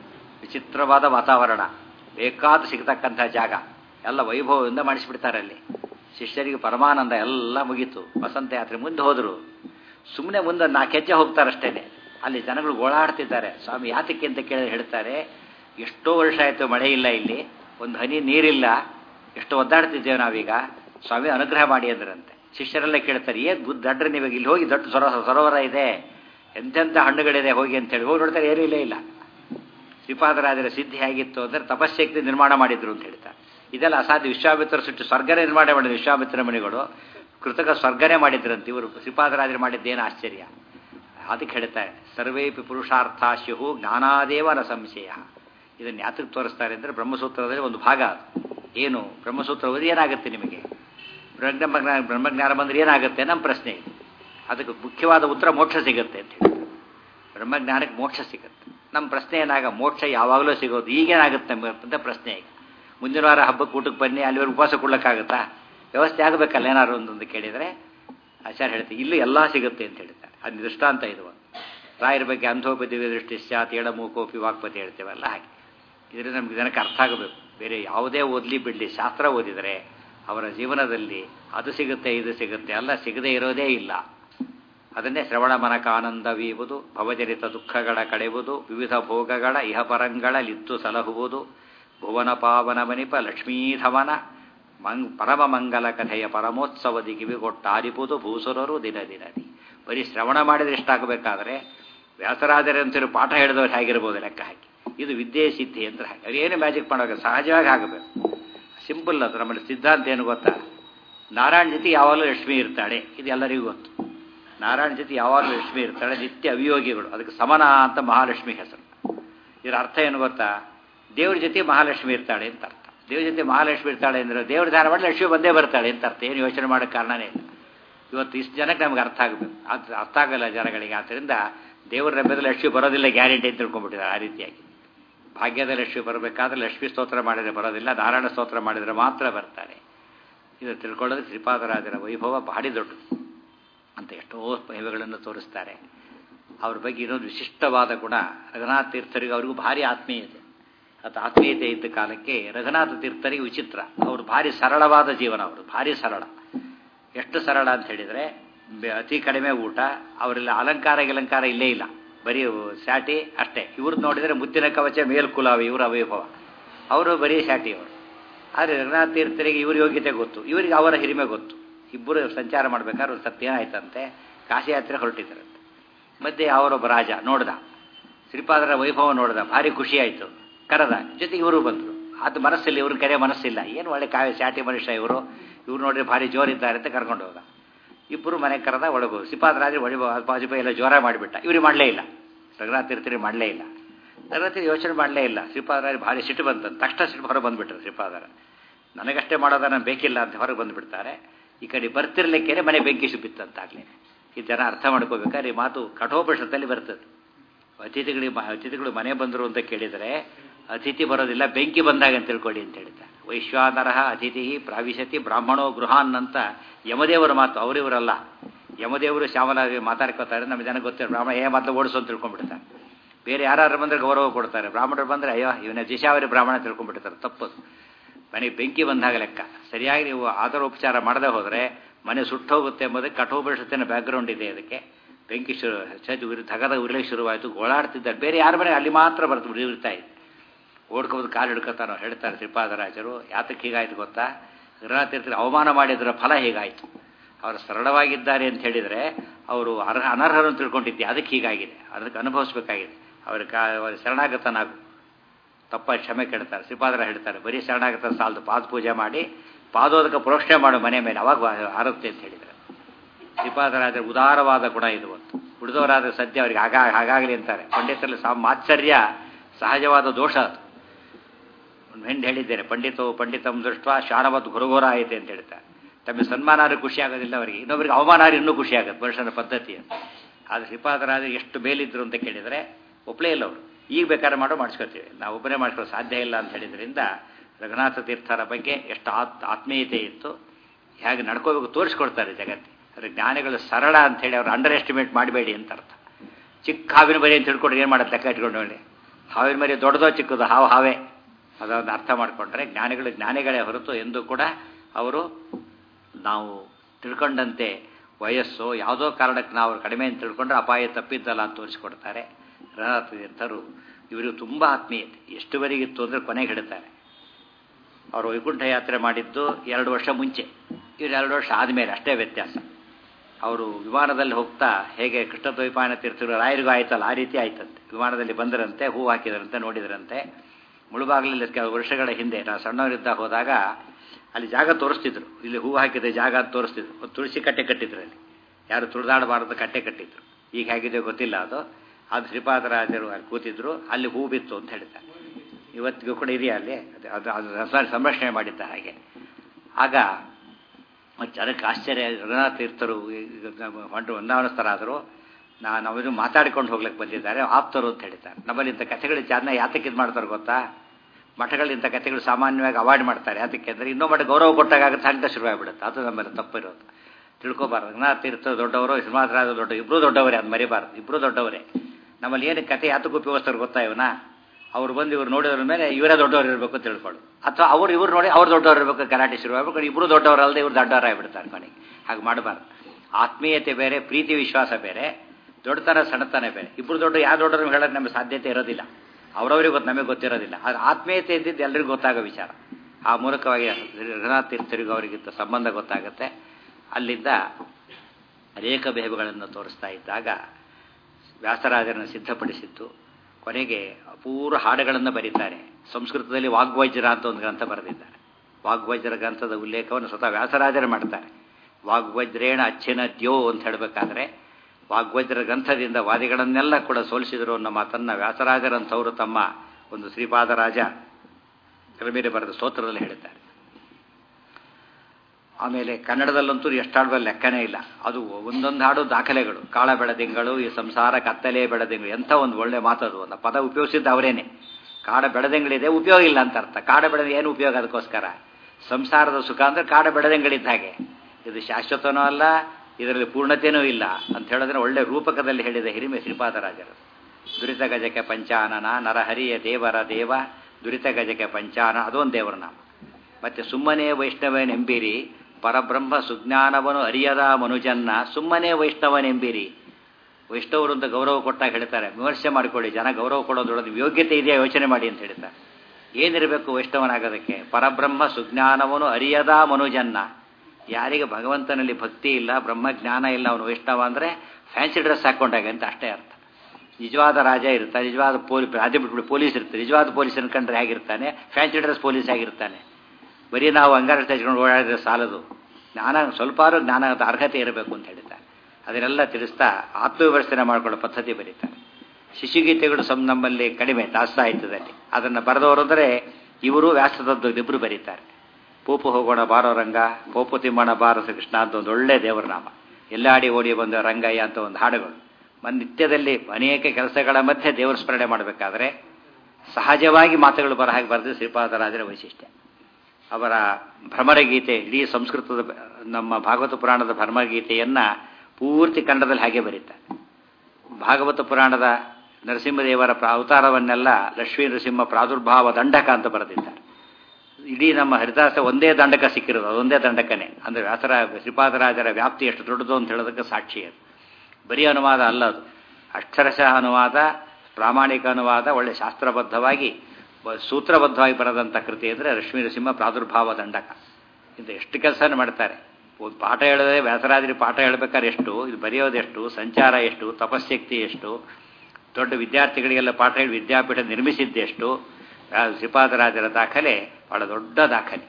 ವಿಚಿತ್ರವಾದ ವಾತಾವರಣ, ಬೇಕಾದ ಸಿಗತಕ್ಕಂಥ ಜಾಗ, ಎಲ್ಲ ವೈಭವದಿಂದ ಮಾಡಿಸಿಬಿಡ್ತಾರೆ ಅಲ್ಲಿ. ಶಿಷ್ಯರಿಗೆ ಪರಮಾನಂದ, ಎಲ್ಲ ಮುಗೀತು. ವಸಂತ ಯಾತ್ರೆ ಮುಂದೆ ಹೋದರು. ಸುಮ್ಮನೆ ಮುಂದೆ ನಾಲ್ಕು ಹೆಜ್ಜೆ ಹೋಗ್ತಾರಷ್ಟೇನೆ, ಅಲ್ಲಿ ಜನಗಳು ಗೋಳಾಡ್ತಿದ್ದಾರೆ. ಸ್ವಾಮಿ ಯಾತಕ್ಕೆ ಅಂತ ಕೇಳಿದ್ರೆ ಹೇಳ್ತಾರೆ, ಎಷ್ಟೋ ವರ್ಷ ಆಯಿತು ಮಳೆ ಇಲ್ಲ, ಇಲ್ಲಿ ಒಂದು ಹನಿ ನೀರಿಲ್ಲ, ಎಷ್ಟು ಒದ್ದಾಡ್ತಿದ್ದೇವೆ ನಾವೀಗ, ಸ್ವಾಮಿ ಅನುಗ್ರಹ ಮಾಡಿ ಅಂದ್ರಂತೆ. ಶಿಷ್ಯರೆಲ್ಲ ಕೇಳ್ತಾರೆ, ಏನು ಬುದ್ಧ ದಡ್ರೆ ನೀವಾಗ ಇಲ್ಲಿ ಹೋಗಿ ದೊಡ್ಡ ಸರೋ ಸರೋವರ ಇದೆ, ಎಂತೆಂಥ ಹಣ್ಣುಗಳಿದೆ ಹೋಗಿ ಅಂತೇಳಿ ಹೋಗಿ ನೋಡ್ತಾರೆ, ಏನೂ ಇಲ್ಲೇ ಇಲ್ಲ. ಶ್ರೀಪಾದರಾಜರ ಸಿದ್ಧಿ ಆಗಿತ್ತು ಅಂದರೆ ತಪಶಕ್ತಿ ನಿರ್ಮಾಣ ಮಾಡಿದ್ರು ಅಂತ ಹೇಳ್ತಾರೆ. ಇದೆಲ್ಲ ಅಸಾಧ್ಯ. ವಿಶ್ವಾಮಿತ್ರ ಸುಟ್ಟು ಸ್ವರ್ಗನೇ ನಿರ್ಮಾಣ ಮಾಡಿದ್ರು ವಿಶ್ವಾಮಿತ್ರ ಮುನಿಗಳು, ಕೃತಕ ಸ್ವರ್ಗನೇ ಮಾಡಿದ್ರಂತೆ. ಇವರು ಶ್ರೀಪಾದರಾಜರು ಮಾಡಿದ್ದೇನು ಆಶ್ಚರ್ಯ. ಅದಕ್ಕೆ ಹೇಳ್ತಾರೆ, ಸರ್ವೇಪಿ ಪುರುಷಾರ್ಥ ಸ್ಯುಹು ಜ್ಞಾನಾದೇವ ನ ಸಂಶಯ. ಇದನ್ನು ಯಾತಕ್ಕೆ ತೋರಿಸ್ತಾರೆ ಅಂದರೆ ಬ್ರಹ್ಮಸೂತ್ರದಲ್ಲಿ ಒಂದು ಭಾಗ ಏನು, ಬ್ರಹ್ಮಸೂತ್ರ ಓದಿ ಏನಾಗುತ್ತೆ ನಿಮಗೆ, ಬ್ರಹ್ಮಜ್ಞಾನ ಬ್ರಹ್ಮಜ್ಞಾನ ಬಂದರೆ ಏನಾಗುತ್ತೆ ನಮ್ಮ ಪ್ರಶ್ನೆ ಇದೆ. ಅದಕ್ಕೆ ಮುಖ್ಯವಾದ ಉತ್ತರ ಮೋಕ್ಷ ಸಿಗುತ್ತೆ ಅಂತ ಹೇಳಿ, ಬ್ರಹ್ಮಜ್ಞಾನಕ್ಕೆ ಮೋಕ್ಷ ಸಿಗುತ್ತೆ. ನಮ್ಮ ಪ್ರಶ್ನೆ ಏನಾಗ, ಮೋಕ್ಷ ಯಾವಾಗಲೂ ಸಿಗೋದು, ಈಗೇನಾಗುತ್ತೆ ಅಂತ ಪ್ರಶ್ನೆ. ಈಗ ಮುಂದಿನ ವಾರ ಹಬ್ಬಕ್ಕೆ ಊಟಕ್ಕೆ ಬನ್ನಿ, ಅಲ್ಲಿವರೆಗೆ ಉಪವಾಸ ಕೊಡ್ಲಿಕ್ಕಾಗುತ್ತಾ, ವ್ಯವಸ್ಥೆ ಆಗಬೇಕಲ್ಲ ಏನಾದ್ರು ಒಂದೊಂದು ಕೇಳಿದರೆ ಆಚಾರ್ಯ ಹೇಳ್ತೀವಿ ಇಲ್ಲೂ ಎಲ್ಲ ಸಿಗುತ್ತೆ ಅಂತ ಹೇಳ್ತಾರೆ. ಅದು ದೃಷ್ಟಾಂತ ಇದು. ರಾಯರ ಬಗ್ಗೆ ಅಂಧೋಪಿ ದಿವ್ಯ ದೃಷ್ಟಿ ಸ್ಯಾತ್ ಎಡ ಮೂಕೋಪಿ ವಾಕ್ಪತಿ ಹೇಳ್ತೇವಲ್ಲ ಹಾಗೆ. ಇದರಿಂದ ನಮ್ಗೆ ಜನಕ್ಕೆ ಅರ್ಥ ಆಗಬೇಕು. ಬೇರೆ ಯಾವುದೇ ಓದಲಿ ಬಿಡಲಿ, ಶಾಸ್ತ್ರ ಓದಿದರೆ ಅವರ ಜೀವನದಲ್ಲಿ ಅದು ಸಿಗುತ್ತೆ ಇದು ಸಿಗುತ್ತೆ, ಎಲ್ಲ ಸಿಗದೇ ಇರೋದೇ ಇಲ್ಲ. ಅದನ್ನೇ ಶ್ರವಣ ಮನಕ ಆನಂದವೀವುದು, ಭವಜನಿತ ದುಃಖಗಳ ಕಳೆಯುವುದು, ವಿವಿಧ ಭೋಗಗಳ ಇಹಪರಂಗಳ ಲಿತ್ತು ಸಲಹುವುದು, ಭುವನ ಪಾವನ ಮನಿಪ ಲಕ್ಷ್ಮೀಧವನ ಮಂಗ್ ಪರಮ ಮಂಗಲ ಕಥೆಯ ಪರಮೋತ್ಸವದಿ ಕಿವಿಗೊಟ್ಟಾರಿಪುದು ಭೂಸುರರು ದಿನ ದಿನದಿ. ಬರೀ ಶ್ರವಣ ಮಾಡಿದ್ರೆ ಎಷ್ಟಾಗಬೇಕಾದ್ರೆ ವ್ಯಾಸರಾಜರಂತರೂ ಪಾಠ ಹೇಳಿದವ್ರು ಹೇಗಿರ್ಬೋದು ಲೆಕ್ಕ ಹಾಕಿ. ಇದು ವಿದ್ಯೆ ಸಿದ್ಧಿ ಅಂದ್ರೆ ಹಾಗೆ. ಅವ್ರೇನು ಮ್ಯಾಜಿಕ್ ಮಾಡೋಕೆ, ಸಹಜವಾಗಿ ಆಗಬೇಕು. ಸಿಂಪಲ್ ಅದು. ನಮ್ಮಲ್ಲಿ ಸಿದ್ಧಾಂತ ಏನು ಗೊತ್ತಾ, ನಾರಾಯಣ ಜೊತೆ ಯಾವಾಗಲೂ ಲಕ್ಷ್ಮಿ ಇರ್ತಾಳೆ, ಇದು ಎಲ್ಲರಿಗೂ ಗೊತ್ತು. ನಾರಾಯಣ ಜೊತೆ ಯಾವಾಗಲೂ ಲಕ್ಷ್ಮಿ ಇರ್ತಾಳೆ, ನಿತ್ಯ ಅವಿಯೋಗಿಗಳು, ಅದಕ್ಕೆ ಸಮನ ಅಂತ ಮಹಾಲಕ್ಷ್ಮಿ ಹೆಸರು. ಇದರ ಅರ್ಥ ಏನು ಗೊತ್ತಾ, ದೇವ್ರ ಜೊತೆ ಮಹಾಲಕ್ಷ್ಮಿ ಇರ್ತಾಳೆ ಅಂತ ಅರ್ಥ. ದೇವ್ರ ಜೊತೆ ಮಹಾಲಕ್ಷ್ಮಿ ಇರ್ತಾಳೆ ಅಂದರೆ ದೇವ್ರ ಧ್ಯಾನ ಮಾಡಿ ಲಕ್ಷ್ಮಿ ಬಂದೇ ಬರ್ತಾಳೆ ಅಂತ ಅರ್ಥ. ಏನು ಯೋಚನೆ ಮಾಡೋಕ್ಕೆ ಕಾರಣನೇ ಇಲ್ಲ. ಇವತ್ತು ಇಷ್ಟು ಜನಕ್ಕೆ ನಮ್ಗೆ ಅರ್ಥ ಆಗಬೇಕು, ಅದು ಅರ್ಥ ಆಗಲ್ಲ ಜನಗಳಿಗೆ. ಆದ್ದರಿಂದ ದೇವರ ನಂಬಿದ್ರೆ ಲಕ್ಷ್ಮಿ ಬರೋದಿಲ್ಲ ಗ್ಯಾರಂಟಿ ಅಂತ ತಿಳ್ಕೊಂಡ್ಬಿಟ್ಟಿದ್ದಾರೆ. ಆ ರೀತಿಯಾಗಿ ಭಾಗ್ಯದ ಲಕ್ಷ್ಮಿ ಬರಬೇಕಾದ್ರೆ ಲಕ್ಷ್ಮಿ ಸ್ತೋತ್ರ ಮಾಡಿದರೆ ಬರೋದಿಲ್ಲ, ನಾರಾಯಣ ಸ್ತೋತ್ರ ಮಾಡಿದರೆ ಮಾತ್ರ ಬರ್ತಾರೆ. ಇದು ತಿಳ್ಕೊಳ್ಳೋದು ಶ್ರೀಪಾದರಾಜರ ವೈಭವ ಭಾರಿ ದೊಡ್ಡದು ಅಂತ ಎಷ್ಟೋ ಮಹಿಮೆಗಳನ್ನು ತೋರಿಸ್ತಾರೆ. ಅವ್ರ ಬಗ್ಗೆ ಇನ್ನೊಂದು ವಿಶಿಷ್ಟವಾದ ಗುಣ, ರಘುನಾಥ ತೀರ್ಥರಿಗೆ ಅವ್ರಿಗೂ ಭಾರಿ ಆತ್ಮೀಯತೆ. ಅದು ಆತ್ಮೀಯತೆ ಇದ್ದ ಕಾಲಕ್ಕೆ ರಘುನಾಥ ತೀರ್ಥರಿಗೆ ವಿಚಿತ್ರ, ಅವರು ಭಾರಿ ಸರಳವಾದ ಜೀವನ, ಅವರು ಭಾರಿ ಸರಳ. ಎಷ್ಟು ಸರಳ ಅಂತ ಹೇಳಿದರೆ ಅತಿ ಕಡಿಮೆ ಊಟ, ಅವರೆಲ್ಲ ಅಲಂಕಾರ ಗಿಲಂಕಾರ ಇಲ್ಲೇ ಇಲ್ಲ, ಬರೀ ಶಾಟಿ ಅಷ್ಟೇ. ಇವ್ರದ್ದು ನೋಡಿದರೆ ಮುತ್ತಿನ ಕವಚ ಮೇಲ್ಕುಲಾವಿ ಇವರ ವೈಭವ, ಅವರು ಬರೀ ಶಾಟಿ ಅವರು. ಆದರೆ ರಘುನಾಥ ತೀರ್ಥರಿಗೆ ಇವ್ರ ಯೋಗ್ಯತೆ ಗೊತ್ತು, ಇವರಿಗೆ ಅವರ ಹಿರಿಮೆ ಗೊತ್ತು. ಇಬ್ಬರು ಸಂಚಾರ ಮಾಡಬೇಕಾದ್ರೆ ಒಂದು ಸತ್ಯ ಏನಾಯ್ತಂತೆ, ಕಾಶಿ ಯಾತ್ರೆ ಹೊರಟಿದ್ದಾರಂತೆ. ಮಧ್ಯೆ ಅವರೊಬ್ಬ ರಾಜ ನೋಡ್ದ, ಶ್ರೀಪಾದರ ವೈಭವ ನೋಡ್ದ, ಭಾರಿ ಖುಷಿ ಆಯಿತು, ಕರೆದ. ಜೊತೆಗೆ ಇವರು ಬಂದರು. ಅದು ಮನಸ್ಸಿಲ್ಲ, ಇವ್ರ ಕರೆ ಮನಸ್ಸಿಲ್ಲ, ಏನು ಒಳ್ಳೆ ಕಾವ್ಯ ಶಾಟಿ ಮನುಷ್ಯ ಇವರು, ಇವ್ರು ನೋಡ್ರಿ ಭಾರಿ ಜೋರಿದ್ದಾರೆ ಅಂತ ಕರ್ಕೊಂಡು ಹೋದ. ಇಬ್ಬರು ಮನೆಗೆ ಕರೆದ, ಒಳಗೋದು. ಶ್ರೀಪಾದರಾಜರು ಒಳಗೆ ವಾಜಪೇಯಿ ಎಲ್ಲ ಜೋರ ಮಾಡಿಬಿಟ್ಟ. ಇವ್ರಿಗೆ ಮಾಡಲೇ ಇಲ್ಲ, ರಘುನಾಥ ತೀರ್ಥರಿಗೆ ಮಾಡಲೇ ಇಲ್ಲ. ರಘುನಾಥ ಯೋಚನೆ ಮಾಡಲೇ ಇಲ್ಲ. ಶ್ರೀಪಾದರಾಜರು ಭಾರಿ ಸಿಟ್ಟು ಬಂತಂತ ತಕ್ಷಣ ಸಿಟ್ಟು ಹೊರಗೆ ಬಂದುಬಿಟ್ರು. ಶ್ರೀಪಾದರ ನನಗಷ್ಟೇ ಮಾಡೋದನ್ನ ಬೇಕಿಲ್ಲ ಅಂತ ಹೊರಗೆ ಬಂದುಬಿಡ್ತಾರೆ. ಈ ಕಡೆ ಬರ್ತಿರ್ಲಿಕ್ಕೇನೆ ಮನೆ ಬೆಂಕಿ ಸುಬ್ಬಿತ್ತಂತಾಗಲೇ. ಈ ಜನ ಅರ್ಥ ಮಾಡ್ಕೋಬೇಕಾದ್ರೆ ಈ ಮಾತು ಕಠೋಪನಿಷತ್ತಲ್ಲಿ ಬರ್ತದೆ. ಅತಿಥಿಗಳಿಗೆ ಅತಿಥಿಗಳು ಮನೆ ಬಂದರು ಅಂತ ಕೇಳಿದರೆ ಅತಿಥಿ ಬರೋದಿಲ್ಲ, ಬೆಂಕಿ ಬಂದಾಗ ಅಂತ ತಿಳ್ಕೊಳ್ಳಿ ಅಂತ ಹೇಳ್ತಾರೆ. ವೈಶ್ವಾನರಃ ಅತಿಥಿ ಪ್ರಾವಿಶತಿ ಬ್ರಾಹ್ಮಣೋ ಗೃಹಾನ್ ಅಂತ ಯಮದೇವರ ಮಾತು, ಅವರಿವರಲ್ಲ. ಯಮದೇವರು ಶ್ಯಾಮಲ ಮಾತಾಡ್ಕೋತಾರೆ, ನಮಗೆ ಜನಕ್ಕೆ ಗೊತ್ತಿಲ್ಲ. ಬ್ರಾಹ್ಮಣ ಏ ಮೊದಲು ಓಡಿಸು ಅಂತ ತಿಳ್ಕೊಂಡ್ಬಿಡ್ತಾರೆ. ಬೇರೆ ಯಾರು ಬಂದರೆ ಗೌರವ ಕೊಡ್ತಾರೆ, ಬ್ರಾಹ್ಮಣರು ಬಂದರೆ ಅಯ್ಯೋ ಇವನ ಜಿಶಾವರಿ ಬ್ರಾಹ್ಮಣ ತಿಳ್ಕೊಂಡ್ಬಿಡ್ತಾರೆ. ತಪ್ಪದು. ಮನೆಗೆ ಬೆಂಕಿ ಬಂದಾಗ ಲೆಕ್ಕ. ಸರಿಯಾಗಿ ನೀವು ಆದರ ಉಪಚಾರ ಮಾಡದೆ ಹೋದರೆ ಮನೆ ಸುಟ್ಟೋಗುತ್ತೆ ಎಂಬುದಕ್ಕೆ ಕಠೋಪನಿಷತ್ತಿನ ಬ್ಯಾಕ್ಗ್ರೌಂಡ್ ಇದೆ. ಅದಕ್ಕೆ ಬೆಂಕಿ ಶುರು ಸಜ್ಜು ಉರಿ ತಗದ ಉರಿಲಿಕ್ಕೆ ಶುರುವಾಯಿತು, ಗೋಳಾಡ್ತಿದ್ದಾರೆ. ಬೇರೆ ಯಾರ ಮನೆ ಅಲ್ಲಿ ಮಾತ್ರ ಬರ್ತು ಉರಿತಾ ಇತ್ತು. ಓಡ್ಕೋದು ಕಾಲು ಹಿಡ್ಕೊತಾನೋ ಹೇಳ್ತಾರೆ ಶ್ರೀಪಾದರಾಜರು. ಯಾತಕ್ಕೆ ಹೀಗಾಯ್ತು ಗೊತ್ತಾ, ರಘುನಾಥ ತೀರ್ಥರಿಗೆ ಅವಮಾನ ಮಾಡಿದ್ರ ಫಲ ಹೀಗಾಯಿತು. ಅವರು ಸರಳವಾಗಿದ್ದಾರೆ ಅಂತ ಹೇಳಿದರೆ ಅವರು ಅರ್ಹ ಅನರ್ಹರನ್ನು ತಿಳ್ಕೊಂಡಿದ್ದೆ, ಅದಕ್ಕೆ ಹೀಗಾಗಿದೆ, ಅದಕ್ಕೆ ಅನುಭವಿಸ್ಬೇಕಾಗಿದೆ. ಅವ್ರ ಕಾ ಶರಣಾಗತನಾಗು, ತಪ್ಪ ಕ್ಷಮೆ ಕೇಳ್ತಾರೆ. ಶ್ರೀಪಾದರ ಹೇಳ್ತಾರೆ, ಬರೀ ಶರಣಾಗತ ಸಾಲದು, ಪಾದ ಪೂಜೆ ಮಾಡಿ ಪಾದೋದಕ ಪ್ರೋಕ್ಷಣೆ ಮಾಡು ಮನೆ ಮೇಲೆ, ಅವಾಗ ಆರುತ್ತೆ ಅಂತ ಹೇಳಿದ್ದಾರೆ. ಶ್ರೀಪಾದರಾಜರ ಉದಾರವಾದ ಗುಣ ಇದು. ಒಂದು ಉಳಿದವರಾದ ಸದ್ಯ ಅವರಿಗೆ ಹಾಗಾ ಹಾಗಾಗಲಿ ಅಂತಾರೆ. ಪಂಡಿತರಲ್ಲಿ ಸಾ ಮಾತ್ಸರ್ಯ ಸಹಜವಾದ ದೋಷ ಅದು. ಒಂದು ಹೆಣ್ಣು ಹೇಳಿದ್ದೇನೆ, ಪಂಡಿತೋ ಪಂಡಿತಂ ದೃಷ್ಟ ಶಾನವತ್ ಗುರುಘೋರ ಆಯಿತೆ ಅಂತ ಹೇಳ್ತಾರೆ. ತಮಗೆ ಸನ್ಮಾನಾರು ಖುಷಿ ಆಗೋದಿಲ್ಲ ಅವರಿಗೆ, ಇನ್ನೊಬ್ಬರಿಗೆ ಅವಮಾನಾರು ಇನ್ನೂ ಖುಷಿ ಆಗುತ್ತೆ, ಮನುಷ್ಯನ ಪದ್ಧತಿ ಅಂತ. ಆದರೆ ಶ್ರೀಪಾದರಾಜ ಎಷ್ಟು ಮೇಲಿದ್ರು ಅಂತ ಕೇಳಿದರೆ ಒಪ್ಪಲೇ ಇಲ್ಲ ಅವರು. ಈಗ ಬೇಕಾದ್ರೆ ಮಾಡೋ ಮಾಡಿಸ್ಕೊತೀವಿ, ನಾವು ಒಬ್ಬರೇ ಮಾಡ್ಕೊಳ್ಳೋ ಸಾಧ್ಯ ಇಲ್ಲ ಅಂತ ಹೇಳಿದ್ರಿಂದ ರಘುನಾಥ ತೀರ್ಥರ ಬಗ್ಗೆ ಎಷ್ಟು ಆತ್ ಆತ್ಮೀಯತೆ ಇತ್ತು, ಹೇಗೆ ನಡ್ಕೋಬೇಕು ತೋರಿಸ್ಕೊಡ್ತಾರೆ ಜಗತ್ತಿ. ಆದರೆ ಜ್ಞಾನಿಗಳು ಸರಳ ಅಂಥೇಳಿ ಅವ್ರು ಅಂಡರ್ ಎಸ್ಟಿಮೇಟ್ ಮಾಡಬೇಡಿ ಅಂತ ಅರ್ಥ. ಚಿಕ್ಕ ಹಾವಿನ ಬರಿ ಅಂತ ತಿಳ್ಕೊಂಡ್ರೆ ಏನು ಮಾಡೋದು ಲೆಕ್ಕ ಇಟ್ಕೊಂಡು ಹೇಳಿ, ಹಾವಿನ ಮರಿ ದೊಡ್ಡದೋ ಚಿಕ್ಕದು ಹಾವು ಹಾವೇ ಅದನ್ನು ಅರ್ಥ ಮಾಡಿಕೊಂಡ್ರೆ ಜ್ಞಾನಿಗಳು ಜ್ಞಾನಿಗಳೇ ಹೊರತು ಎಂದೂ ಕೂಡ ಅವರು ನಾವು ತಿಳ್ಕೊಂಡಂತೆ ವಯಸ್ಸು ಯಾವುದೋ ಕಾರಣಕ್ಕೆ ನಾವು ಕಡಿಮೆ ಅಂತ ತಿಳ್ಕೊಂಡ್ರೆ ಅಪಾಯ ತಪ್ಪಿದ್ದಲ್ಲ ಅಂತ ತೋರಿಸಿಕೊಡ್ತಾರೆ. ರಘುನಾಥ ತೀರ್ಥರು ಇವರು ತುಂಬ ಆತ್ಮೀಯತೆ ಎಷ್ಟುವರೆಗಿತ್ತು ಅಂದರೆ ಕೊನೆಗೆ ಹಿಡ್ತಾರೆ. ಅವರು ವೈಕುಂಠ ಯಾತ್ರೆ ಮಾಡಿದ್ದು ಎರಡು ವರ್ಷ ಮುಂಚೆ, ಇವರು ಎರಡು ವರ್ಷ ಆದಮೇಲೆ, ಅಷ್ಟೇ ವ್ಯತ್ಯಾಸ. ಅವರು ವಿಮಾನದಲ್ಲಿ ಹೋಗ್ತಾ ಹೇಗೆ ಕೃಷ್ಣದ್ವೈಪಾಯನ ತೀರ್ಥರು ರಾಯರಿಗೂ ಆಯ್ತಲ್ಲ ಆ ರೀತಿ ಆಯ್ತಂತೆ. ವಿಮಾನದಲ್ಲಿ ಬಂದರಂತೆ, ಹೂ ಹಾಕಿದರಂತೆ, ನೋಡಿದರಂತೆ. ಮುಳುಬಾಗಿಲಲ್ಲಿ ಕೆಲವು ವರ್ಷಗಳ ಹಿಂದೆ ನಾವು ಸಣ್ಣವರಿದ್ದಾಗ ಹೋದಾಗ ಅಲ್ಲಿ ಜಾಗ ತೋರಿಸ್ತಿದ್ರು, ಇಲ್ಲಿ ಹೂ ಹಾಕಿದ ಜಾಗ ಅಂತ ತೋರಿಸ್ತಿದ್ರು. ಒಂದು ತುಳಸಿ ಕಟ್ಟೆ ಕಟ್ಟಿದ್ರು, ಅಲ್ಲಿ ಯಾರು ತುಳಿದಾಡಬಾರದು ಕಟ್ಟೆ ಕಟ್ಟಿದ್ರು. ಈಗ ಹೇಗಿದೆ ಗೊತ್ತಿಲ್ಲ ಅದು. ಅದು ಶ್ರೀಪಾದರಾಜರು ಅಲ್ಲಿ ಕೂತಿದ್ರು, ಅಲ್ಲಿ ಹೂ ಬಿತ್ತು ಅಂತ ಹೇಳ್ತಾರೆ. ಇವತ್ತಿಗೂ ಕೂಡ ಇದೆಯಾ ಅಲ್ಲಿ, ಅದು ಅದು ಸಂರಕ್ಷಣೆ ಮಾಡಿದ್ದ ಹಾಗೆ. ಆಗ ಜನಕ್ಕೆ ಆಶ್ಚರ್ಯ, ರಘುನಾಥ ತೀರ್ಥರು ಹೊಂಟು ಒಂದಾವನಸ್ಥರಾದರು. ನಾನು ಅವರು ಮಾತಾಡಿಕೊಂಡು ಹೋಗ್ಲಿಕ್ಕೆ ಬಂದಿದ್ದಾರೆ, ಆಪ್ತರು ಅಂತ ಹೇಳ್ತಾರೆ. ನಮ್ಮಲ್ಲಿ ಇಂಥ ಕಥೆಗಳು ಜನ ಯಾತಕ್ಕೆ ಇದು ಮಾಡ್ತಾರೆ ಗೊತ್ತಾ? ಮಠಗಳು ಇಂಥ ಕಥೆಗಳು ಸಾಮಾನ್ಯವಾಗಿ ಅವಾಯ್ಡ್ ಮಾಡ್ತಾರೆ. ಯಾತಕ್ಕೆ ಅಂದರೆ ಇನ್ನೊಬ್ಬ ಮಠ ಗೌರವ ಕೊಟ್ಟಾಗುತ್ತೆ ಅಂತ ಶುರುವಾಗಿಬಿಡುತ್ತೆ. ಅದು ನಮ್ಮಲ್ಲಿ ತಪ್ಪಿರೋದು, ತಿಳ್ಕೊಬಾರ್ದು. ರಘುನಾಥ ತೀರ್ಥ ದೊಡ್ಡವರು, ಶ್ರೀನಿವಾಸರಾಜ ದೊಡ್ಡ, ಇಬ್ಬರು ದೊಡ್ಡವರೇ, ಅದು ಮರಿಬಾರ್ದು. ಇಬ್ಬರು ದೊಡ್ಡವರೇ. ನಮ್ಮಲ್ಲಿ ಏನು ಕಥೆ ಯಾತಕ್ಕೆ ಉಪಯೋಗಿಸ್ತಾರೆ ಗೊತ್ತಾ? ಇವನ ಅವ್ರು ಬಂದು ಇವ್ರು ನೋಡಿದ್ರ ಮೇಲೆ ಇವರೇ ದೊಡ್ಡವರು ಇರಬೇಕು ಅಂತ ತಿಳ್ಕೊಳ್ಳು, ಅಥವಾ ಅವ್ರು ಇವ್ರು ನೋಡಿ ಅವ್ರು ದೊಡ್ಡವರು ಇರಬೇಕು, ಗಲಾಟೆ ಶುರುವಾಗಬೇಕು. ಇಬ್ಬರು ದೊಡ್ಡವರಲ್ಲದೆ ಇವ್ರು ದೊಡ್ಡವರಾಗಿಬಿಡ್ತಾರೆ ಕೊನೆಗೆ. ಹಾಗೆ ಮಾಡಬಾರ್ದು. ಆತ್ಮೀಯತೆ ಬೇರೆ, ಪ್ರೀತಿ ವಿಶ್ವಾಸ ಬೇರೆ, ದೊಡ್ಡತನ ಸಣ್ಣತನ ಬೇರೆ. ಇಬ್ಬರು ದೊಡ್ಡ ಯಾವ ದೊಡ್ಡರು ಹೇಳೋಕ್ಕೆ ನಮಗೆ ಸಾಧ್ಯತೆ ಇರೋದಿಲ್ಲ, ಅವರವ್ರಿಗೆ ಗೊತ್ತು, ನಮಗೆ ಗೊತ್ತಿರೋದಿಲ್ಲ. ಅದು ಆತ್ಮೀಯತೆ ಇದ್ದಿದ್ದು ಎಲ್ಲರಿಗೂ ಗೊತ್ತಾಗೋ ವಿಚಾರ. ಆ ಮೂಲಕವಾಗಿ ರಘುನಾಥ ತೀರ್ಥರಿಗೂ ಅವರಿಗಿಂತ ಸಂಬಂಧ ಗೊತ್ತಾಗುತ್ತೆ. ಅಲ್ಲಿಂದ ಅನೇಕ ಬೇಹಗಳನ್ನು ತೋರಿಸ್ತಾ ಇದ್ದಾಗ ವ್ಯಾಸರಾಜರನ್ನು ಸಿದ್ಧಪಡಿಸಿದ್ದು. ಕೊನೆಗೆ ಅಪೂರ್ವ ಹಾಡುಗಳನ್ನು ಬರೀತಾರೆ. ಸಂಸ್ಕೃತದಲ್ಲಿ ವಾಗ್ವಜ್ರ ಅಂತ ಒಂದು ಗ್ರಂಥ ಬರೆದಿದ್ದಾರೆ. ವಾಗ್ವಜ್ರ ಗ್ರಂಥದ ಉಲ್ಲೇಖವನ್ನು ಸ್ವತಃ ವ್ಯಾಸರಾಜರು ಮಾಡ್ತಾರೆ. ವಾಗ್ವಜ್ರೇಣ ಅಚ್ಚಿನ ದ್ಯೋ ಅಂತ ಹೇಳಬೇಕಾದ್ರೆ ವಾಗ್ವಜ್ರ ಗ್ರಂಥದಿಂದ ವಾದಿಗಳನ್ನೆಲ್ಲ ಕೂಡ ಸೋಲಿಸಿದರು ಅನ್ನೋ ಮಾತನ್ನು ವ್ಯಾಸರಾಜರಂಥವರು ತಮ್ಮ ಒಂದು ಶ್ರೀಪಾದರಾಜ ಮೇಲೆ ಬರೆದ ಸ್ತೋತ್ರದಲ್ಲಿ ಹೇಳಿದ್ದಾರೆ. ಆಮೇಲೆ ಕನ್ನಡದಲ್ಲಂತೂ ಎಷ್ಟಾಡುವ ಲೆಕ್ಕನೇ ಇಲ್ಲ. ಅದು ಒಂದೊಂದು ಹಾಡು ದಾಖಲೆಗಳು. ಕಾಳ ಬೆಳದಿಂಗಳು, ಈ ಸಂಸಾರ ಕತ್ತಲೆ ಬೆಳದಿಂಗಳು, ಎಂಥ ಒಂದು ಒಳ್ಳೆ ಮಾತದು. ಒಂದು ಪದ ಉಪಯೋಗಿಸಿದ್ದು ಅವರೇನೆ. ಕಾಡ ಬೆಳದಿಂಗಳಿದೆ, ಉಪಯೋಗ ಇಲ್ಲ ಅಂತ ಅರ್ಥ. ಕಾಡ ಬೆಳೆದ ಏನು ಉಪಯೋಗ? ಅದಕ್ಕೋಸ್ಕರ ಸಂಸಾರದ ಸುಖ ಅಂದರೆ ಕಾಡ ಬೆಳದಿಂಗಳಿದ್ದ ಹಾಗೆ. ಇದು ಶಾಶ್ವತನೂ ಅಲ್ಲ, ಇದರಲ್ಲಿ ಪೂರ್ಣತೆಯೂ ಇಲ್ಲ ಅಂತ ಹೇಳಿದ್ರೆ ಒಳ್ಳೆ ರೂಪಕದಲ್ಲಿ ಹೇಳಿದ ಹಿರಿಮೆ ಶ್ರೀಪಾದರಾಜರು. ದುರಿತ ಗಜಕ್ಕೆ ಪಂಚಾನನ, ನರಹರಿಯ ದೇವರ ದೇವ, ದುರಿತ ಗಜಕ್ಕೆ ಪಂಚಾನ, ಅದೊಂದು ದೇವರ ನಾಮ. ಮತ್ತೆ ಸುಮ್ಮನೆ ವೈಷ್ಣವನೆಂಬಿರಿ, ಪರಬ್ರಹ್ಮ ಸುಜ್ಞಾನವನು ಅರಿಯದ ಮನುಜನ್ನ ಸುಮ್ಮನೆ ವೈಷ್ಣವನೆಂಬಿರಿ. ವೈಷ್ಣವರು ಅಂತ ಗೌರವ ಕೊಟ್ಟಾಗ ಹೇಳ್ತಾರೆ, ವಿಮರ್ಶೆ ಮಾಡಿಕೊಳ್ಳಿ, ಜನ ಗೌರವ ಕೊಡೋದ್ರೊಳಗೆ ಯೋಗ್ಯತೆ ಇದೆಯಾ ಯೋಚನೆ ಮಾಡಿ ಅಂತ ಹೇಳ್ತಾರೆ. ಏನಿರಬೇಕು ವೈಷ್ಣವನಾಗೋದಕ್ಕೆ? ಪರಬ್ರಹ್ಮ ಸುಜ್ಞಾನವನು ಅರಿಯದ ಮನುಜನ್ನ. ಯಾರಿಗೆ ಭಗವಂತನಲ್ಲಿ ಭಕ್ತಿ ಇಲ್ಲ, ಬ್ರಹ್ಮಜ್ಞಾನ ಇಲ್ಲ, ಅವನು ವೈಷ್ಣವ ಅಂದರೆ ಫ್ಯಾನ್ಸಿ ಡ್ರೆಸ್ ಹಾಕೊಂಡಾಗೆ ಅಂತ ಅಷ್ಟೇ ಅರ್ಥ. ನಿಜವಾದ ರಾಜ ಇರ್ತಾನೆ, ನಿಜವಾದ ಪೊಲೀಸ್, ರಾಜ್ಯ ಬಿಟ್ಬಿಟ್ಟು ಪೊಲೀಸ್ ಇರ್ತಾರೆ. ನಿಜವಾದ ಪೊಲೀಸ್ ಅನ್ಕೊಂಡ್ರೆ ಹೇಗಿರ್ತಾನೆ? ಫ್ಯಾನ್ಸಿ ಡ್ರೆಸ್ ಪೊಲೀಸ್ ಆಗಿರ್ತಾನೆ. ಬರೀ ನಾವು ಅಂಗಾರ ತೆಗೆದುಕೊಂಡು ಓಡಾಡಿದ್ರೆ ಸಾಲದು. ಜ್ಞಾನ ಸ್ವಲ್ಪಾರು ಜ್ಞಾನದ ಅರ್ಹತೆ ಇರಬೇಕು ಅಂತ ಹೇಳ್ತಾರೆ. ಅದನ್ನೆಲ್ಲ ತಿಳಿಸ್ತಾ ಆತ್ಮವಿಮರ್ಶನೆ ಮಾಡಿಕೊಳ್ಳೋ ಪದ್ಧತಿ ಬರೀತಾರೆ. ಶಿಶುಗೀತೆಗಳು ಸಂ ನಮ್ಮಲ್ಲಿ ಕಡಿಮೆ, ದಾಸ ಸಾಹಿತ್ಯದಲ್ಲಿ. ಅದನ್ನು ಬರೆದವರು ಅಂದರೆ ಇವರು ವ್ಯಾಸದದ್ದು ಇಬ್ಬರು ಬರೀತಾರೆ. ಪೋಪು ಹೋಗೋಣ ಬಾರೋ ರಂಗ, ಪೋಪು ತಿಮ್ಮಣ ಬಾರಸ ಕೃಷ್ಣ ಅಂತ ಒಂದು ಒಳ್ಳೆ ದೇವರ ನಾಮ. ಎಲ್ಲಾಡಿ ಓಡಿ ಬಂದ ರಂಗಯ್ಯ ಅಂತ ಒಂದು ಹಾಡುಗಳು. ನಿತ್ಯದಲ್ಲಿ ಅನೇಕ ಕೆಲಸಗಳ ಮಧ್ಯೆ ದೇವರ ಸ್ಮರಣೆ ಮಾಡಬೇಕಾದ್ರೆ ಸಹಜವಾಗಿ ಮಾತುಗಳು ಬರ ಹಾಗೆ ಬರೆದು ಶ್ರೀಪಾದರಾಜರ ವೈಶಿಷ್ಟ್ಯ. ಅವರ ಭ್ರಮರಗೀತೆ, ಇಡೀ ಸಂಸ್ಕೃತದ ನಮ್ಮ ಭಾಗವತ ಪುರಾಣದ ಭ್ರಮರಗೀತೆಯನ್ನು ಪೂರ್ತಿ ಕನ್ನಡದಲ್ಲಿ ಹಾಗೆ ಬರೀತಾರೆ. ಭಾಗವತ ಪುರಾಣದ ನರಸಿಂಹದೇವರ ಅವತಾರವನ್ನೆಲ್ಲ ಲಕ್ಷ್ಮೀ ನರಸಿಂಹ ಪ್ರಾದುರ್ಭಾವ ದಂಡಕ ಅಂತ ಬರೆದಿದ್ದಾರೆ. ಇಡೀ ನಮ್ಮ ಹರಿದಾಸ ಒಂದೇ ದಂಡಕ ಸಿಕ್ಕಿರೋದು, ಅದೊಂದೇ ದಂಡಕನೇ. ಅಂದರೆ ವ್ಯಾಸರ ಶ್ರೀಪಾದರಾಜರ ವ್ಯಾಪ್ತಿ ಎಷ್ಟು ದೊಡ್ಡದು ಅಂತ ಹೇಳೋದಕ್ಕೆ ಸಾಕ್ಷಿ ಅದು. ಬರೀ ಅನುವಾದ ಅಲ್ಲ, ಅದು ಅಕ್ಷರಶಃ ಅನುವಾದ, ಪ್ರಾಮಾಣಿಕ ಅನುವಾದ, ಒಳ್ಳೆ ಶಾಸ್ತ್ರಬದ್ಧವಾಗಿ ಸೂತ್ರಬದ್ಧವಾಗಿ ಬರೆದಂಥ ಕೃತಿ ಅಂದರೆ ಲಕ್ಷ್ಮೀ ನರಸಿಂಹ ಪ್ರಾದುರ್ಭಾವ ದಂಡಕ. ಇದು ಎಷ್ಟು ಕೆಲಸ ಮಾಡ್ತಾರೆ. ಒಂದು ಪಾಠ ಹೇಳಿದ್ರೆ ವ್ಯಾಸರಾಜರಿ ಪಾಠ ಹೇಳ್ಬೇಕಾದ್ರೆ ಎಷ್ಟು, ಇದು ಬರೆಯೋದೆಷ್ಟು, ಸಂಚಾರ ಎಷ್ಟು, ತಪಶಕ್ತಿ ಎಷ್ಟು, ದೊಡ್ಡ ವಿದ್ಯಾರ್ಥಿಗಳಿಗೆಲ್ಲ ಪಾಠ ಹೇಳಿ ವಿದ್ಯಾಪೀಠ ನಿರ್ಮಿಸಿದ್ದೆಷ್ಟು. ಶ್ರೀಪಾದರಾಜರ ದಾಖಲೆ ಬಹಳ ದೊಡ್ಡ ದಾಖಲೆ.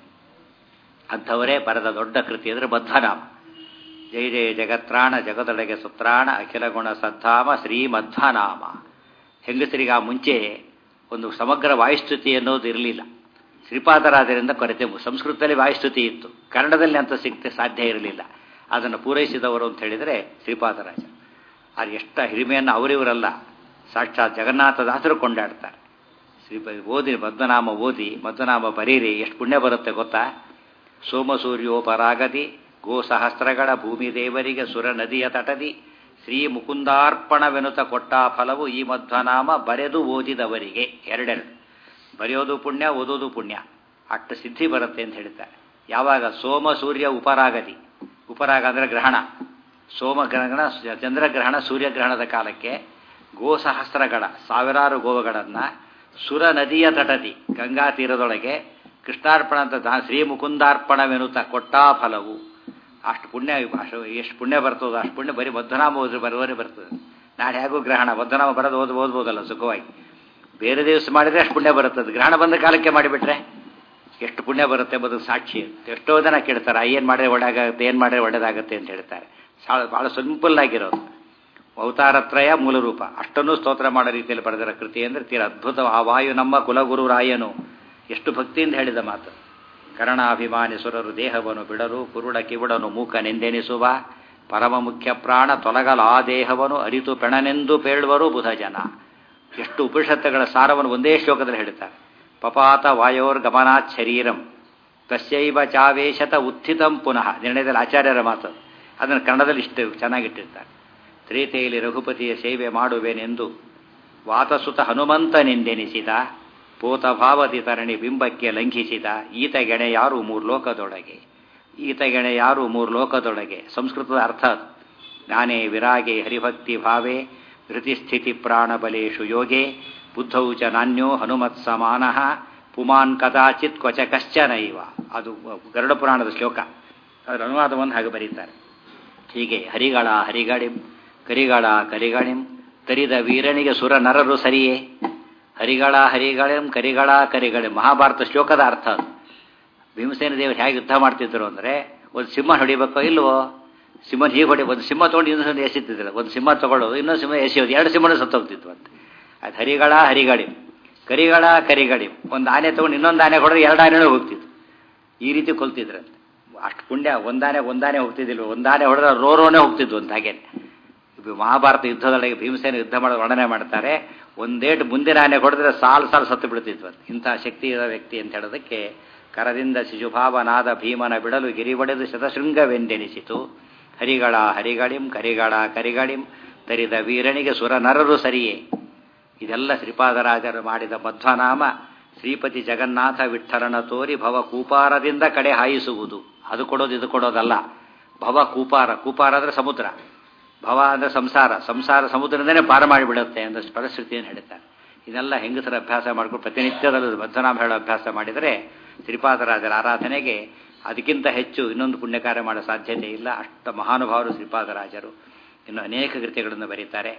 ಅಂಥವರೇ ಬರೆದ ದೊಡ್ಡ ಕೃತಿ ಅಂದರೆ ಮಧ್ವನಾಮ. ಜಯ ಜಯ ಜಗತ್ರಾಣ ಜಗದೊಳಗೆ ಸುತ್ರಾಣ ಅಖಿಲ ಗುಣ ಸದ್ಧಾಮ ಶ್ರೀ ಮಧ್ವನಾಮ. ಹೆಂಗಸರಿಗೆ ಆ ಮುಂಚೆ ಒಂದು ಸಮಗ್ರ ವಾಯುಸ್ತುತಿ ಅನ್ನೋದು ಇರಲಿಲ್ಲ. ಶ್ರೀಪಾದರಾಜರಿಂದ ಕೊರತೆ. ಸಂಸ್ಕೃತದಲ್ಲಿ ವಾಯುಸ್ತುತಿ ಇತ್ತು, ಕನ್ನಡದಲ್ಲಿ ಅಂತ ಸಿಗ್ತೆ ಸಾಧ್ಯ ಇರಲಿಲ್ಲ. ಅದನ್ನು ಪೂರೈಸಿದವರು ಅಂತ ಹೇಳಿದರೆ ಶ್ರೀಪಾದರಾಜ. ಅದು ಎಷ್ಟ ಹಿರಿಮೆಯನ್ನು ಅವರಿವರಲ್ಲ, ಸಾಕ್ಷಾತ್ ಜಗನ್ನಾಥದಾಸರು ಕೊಂಡಾಡ್ತಾರೆ. ಶ್ರೀ ಓದಿ ಮಧ್ವನಾಮ ಓದಿ ಮಧ್ವನಾಮ ಬರೀರಿ, ಎಷ್ಟು ಪುಣ್ಯ ಬರುತ್ತೆ ಗೊತ್ತಾ? ಸೋಮ ಸೂರ್ಯೋಪರಾಗದಿ ಗೋ ಸಹಸ್ರಗಳ ಭೂಮಿ ದೇವರಿಗೆ ಸುರ ನದಿಯ ತಟದಿ ಶ್ರೀ ಮುಕುಂದಾರ್ಪಣವೆನುತ ಕೊಟ್ಟ ಫಲವು ಈ ಮಧ್ವನಾಮ ಬರೆದು ಓದಿದವರಿಗೆ. ಎರಡೆರಡು, ಬರೆಯೋದು ಪುಣ್ಯ, ಓದೋದು ಪುಣ್ಯ, ಅಷ್ಟು ಸಿದ್ಧಿ ಬರುತ್ತೆ ಅಂತ ಹೇಳ್ತಾರೆ. ಯಾವಾಗ ಸೋಮ ಸೂರ್ಯ ಉಪರಾಗತಿ, ಉಪರಾಗ ಅಂದರೆ ಗ್ರಹಣ, ಸೋಮ ಗ್ರಹಣ, ಚಂದ್ರಗ್ರಹಣ, ಸೂರ್ಯಗ್ರಹಣದ ಕಾಲಕ್ಕೆ ಗೋಸಹಸ್ರಗಳ ಸಾವಿರಾರು ಗೋವುಗಳನ್ನು ಸುರ ನದಿಯ ತಟತಿ ಗಂಗಾ ತೀರದೊಳಗೆ ಕೃಷ್ಣಾರ್ಪಣ ಅಂತ ಶ್ರೀ ಮುಕುಂದಾರ್ಪಣವೆನುತ ಕೊಟ್ಟಾ ಫಲವು. ಅಷ್ಟು ಪುಣ್ಯ, ಅಷ್ಟು ಎಷ್ಟು ಪುಣ್ಯ ಬರ್ತದೋ ಅಷ್ಟು ಪುಣ್ಯ ಬರೀ ಮಧ್ವನಾಮ ಓದಿದ್ರೆ ಬರುವರೆ ಬರ್ತದೆ. ನಾಳೆ ಹೇಗೂ ಗ್ರಹಣ, ಮಧ್ವನಾಮ ಬರೋದು ಓದ್ ಓದ್ಬೋದಲ್ಲ ಸುಖವಾಗಿ. ಬೇರೆ ದಿವಸ ಮಾಡಿದರೆ ಅಷ್ಟು ಪುಣ್ಯ ಬರುತ್ತದೆ, ಗ್ರಹಣ ಬಂದ ಕಾಲಕ್ಕೆ ಮಾಡಿಬಿಟ್ರೆ ಎಷ್ಟು ಪುಣ್ಯ ಬರುತ್ತೆ ಎಂಬುದು ಸಾಕ್ಷಿ. ಎಷ್ಟೋ ಜನ ಕೇಳ್ತಾರೆ ಏನು ಮಾಡಿದ್ರೆ ಒಳ್ಳೆದಾಗುತ್ತೆ, ಏನು ಮಾಡಿದ್ರೆ ಒಳ್ಳೆದಾಗುತ್ತೆ ಅಂತ ಹೇಳ್ತಾರೆ. ಭಾಳ ಸಿಂಪಲ್ ಆಗಿರೋದು. ಅವತಾರತ್ರಯ ಮೂಲ ರೂಪ, ಅಷ್ಟನ್ನು ಸ್ತೋತ್ರ ಮಾಡೋ ರೀತಿಯಲ್ಲಿ ಬರೆದಿರೋ ಕೃತಿ ಅಂದರೆ ತೀರ ಅದ್ಭುತ. ಆ ವಾಯು ನಮ್ಮ ಕುಲಗುರು ರಾಯನು, ಎಷ್ಟು ಭಕ್ತಿಯಿಂದ ಹೇಳಿದ ಮಾತು. ಕರಣಾಭಿಮಾನಿ ಸುರರು ದೇಹವನ್ನು ಬಿಡರು, ಕುರುಡ ಕಿವುಡನು ಮೂಕನೆಂದೆನಿಸುವ ಪರಮ ಮುಖ್ಯ ಪ್ರಾಣ ತೊಲಗಲ ಆ ದೇಹವನ್ನು ಅರಿತು ಪೆಣನೆಂದು ಪೇಳುವರು ಬುಧ ಜನ. ಎಷ್ಟು ಉಪನಿಷತ್ತುಗಳ ಸಾರವನ್ನು ಒಂದೇ ಶ್ಲೋಕದಲ್ಲಿ ಹೇಳ್ತಾರೆ. ಪಪಾತ ವಾಯೋರ್ ಗಮನಾತ್ ಶರೀರಂ ತಸ್ಯೈವ ಚಾವೇಶತ ಉತ್ಥಿತಂ ಪುನಃ. ನಿರ್ಣಯದಲ್ಲಿ ಆಚಾರ್ಯರ ಮಾತು, ಅದನ್ನು ಕನ್ನಡದಲ್ಲಿ ಇಷ್ಟು ಚೆನ್ನಾಗಿಟ್ಟಿರ್ತಾರೆ. ತ್ರೇತೆಯಲ್ಲಿ ರಘುಪತಿಯ ಸೇವೆ ಮಾಡುವೆನೆಂದು ವಾತಸುತ ಹನುಮಂತನೆಂದೆನಿಸಿದ ಪೋತಭಾವತಿ ತರಣಿ ಬಿಂಬಕ್ಕೆ ಲಂಘಿಸಿದ ಈತಗೆಣೆ ಯಾರು ಮೂರು ಲೋಕದೊಳಗೆ. ಈತಗೆಣೆ ಯಾರು ಮೂರು ಲೋಕದೊಳಗೆ ಸಂಸ್ಕೃತದ ಅರ್ಥ. ಜ್ಞಾನೇ ವಿರಾಗೆ ಹರಿಭಕ್ತಿ ಭಾವೇ ಧೃತಿಸ್ಥಿತಿ ಪ್ರಾಣಬಲೇಶು ಯೋಗೆ ಬುದ್ಧೌ ಚ ನಾನ್ಯೋ ಹನುಮತ್ ಸಮಾನಃ ಪುಮಾನ್ ಕದಾಚಿತ್ ಕ್ವಚ ಕಶ್ಚನೈವ. ಅದು ಗರುಡ ಪುರಾಣದ ಶ್ಲೋಕ. ಅದರ ಅನುವಾದವನ್ನು ಹಾಗೆ ಬರೀತಾರೆ. ಹೀಗೆ ಹರಿಗಳ ಹರಿಗಳಿಂ ಕರಿಗಳ ಕರಿಗಳಿಂ ತರಿದ ವೀರನಿಗೆ ಸುರ ನರರು ಸರಿಯೇ. ಹರಿಗಳ ಹರಿಗಳಿಂ ಕರಿಗಳ ಕರಿಗಳಿಂ ಮಹಾಭಾರತ ಶ್ಲೋಕದ ಅರ್ಥ ಅದು. ಭೀಮಸೇನ ದೇವರು ಹೇಗೆ ಯುದ್ಧ ಮಾಡ್ತಿದ್ರು ಅಂದರೆ, ಒಂದು ಸಿಂಹ ಹೊಡಿಬೇಕೋ ಇಲ್ವೋ, ಸಿಂಹನ ಹೀಗೆ ಹೊಡಿ, ಒಂದು ಸಿಂಹ ತೊಗೊಂಡು ಇನ್ನೊಂದು ಎಸಿತಿದ್ರು, ಒಂದು ಸಿಂಹ ತಗೊಳ್ಳೋದು ಇನ್ನೊಂದು ಸಿಂಹ ಎಸೆಯೋದು, ಎರಡು ಸಿಂಹನೂ ಸತ್ತೋಗ್ತಿದ್ವು ಅಂತ. ಅದು ಹರಿಗಳ ಹರಿಗಳಿಂ ಕರಿಗಳ ಕರಿಗಳಿಂ. ಒಂದು ಆನೆ ತೊಗೊಂಡು ಇನ್ನೊಂದು ಆನೆ ಹೊಡೆದ್ರೆ ಎರಡು ಆನೆನೂ ಹೋಗ್ತಿದ್ವು. ಈ ರೀತಿ ಕೊಲ್ತಿದ್ರಂತೆ. ಅಷ್ಟು ಪುಣ್ಯ. ಒಂದಾನೆ ಒಂದಾನೆ ಹೋಗ್ತಿದ್ದಿಲ್ವ, ಒಂದಾನೆ ಹೊಡೆದ್ರೆ ರೋರೋನೇ ಹೋಗ್ತಿದ್ವು ಅಂತ. ಹಾಗೇನೆ ಮಹಾಭಾರತ ಯುದ್ಧದೊಳಗೆ ಭೀಮಸೇನ ಯುದ್ಧ ಮಾಡೋದು ವರ್ಣನೆ ಮಾಡ್ತಾರೆ. ಒಂದೇಟು ಮುಂದಿನ ಆನೆ ಹೊಡೆದ್ರೆ ಸಾಲು ಸಾಲು ಸತ್ತು ಬಿಡ್ತಿದ್ವು. ಇಂತಹ ಶಕ್ತಿ ಇರೋ ವ್ಯಕ್ತಿ ಅಂತ ಹೇಳೋದಕ್ಕೆ ಕರದಿಂದ ಶಿಶುಭಾವನಾದ ಭೀಮನ ಬಿಡಲು ಗಿರಿ ಒಡೆದು ಶತಶೃಂಗವೆಂದೆನಿಸಿತು. ಹರಿಗಳ ಹರಿಗಳಿಂ ಕರಿಗಳ ಕರಿಗಳಿಂ ತರಿದ ವೀರನಿಗೆ ಸುರ ನರರು ಸರಿಯೇ. ಇದೆಲ್ಲ ಶ್ರೀಪಾದರಾಜರು ಮಾಡಿದ ಮಧ್ವನಾಮ ಶ್ರೀಪತಿ ಜಗನ್ನಾಥ ವಿಠ್ಠಲನ ತೋರಿ ಭವ ಕೂಪಾರದಿಂದ ಕಡೆ ಹಾಯಿಸುವುದು. ಅದು ಕೊಡೋದು ಇದು ಕೊಡೋದಲ್ಲ. ಭವ ಕೂಪಾರ, ಕೂಪಾರ ಅಂದರೆ ಸಮುದ್ರ, ಭವ ಅಂದರೆ ಸಂಸಾರ, ಸಂಸಾರ ಸಮುದ್ರದಿಂದನೇ ಪಾರ ಮಾಡಿಬಿಡುತ್ತೆ ಅಂತ ಪರಿಸ್ಥಿತಿಯನ್ನು ಹೇಳ್ತಾರೆ. ಇದೆಲ್ಲ ಹೆಂಗಸರ ಅಭ್ಯಾಸ ಮಾಡಿಕೊಂಡು ಪ್ರತಿನಿತ್ಯದಲ್ಲೂ ಮಧ್ವನಾಮ ಹೇಳೋ ಅಭ್ಯಾಸ ಮಾಡಿದರೆ ಶ್ರೀಪಾದರಾಜರ ಆರಾಧನೆಗೆ ಅದಕ್ಕಿಂತ ಹೆಚ್ಚು ಇನ್ನೊಂದು ಪುಣ್ಯಕಾರ್ಯ ಮಾಡೋ ಸಾಧ್ಯತೆ ಇಲ್ಲ. ಅಷ್ಟ ಮಹಾನುಭಾವರು ಶ್ರೀಪಾದರಾಜರು. ಇನ್ನು ಅನೇಕ ಕೃತಿಗಳನ್ನು ಬರೀತಾರೆ,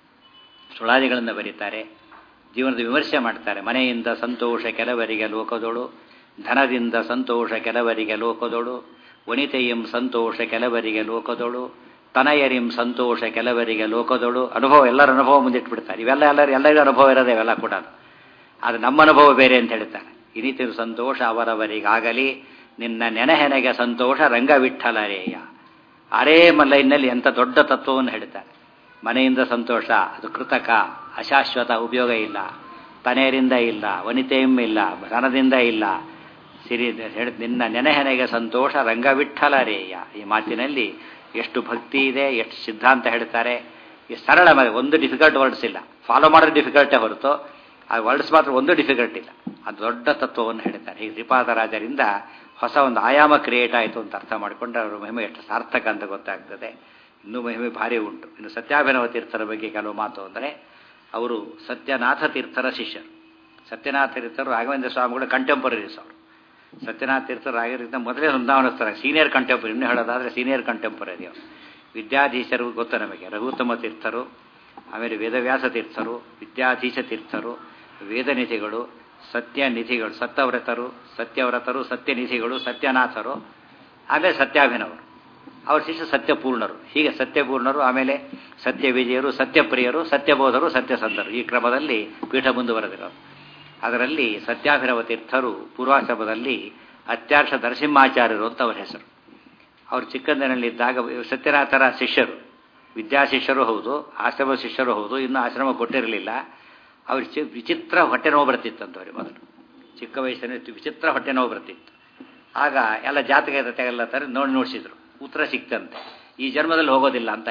ಸುಳಾದಿಗಳನ್ನು ಬರೀತಾರೆ, ಜೀವನದ ವಿಮರ್ಶೆ ಮಾಡ್ತಾರೆ. ಮನೆಯಿಂದ ಸಂತೋಷ ಕೆಲವರಿಗೆ ಲೋಕದೋಳು, ಧನದಿಂದ ಸಂತೋಷ ಕೆಲವರಿಗೆ ಲೋಕದೋಳು, ವನಿತೆಯಂ ಸಂತೋಷ ಕೆಲವರಿಗೆ ಲೋಕದೋಳು, ತನಯರಿಂ ಸಂತೋಷ ಕೆಲವರಿಗೆ ಲೋಕದೋಳು. ಅನುಭವ, ಎಲ್ಲರ ಅನುಭವ ಮುಂದಿಟ್ಬಿಡ್ತಾರೆ. ಇವೆಲ್ಲ ಎಲ್ಲರೂ ಎಲ್ಲರಿಗೂ ಅನುಭವ ಇರೋದೇ ಇವೆಲ್ಲ ಕೂಡ. ಅದು ನಮ್ಮ ಅನುಭವ ಬೇರೆ ಅಂತ ಹೇಳ್ತಾರೆ. ಇನಿತಿರು ಸಂತೋಷ ಅವರವರಿಗಾಗಲಿ ನಿನ್ನ ನೆನಹೆನೆಗೆ ಸಂತೋಷ ರಂಗವಿಠಲರೇಯ. ಅರೇ ಮಲ್ಲೈನಲ್ಲಿ ಎಂಥ ದೊಡ್ಡ ತತ್ವವನ್ನು ಹೇಳ್ತಾರೆ. ಮನೆಯಿಂದ ಸಂತೋಷ, ಅದು ಕೃತಕ, ಅಶಾಶ್ವತ, ಉಪಯೋಗ ಇಲ್ಲ. ತನೆಯರಿಂದ ಇಲ್ಲ, ವನಿತೆಯಂ ಇಲ್ಲ, ಧನದಿಂದ ಇಲ್ಲ. ಸಿರಿ ಹೇಳಿ ನಿನ್ನ ನೆನಹೆನೆಗೆ ಸಂತೋಷ ರಂಗವಿಠಲರೇಯ. ಈ ಮಾತಿನಲ್ಲಿ ಎಷ್ಟು ಭಕ್ತಿ ಇದೆ, ಎಷ್ಟು ಸಿದ್ಧಾಂತ ಹೇಳ್ತಾರೆ. ಈ ಸರಳ, ಒಂದು ಡಿಫಿಕಲ್ಟ್ ವರ್ಡ್ಸ್ ಇಲ್ಲ. ಫಾಲೋ ಮಾಡೋದು ಡಿಫಿಕಲ್ಟೇ ಹೊರತು ಆ ವರ್ಡ್ಸ್ ಮಾತ್ರ ಒಂದು ಡಿಫಿಕಲ್ಟ್ ಇಲ್ಲ. ಅದು ದೊಡ್ಡ ತತ್ವವನ್ನು ಹೇಳ್ತಾರೆ. ಈ ಶ್ರೀಪಾದರಾಜರಿಂದ ಹೊಸ ಒಂದು ಆಯಾಮ ಕ್ರಿಯೇಟ್ ಆಯಿತು ಅಂತ ಅರ್ಥ ಮಾಡಿಕೊಂಡ್ರೆ ಅವರ ಮಹಿಮೆ ಎಷ್ಟು ಸಾರ್ಥಕ ಅಂತ ಗೊತ್ತಾಗ್ತದೆ. ಇನ್ನೂ ಮಹಿಮೆ ಭಾರಿ ಉಂಟು. ಇನ್ನು ಸತ್ಯಾಭಿನವ ತೀರ್ಥರ ಬಗ್ಗೆ ಕೆಲವು ಮಾತು ಅಂದರೆ, ಅವರು ಸತ್ಯನಾಥ ತೀರ್ಥರ ಶಿಷ್ಯರು. ಸತ್ಯನಾಥ ತೀರ್ಥರು ರಾಘವೇಂದ್ರ ಸ್ವಾಮಿಗಳು ಕಂಟೆಂಪರರೀಸ್. ಅವರು ಸತ್ಯನಾಥ ತೀರ್ಥರು ಆಗಿರೋದ್ರಿಂದ ಮೊದಲೇ ವೃಂದಾವನಸ್ತಾರೆ, ಸೀನಿಯರ್ ಕಂಟೆಂಪರರಿ. ಇನ್ನೂ ಹೇಳೋದಾದರೆ ಸೀನಿಯರ್ ಕಂಟೆಂಪರರಿ ಅವರು. ವಿದ್ಯಾಧೀಶರು ಗೊತ್ತು ನಮಗೆ, ರಘುತ್ತಮ ತೀರ್ಥರು, ಆಮೇಲೆ ವೇದವ್ಯಾಸ ತೀರ್ಥರು, ವಿದ್ಯಾಧೀಶ ತೀರ್ಥರು, ವೇದನಿಧಿಗಳು, ಸತ್ಯನಿಧಿಗಳು, ಸತ್ಯವ್ರತರು, ಸತ್ಯವ್ರತರು, ಸತ್ಯನಿಧಿಗಳು, ಸತ್ಯನಾಥರು, ಆಮೇಲೆ ಸತ್ಯಾಭಿನವರು. ಅವ್ರ ಶಿಷ್ಯ ಸತ್ಯಪೂರ್ಣರು. ಹೀಗೆ ಸತ್ಯಪೂರ್ಣರು, ಆಮೇಲೆ ಸತ್ಯವಿಜಯರು, ಸತ್ಯಪ್ರಿಯರು, ಸತ್ಯಬೋಧರು, ಸತ್ಯಸಂಧರು. ಈ ಕ್ರಮದಲ್ಲಿ ಪೀಠ ಮುಂದುವರೆದಿರೋರು. ಅದರಲ್ಲಿ ಸತ್ಯಾಭಿನವ ತೀರ್ಥರು ಪೂರ್ವಾಶ್ರಮದಲ್ಲಿ ಅತ್ಯಾರ್ಷ ನರಸಿಂಹಾಚಾರ್ಯರು ಅಂತ ಅವರ ಹೆಸರು. ಅವರು ಚಿಕ್ಕಂದಿನಲ್ಲಿದ್ದಾಗ ಸತ್ಯನಾಥರ ಶಿಷ್ಯರು, ವಿದ್ಯಾಶಿಷ್ಯರು ಹೌದು, ಆಶ್ರಮ ಶಿಷ್ಯರು ಹೌದು. ಇನ್ನೂ ಆಶ್ರಮ ಕೊಟ್ಟಿರಲಿಲ್ಲ. ಅವ್ರು ಚಿ ವಿಚಿತ್ರ ಹೊಟ್ಟೆ ನೋವು ಬರ್ತಿತ್ತಂತ. ಅವ್ರಿಗೆ ಮೊದಲು ಚಿಕ್ಕ ವಯಸ್ಸಿನಲ್ಲಿ ವಿಚಿತ್ರ ಹೊಟ್ಟೆ ನೋವು ಬರ್ತಿತ್ತು. ಆಗ ಎಲ್ಲ ಜಾತಕ ಎಲ್ಲ ತರ ನೋಡಿ ನೋಡಿಸಿದ್ರು. ಉತ್ತರ ಸಿಕ್ತಂತೆ, ಈ ಜನ್ಮದಲ್ಲಿ ಹೋಗೋದಿಲ್ಲ ಅಂತ ಆಯ್ತು.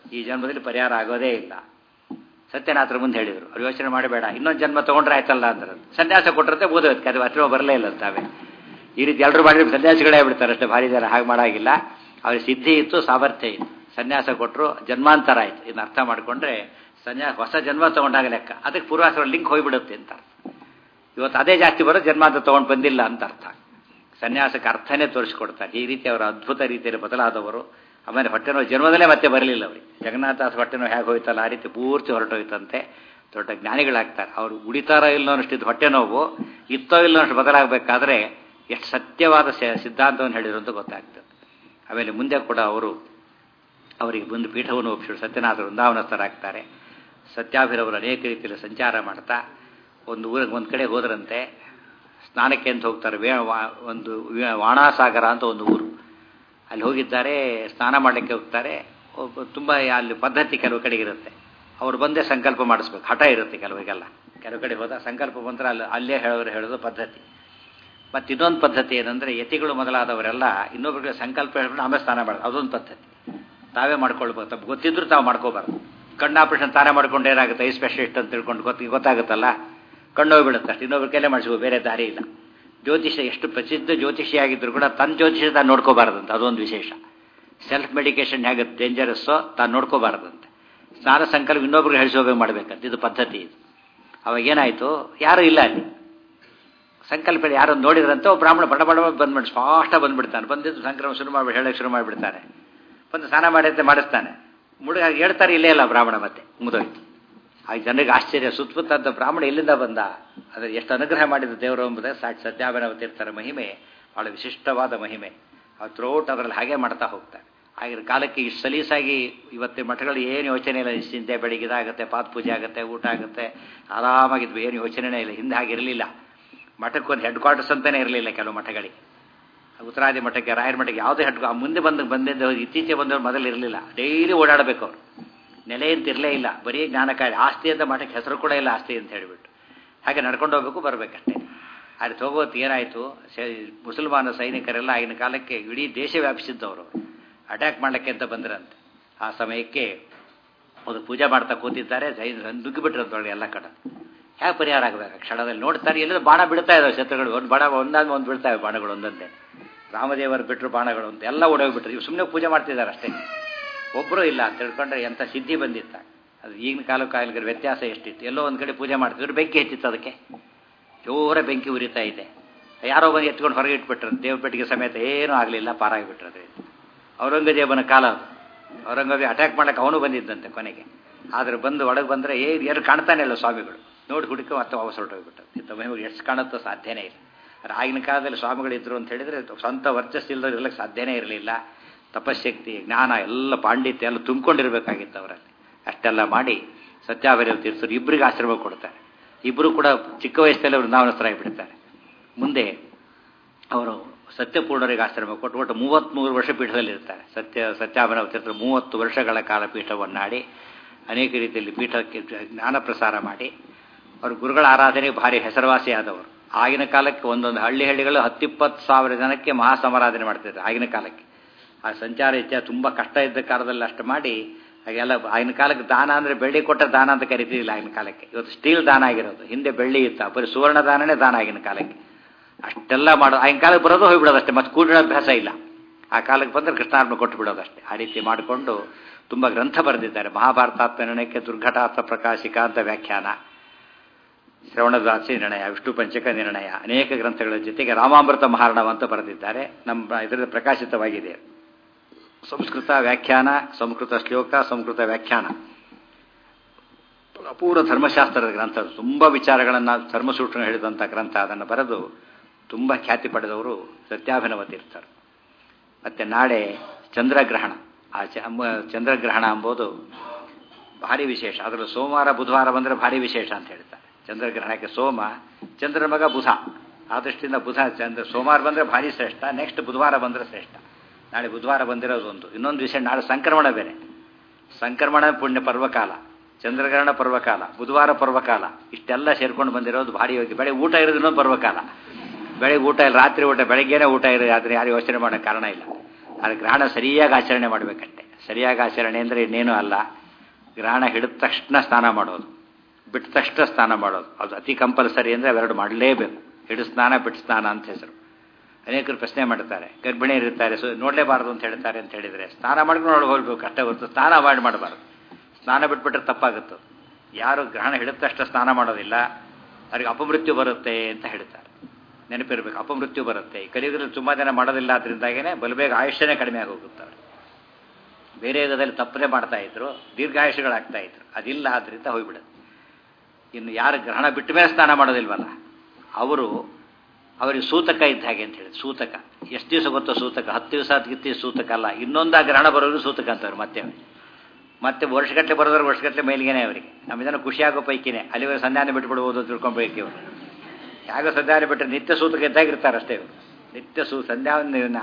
ಈ ಜನ್ಮದಲ್ಲಿ ಪರಿಹಾರ ಆಗೋದೇ ಇಲ್ಲ. ಸತ್ಯನಾಥರ ಮುಂದೆ ಹೇಳಿದರು, ಅವ್ರು ಯೋಚನೆ ಮಾಡಬೇಡ, ಇನ್ನೊಂದು ಜನ್ಮ ತೊಗೊಂಡ್ರೆ ಆಯ್ತಲ್ಲ ಅಂದ್ರೆ ಸನ್ಯಾಸ ಕೊಟ್ಟರೆ ಓದೋದಕ್ಕೆ ಅದು ಹತ್ತಿರ ಬರಲೇ ಇಲ್ಲ ತಾವೇ. ಈ ರೀತಿ ಎಲ್ಲರೂ ಮಾಡಿದ್ರೆ ಸನ್ಯಾಸಿಗಳೇ ಬಿಡ್ತಾರೆ ಅಷ್ಟೇ, ಭಾರಿ ಜನ ಹಾಗೆ ಮಾಡಾಗಿಲ್ಲ. ಅವ್ರಿಗೆ ಸಿದ್ಧಿ ಇತ್ತು, ಸಾಮರ್ಥ್ಯ ಇತ್ತು, ಸನ್ಯಾಸ ಕೊಟ್ಟರು, ಜನ್ಮಾಂತರ ಆಯಿತು. ಇದನ್ನ ಅರ್ಥ ಮಾಡಿಕೊಂಡ್ರೆ ಸನ್ಯಾಸ ಹೊಸ ಜನ್ಮ ತೊಗೊಂಡಾಗ ಲೆಕ್ಕ, ಅದಕ್ಕೆ ಪೂರ್ವಾಸರ ಲಿಂಕ್ ಹೋಗಿಬಿಡುತ್ತೆ ಅಂತ. ಇವತ್ತು ಅದೇ ಜಾಸ್ತಿ ಬರೋದು ಜನ್ಮಾಂತರ ತೊಗೊಂಡು ಬಂದಿಲ್ಲ ಅಂತ ಅರ್ಥ. ಸನ್ಯಾಸಕ್ಕೆ ಅರ್ಥನೇ ತೋರಿಸ್ಕೊಡ್ತಾರೆ. ಈ ರೀತಿ ಅವರ ಅದ್ಭುತ ರೀತಿಯಲ್ಲಿ ಬದಲಾದವರು. ಆಮೇಲೆ ಹೊಟ್ಟೆನೋ ಜನ್ಮದಲ್ಲೇ ಮತ್ತೆ ಬರಲಿಲ್ಲ ಅವರಿಗೆ. ಜಗನ್ನಾಥಾಸ ಹೊಟ್ಟೆನೋ ಹೇಗೆ ಹೋಯ್ತಲ್ಲ ಆ ರೀತಿ ಪೂರ್ತಿ ಹೊರಟೋಯ್ತಂತೆ. ದೊಡ್ಡ ಜ್ಞಾನಿಗಳಾಗ್ತಾರೆ ಅವರು. ಉಳಿತಾರೋ ಇಲ್ಲೋ ಅನ್ನೋಷ್ಟಿದ್ದು ಹೊಟ್ಟೆ ನೋವು, ಇತ್ತೋ ಇಲ್ಲೋ ಅಷ್ಟು ಬದಲಾಗಬೇಕಾದ್ರೆ ಎಷ್ಟು ಸತ್ಯವಾದ ಸಿದ್ಧಾಂತವನ್ನು ಹೇಳಿದ್ರು ಅಂತ ಗೊತ್ತಾಗ್ತದೆ. ಆಮೇಲೆ ಮುಂದೆ ಕೂಡ ಅವರು ಅವರಿಗೆ ಬಂದು ಪೀಠವನ್ನು ಒಪ್ಪಿಸಿದ್ರು. ಸತ್ಯನಾಥ ವೃಂದಾವನಸ್ಥರಾಗ್ತಾರೆ. ಸತ್ಯಾಭಿರವರು ಅನೇಕ ರೀತಿಯಲ್ಲಿ ಸಂಚಾರ ಮಾಡ್ತಾ ಒಂದು ಊರಿಗೆ ಒಂದು ಕಡೆ ಹೋದ್ರಂತೆ. ಸ್ನಾನಕ್ಕೆ ಅಂತ ಹೋಗ್ತಾರೆ. ವೇ ಒಂದು ವಾಣಾಸಾಗರ ಅಂತ ಒಂದು ಊರು, ಅಲ್ಲಿ ಹೋಗಿದ್ದಾರೆ. ಸ್ನಾನ ಮಾಡಲಿಕ್ಕೆ ಹೋಗ್ತಾರೆ. ತುಂಬ ಅಲ್ಲಿ ಪದ್ಧತಿ ಕೆಲವು ಕಡೆಗಿರುತ್ತೆ. ಅವ್ರು ಬಂದೇ ಸಂಕಲ್ಪ ಮಾಡಿಸ್ಬೇಕು, ಹಠ ಇರುತ್ತೆ ಕೆಲವರಿಗೆಲ್ಲ. ಕೆಲವು ಕಡೆ ಹೋದ ಸಂಕಲ್ಪ ಬಂದರೆ ಅಲ್ಲಿ ಅಲ್ಲೇ ಹೇಳೋರು ಹೇಳೋದು ಪದ್ಧತಿ. ಮತ್ತು ಇನ್ನೊಂದು ಪದ್ಧತಿ ಏನಂದರೆ, ಯತಿಗಳು ಮೊದಲಾದವರೆಲ್ಲ ಇನ್ನೊಬ್ಬರಿಗೆ ಸಂಕಲ್ಪ ಹೇಳ್ಕೊಂಡು ಆಮೇಲೆ ಸ್ನಾನ ಮಾಡೋದು, ಅದೊಂದು ಪದ್ಧತಿ. ತಾವೇ ಮಾಡ್ಕೊಳ್ಬೇಕು, ತಪ್ಪು ಗೊತ್ತಿದ್ರು ತಾವು ಮಾಡ್ಕೋಬಾರ್ದು. ಕಣ್ಣು ಆಪರೇಷನ್ ತಾನೇ ಮಾಡ್ಕೊಂಡು ಏನಾಗುತ್ತೆ, ಐ ಸ್ಪೆಷಲಿಸ್ಟ್ ಅಂತ ತಿಳ್ಕೊಂಡು ಗೊತ್ತಿ ಗೊತ್ತಾಗುತ್ತಲ್ಲ, ಕಣ್ಣು ಹೋಗ್ಬಿಡುತ್ತೆ ಅಷ್ಟು. ಇನ್ನೊಬ್ರು ಕೈಲೇ ಮಾಡಿಸ್ಬೋದು, ಬೇರೆ ದಾರಿ ಇಲ್ಲ. ಜ್ಯೋತಿಷ್ಯ ಎಷ್ಟು ಪ್ರಸಿದ್ಧ ಜ್ಯೋತಿಷಿಯಾಗಿದ್ದರೂ ಕೂಡ ತನ್ನ ಜ್ಯೋತಿಷ್ಯ ತಾನು ನೋಡ್ಕೋಬಾರ್ದಂತೆ, ಅದೊಂದು ವಿಶೇಷ. ಸೆಲ್ಫ್ ಮೆಡಿಕೇಶನ್ ಹೇಗೆ ಡೇಂಜರಸ್ಸೋ ತಾನು ನೋಡ್ಕೋಬಾರ್ದಂತೆ. ಸ್ನಾನ ಸಂಕಲ್ಪ ಇನ್ನೊಬ್ರಿಗೆ ಹೇಳಿಸೋಬೇಕು ಮಾಡಬೇಕಂತ, ಇದು ಪದ್ಧತಿ ಇದು. ಅವಾಗ ಏನಾಯಿತು, ಯಾರೂ ಇಲ್ಲ ಅಲ್ಲಿ. ಸಂಕಲ್ಪ ಯಾರೊಂದು ನೋಡಿದ್ರಂತೆ, ಒಬ್ಬ ಬ್ರಾಹ್ಮಣ ಬಡ ಬಡ ಬಂದ್ಬಿಟ್ಟು ಸ್ಪಷ್ಟ ಬಂದ್ಬಿಡ್ತಾನೆ. ಬಂದಿದ್ದು ಸಂಕ್ರಮ ಶುರು ಮಾಡಿ ಹೇಳಕ್ಕೆ ಶುರು ಮಾಡಿಬಿಡ್ತಾನೆ. ಬಂದು ಸ್ನಾನ ಮಾಡಿದಂತೆ ಮಾಡಿಸ್ತಾನೆ. ಮುಡುಗ ಹೇಳ್ತಾರೆ, ಇಲ್ಲೇ ಇಲ್ಲ ಬ್ರಾಹ್ಮಣ, ಮತ್ತೆ ಮುಗಿದೋಯ್ತು. ಆ ಜನರಿಗೆ ಆಶ್ಚರ್ಯ, ಸುತ್ತಮುತ್ತ ಬ್ರಾಹ್ಮಣ ಎಲ್ಲಿಂದ ಬಂದ, ಅದರ ಎಷ್ಟು ಅನುಗ್ರಹ ಮಾಡಿದ ದೇವರು ಎಂಬುದಾಗಿ ಸಾಕ್ಷಿ ಸತ್ಯಾಭಿನವ ತೀರ್ಥರ ಮಹಿಮೆ ಬಹಳ ವಿಶಿಷ್ಟವಾದ ಮಹಿಮೆ. ಆ ಥ್ರೋಟ್ ಅದರಲ್ಲಿ ಹಾಗೆ ಮಾಡ್ತಾ ಹೋಗ್ತಾರೆ. ಆಗಿನ ಕಾಲಕ್ಕೆ ಇಷ್ಟು ಸಲೀಸಾಗಿ ಇವತ್ತಿನ ಮಠಗಳು ಏನು ಯೋಚನೆ ಇಲ್ಲ. ಚಿಂತೆ ಬೆಳಿಗ್ಗೆ ಇದಾಗುತ್ತೆ, ಪಾದ ಪೂಜೆ ಆಗುತ್ತೆ, ಊಟ ಆಗುತ್ತೆ, ಆರಾಮಾಗಿದ್ವು, ಏನು ಯೋಚನೆನೇ ಇಲ್ಲ. ಹಿಂದೆ ಹಾಗಿರಲಿಲ್ಲ. ಮಠಕ್ಕೊಂದು ಹೆಡ್ ಕ್ವಾರ್ಟರ್ಸ್ ಅಂತಲೇ ಇರಲಿಲ್ಲ ಕೆಲವು ಮಠಗಳಿಗೆ. ಉತ್ತರಾದಿ ಮಠಕ್ಕೆ, ರಾಯರ ಮಠಕ್ಕೆ ಯಾವುದೇ ಹೆಡ್ ಮುಂದೆ ಬಂದು ಬಂದಿದ್ದು ಇತ್ತೀಚೆಗೆ ಬಂದವರು ಮೊದಲು ಇರಲಿಲ್ಲ. ಡೈಲಿ ಓಡಾಡಬೇಕು ಅವರು. ನೆಲೆ ಅಂತ ಇರಲೇ ಇಲ್ಲ, ಬರೀ ಜ್ಞಾನಕಾರಿ. ಆಸ್ತಿ ಅಂತ ಮಠಕ್ಕೆ ಹೆಸರು ಕೂಡ ಇಲ್ಲ ಆಸ್ತಿ ಅಂತ ಹೇಳಿಬಿಟ್ಟು. ಹಾಗೆ ನಡ್ಕೊಂಡು ಹೋಗ್ಬೇಕು, ಬರಬೇಕಷ್ಟೇ. ಅಲ್ಲಿ ಹೋಗೋದು ಏನಾಯಿತು, ಮುಸಲ್ಮಾನ ಸೈನಿಕರೆಲ್ಲ ಆಗಿನ ಕಾಲಕ್ಕೆ ಇಡೀ ದೇಶ ವ್ಯಾಪಿಸಿದ್ದವರು. ಅಟ್ಯಾಕ್ ಮಾಡಲಿಕ್ಕೆ ಅಂತ ಬಂದ್ರಂತೆ. ಆ ಸಮಯಕ್ಕೆ ಒಂದು ಪೂಜೆ ಮಾಡ್ತಾ ಕೂತಿದ್ದಾರೆ. ಸೈನ್ಯ ನುಗ್ಗಿಬಿಟ್ರಂತೊಳಗೆ ಎಲ್ಲ ಕಡೆ. ಹೇಗೆ ಪರಿಹಾರ ಆಗಬೇಕು ಕ್ಷಣದಲ್ಲಿ ನೋಡ್ತಾರೆ. ಎಲ್ಲರೂ ಬಾಣ ಬಿಡ್ತಾ ಇದ್ದಾವೆ ಶತ್ರುಗಳು. ಒಂದು ಬಾಣ ಒಂದಾದ್ಮೇಲೆ ಒಂದು ಬಿಡ್ತಾವೆ ಬಾಣಗಳು ಒಂದೊಂದೇ. ರಾಮದೇವರು ಬಿಟ್ಟರು ಬಾಣಗಳು ಅಂತ ಎಲ್ಲ ಓಡೋಗ್ಬಿಟ್ರು. ಇವು ಸುಮ್ಮನೆ ಪೂಜೆ ಮಾಡ್ತಿದ್ದಾರೆ ಅಷ್ಟೇ, ಒಬ್ಬರು ಇಲ್ಲ ಅಂತ ತಿಳ್ಕೊಂಡ್ರೆ ಎಂಥ ಸಿದ್ಧಿ ಬಂದಿತ್ತ. ಅದು ಈಗಿನ ಕಾಲಕ್ಕೆ ಆಗಿನ ವ್ಯತ್ಯಾಸ ಎಷ್ಟಿತ್ತು. ಎಲ್ಲೋ ಒಂದು ಕಡೆ ಪೂಜೆ ಮಾಡ್ತಿದ್ರು, ಬೆಂಕಿ ಹೆಚ್ಚಿತ್ತು, ಅದಕ್ಕೆ ಜೋರ ಬೆಂಕಿ ಉರಿತಾ ಇದೆ. ಯಾರೋ ಬಂದು ಎತ್ಕೊಂಡು ಹೊರಗೆ ಇಟ್ಬಿಟ್ರು. ದೇವಪೆಟ್ಟಿಗೆ ಸಮೇತ ಏನೂ ಆಗಲಿಲ್ಲ, ಪಾರಾಗಿಬಿಟ್ರು. ಅದೇ ಔರಂಗಜೇಬನ ಕಾಲ ಅದು. ಔರಂಗಜೇಬ ಅಟ್ಯಾಕ್ ಮಾಡಕ್ಕೆ ಅವನು ಬಂದಿದ್ದಂತೆ ಕೊನೆಗೆ. ಆದರೆ ಬಂದು ಒಳಗೆ ಬಂದರೆ ಏ ಯಾರು ಕಾಣ್ತಾನೆ ಇಲ್ಲ ಸ್ವಾಮಿಗಳು. ನೋಡಿ ಹುಡುಕಿ ಮತ್ತೆ ವಾಪಸ್ ಹೊರಟೋಗ್ಬಿಟ್ಟು. ಇಂಥ ಮಹಿಮೆಗೆ ಎಷ್ಟು ಕಾಣುತ್ತೋ ಸಾಧ್ಯನೇ ಇಲ್ಲ. ಆಗಿನ ಕಾಲದಲ್ಲಿ ಸ್ವಾಮಿಗಳಿದ್ರು ಅಂತ ಹೇಳಿದರೆ ಸ್ವಂತ ವರ್ಚಸ್ಸು ಇಲ್ಲದವ್ರು ಇರಲಿಕ್ಕೆ ಸಾಧ್ಯನೇ ಇರಲಿಲ್ಲ. ತಪಶಕ್ತಿ, ಜ್ಞಾನ ಎಲ್ಲ ಪಾಂಡಿತ್ಯ ಎಲ್ಲ ತುಂಬಿಕೊಂಡಿರಬೇಕಾಗಿತ್ತು ಅವರಲ್ಲಿ. ಅಷ್ಟೆಲ್ಲ ಮಾಡಿ ಸತ್ಯಾಭಿನವ ತೀರ್ಥರು ಇಬ್ಬರಿಗೆ ಆಶ್ರಮ ಕೊಡ್ತಾರೆ. ಇಬ್ಬರು ಕೂಡ ಚಿಕ್ಕ ವಯಸ್ಸಲ್ಲಿ ಅವರು ವೃಂದಾವನಸ್ಥರಾಗಿಬಿಡ್ತಾರೆ. ಮುಂದೆ ಅವರು ಸತ್ಯಪೂರ್ಣರಿಗೆ ಆಶ್ರಮ ಕೊಟ್ಟು ಒಟ್ಟು ಮೂವತ್ತ್ಮೂರು ವರ್ಷ ಪೀಠದಲ್ಲಿರ್ತಾರೆ. ಸತ್ಯ ಸತ್ಯಾಭಿನವ ತೀರ್ಥರು ಮೂವತ್ತು ವರ್ಷಗಳ ಕಾಲ ಪೀಠವನ್ನಾಡಿ ಅನೇಕ ರೀತಿಯಲ್ಲಿ ಪೀಠಕ್ಕೆ ಜ್ಞಾನ ಪ್ರಸಾರ ಮಾಡಿ ಅವರು ಗುರುಗಳ ಆರಾಧನೆಗೆ ಭಾರಿ ಹೆಸರುವಾಸಿಯಾದವರು. ಆಗಿನ ಕಾಲಕ್ಕೆ ಒಂದೊಂದು ಹಳ್ಳಿ ಹಳ್ಳಿಗಳು ಹತ್ತಿಪ್ಪತ್ತು ಸಾವಿರ ಜನಕ್ಕೆ ಮಹಾಸಮಾರಾಧನೆ ಮಾಡ್ತಿದ್ರು ಆಗಿನ ಕಾಲಕ್ಕೆ. ಆ ಸಂಚಾರ ಇತ್ಯ ತುಂಬ ಕಷ್ಟ ಇದ್ದ ಕಾಲದಲ್ಲಿ ಅಷ್ಟು ಮಾಡಿ ಹಾಗೆಲ್ಲ. ಆಗಿನ ಕಾಲಕ್ಕೆ ದಾನ ಅಂದರೆ ಬೆಳ್ಳಿ ಕೊಟ್ಟ ದಾನ ಅಂತ ಕರಿತಿದ್ದಿಲ್ಲ ಆಗಿನ ಕಾಲಕ್ಕೆ. ಇವತ್ತು ಸ್ಟೀಲ್ ದಾನ ಆಗಿರೋದು, ಹಿಂದೆ ಬೆಳ್ಳಿ ಇತ್ತು, ಬರೀ ಸುವರ್ಣ ದಾನನೇ ದಾನ ಆಗಿನ ಕಾಲಕ್ಕೆ. ಅಷ್ಟೆಲ್ಲ ಮಾಡೋದು. ಆಗಿನ ಕಾಲಕ್ಕೆ ಬರೋದು ಹೋಗಿಬಿಡೋದು ಅಷ್ಟೇ, ಮತ್ತು ಕೂಡಿಡೋ ಅಭ್ಯಾಸ ಇಲ್ಲ. ಆ ಕಾಲಕ್ಕೆ ಬಂದರೆ ಕೃಷ್ಣಾರ್ಪಣೆ ಕೊಟ್ಟು ಬಿಡೋದಷ್ಟೇ. ಆ ರೀತಿ ಮಾಡಿಕೊಂಡು ತುಂಬ ಗ್ರಂಥ ಬರೆದಿದ್ದಾರೆ. ಮಹಾಭಾರತಾತ್ಮ ನಿರ್ಣಯಕ್ಕೆ ದುರ್ಘಟಾತ್ಮ ಪ್ರಕಾಶಿಕ ಅಂತ ವ್ಯಾಖ್ಯಾನ, ಶ್ರವಣದಾಸಿ ನಿರ್ಣಯ, ವಿಷ್ಣು ಪಂಚಕ ನಿರ್ಣಯ, ಅನೇಕ ಗ್ರಂಥಗಳ ಜೊತೆಗೆ ರಾಮಾಮೃತ ಮಹಾರ್ಣವ ಅಂತ ಬರೆದಿದ್ದಾರೆ. ನಮ್ಮ ಇದರಲ್ಲಿ ಪ್ರಕಾಶಿತವಾಗಿದೆ. ಸಂಸ್ಕೃತ ವ್ಯಾಖ್ಯಾನ, ಸಂಸ್ಕೃತ ಶ್ಲೋಕ, ಸಂಸ್ಕೃತ ವ್ಯಾಖ್ಯಾನ, ಅಪೂರ್ವ ಧರ್ಮಶಾಸ್ತ್ರದ ಗ್ರಂಥ. ತುಂಬ ವಿಚಾರಗಳನ್ನು ಧರ್ಮಸೂತ್ರ ಹೇಳಿದಂಥ ಗ್ರಂಥ. ಅದನ್ನು ಬರೆದು ತುಂಬ ಖ್ಯಾತಿ ಪಡೆದವರು ಸತ್ಯಾಭಿನವ ತೀರ್ಥರು. ಮತ್ತು ನಾಳೆ ಚಂದ್ರಗ್ರಹಣ. ಆ ಚಂದ್ರಗ್ರಹಣ ಎಂಬುದು ಭಾರಿ ವಿಶೇಷ. ಅದರಲ್ಲಿ ಸೋಮವಾರ ಬುಧವಾರ ಬಂದರೆ ಭಾರಿ ವಿಶೇಷ ಅಂತ ಹೇಳ್ತಾರೆ. ಚಂದ್ರಗ್ರಹಣಕ್ಕೆ ಸೋಮ, ಚಂದ್ರನ ಮಗ ಬುಧ. ಆ ದೃಷ್ಟಿಯಿಂದ ಬುಧ ಚಂದ್ರ ಸೋಮವಾರ ಬಂದರೆ ಭಾರಿ ಶ್ರೇಷ್ಠ. ನೆಕ್ಸ್ಟ್ ಬುಧವಾರ ಬಂದರೆ ಶ್ರೇಷ್ಠ. ನಾಳೆ ಬುಧವಾರ ಬಂದಿರೋದು ಒಂದು. ಇನ್ನೊಂದು ವಿಷಯ, ನಾಳೆ ಸಂಕ್ರಮಣ ಬೇರೆ. ಸಂಕ್ರಮಣ ಪುಣ್ಯ ಪರ್ವಕಾಲ, ಚಂದ್ರಗ್ರಹಣ ಪರ್ವಕಾಲ, ಬುಧವಾರ ಪರ್ವಕಾಲ, ಇಷ್ಟೆಲ್ಲ ಸೇರ್ಕೊಂಡು ಬಂದಿರೋದು ಭಾರಿ ಯೋಗ್ಯ. ಬೆಳಗ್ಗೆ ಊಟ ಇರೋದು ಇನ್ನೊಂದು ಪರ್ವಕಾಲ. ಬೆಳಗ್ಗೆ ಊಟ ಇಲ್ಲ, ರಾತ್ರಿ ಊಟ, ಬೆಳಗ್ಗೆನೇ ಊಟ ಇರೋದು. ಆದರೆ ಯಾರು ಯೋಚನೆ ಮಾಡೋ ಕಾರಣ ಇಲ್ಲ. ಆದರೆ ಗ್ರಹಣ ಸರಿಯಾಗಿ ಆಚರಣೆ ಮಾಡಬೇಕಂತೆ. ಸರಿಯಾಗಿ ಆಚರಣೆ ಅಂದರೆ ಇನ್ನೇನು ಅಲ್ಲ. ಗ್ರಹಣ ಹಿಡಿದ ತಕ್ಷಣ ಸ್ನಾನ ಮಾಡೋದು, ಬಿಟ್ಟ ತಕ್ಷಣ ಸ್ನಾನ ಮಾಡೋದು, ಅದು ಅತಿ ಕಂಪಲ್ಸರಿ ಅಂದರೆ ಅವೆರಡು ಮಾಡಲೇಬೇಕು. ಹಿಡಿದು ಸ್ನಾನ ಬಿಟ್ಟು ಸ್ನಾನ ಅಂತ ಹೆಸರು. ಅನೇಕರು ಪ್ರಶ್ನೆ ಮಾಡ್ತಾರೆ, ಗರ್ಭಿಣಿಯರು ಇರ್ತಾರೆ, ಸೊ ನೋಡಲೇಬಾರ್ದು ಅಂತ ಹೇಳ್ತಾರೆ ಅಂತ ಹೇಳಿದರೆ ಸ್ನಾನ ಮಾಡ್ಕೊಂಡು ನೋಡಿ ಹೋಗ್ಬೇಕು ಅಷ್ಟೇ ಹೊರತು ಸ್ನಾನ ಅವಾಯ್ಡ್ ಮಾಡಬಾರ್ದು. ಸ್ನಾನ ಬಿಟ್ಬಿಟ್ರೆ ತಪ್ಪಾಗುತ್ತೆ. ಯಾರು ಗ್ರಹಣ ಹಿಡಿದ ತಕ್ಷಣ ಸ್ನಾನ ಮಾಡೋದಿಲ್ಲ ಅವ್ರಿಗೆ ಅಪಮೃತ್ಯು ಬರುತ್ತೆ ಅಂತ ಹೇಳ್ತಾರೆ. ನೆನಪಿರ್ಬೇಕು, ಅಪಮೃತ್ಯು ಬರುತ್ತೆ. ಈ ಕಲಿಯುಗದಲ್ಲಿ ತುಂಬ ಜನ ಮಾಡೋದಿಲ್ಲ, ಅದರಿಂದಾಗೇ ಬಲಬೇಗ ಆಯುಷ್ಯನೇ ಕಡಿಮೆ ಆಗೋಗುತ್ತವೆ. ಬೇರೆ ಯುಗದಲ್ಲಿ ತಪ್ಪದೆ ಮಾಡ್ತಾ ಇದ್ರು, ದೀರ್ಘಾಯುಷ್ಯಗಳಾಗ್ತಾ ಇದ್ರು. ಅದಿಲ್ಲ, ಆದ್ದರಿಂದ ಹೋಗ್ಬಿಡೋದು. ಇನ್ನು ಯಾರು ಗ್ರಹಣ ಬಿಟ್ಟ ಮೇಲೆ ಸ್ನಾನ ಮಾಡೋದಿಲ್ವಲ್ಲ ಅವರು ಅವರಿಗೆ ಸೂತಕ ಇದ್ದ ಹಾಗೆ ಅಂತ ಹೇಳಿ. ಸೂತಕ ಎಷ್ಟು ದಿವಸ ಗೊತ್ತೋ ಸೂತಕ? ಹತ್ತು ದಿವಸ ಹತ್ತು ಸೂತಕ ಅಲ್ಲ, ಇನ್ನೊಂದು ಆ ಗ್ರಹಣ ಬರೋರು ಸೂತಕ ಅಂತವ್ರು. ಮತ್ತೆ ಮತ್ತೆ ವರ್ಷಗಟ್ಟಲೆ ಬರೋದ್ರೆ ವರ್ಷಗಟ್ಟಲೆ ಮೇಲ್ಗೇನೆ ಅವರಿಗೆ. ನಮ್ಮ ಇದನ್ನು ಖುಷಿಯಾಗೋ ಪೈಕಿನೇ ಅಲ್ಲಿವರೆ ಸಂಧಾನ ಬಿಟ್ಬಿಡ್ಬೋದು ಅಂತ ತಿಳ್ಕೊಬೇಕು ಇವರು. ಯಾಗೋ ಸಂಧಾನ ಬಿಟ್ಟರೆ ನಿತ್ಯ ಸೂತಕ ಇದ್ದಾಗಿರ್ತಾರೆ ಅಷ್ಟೇ ಇವರು. ನಿತ್ಯ ಸೂ ಸಂಧ್ಯಾವನ್ನ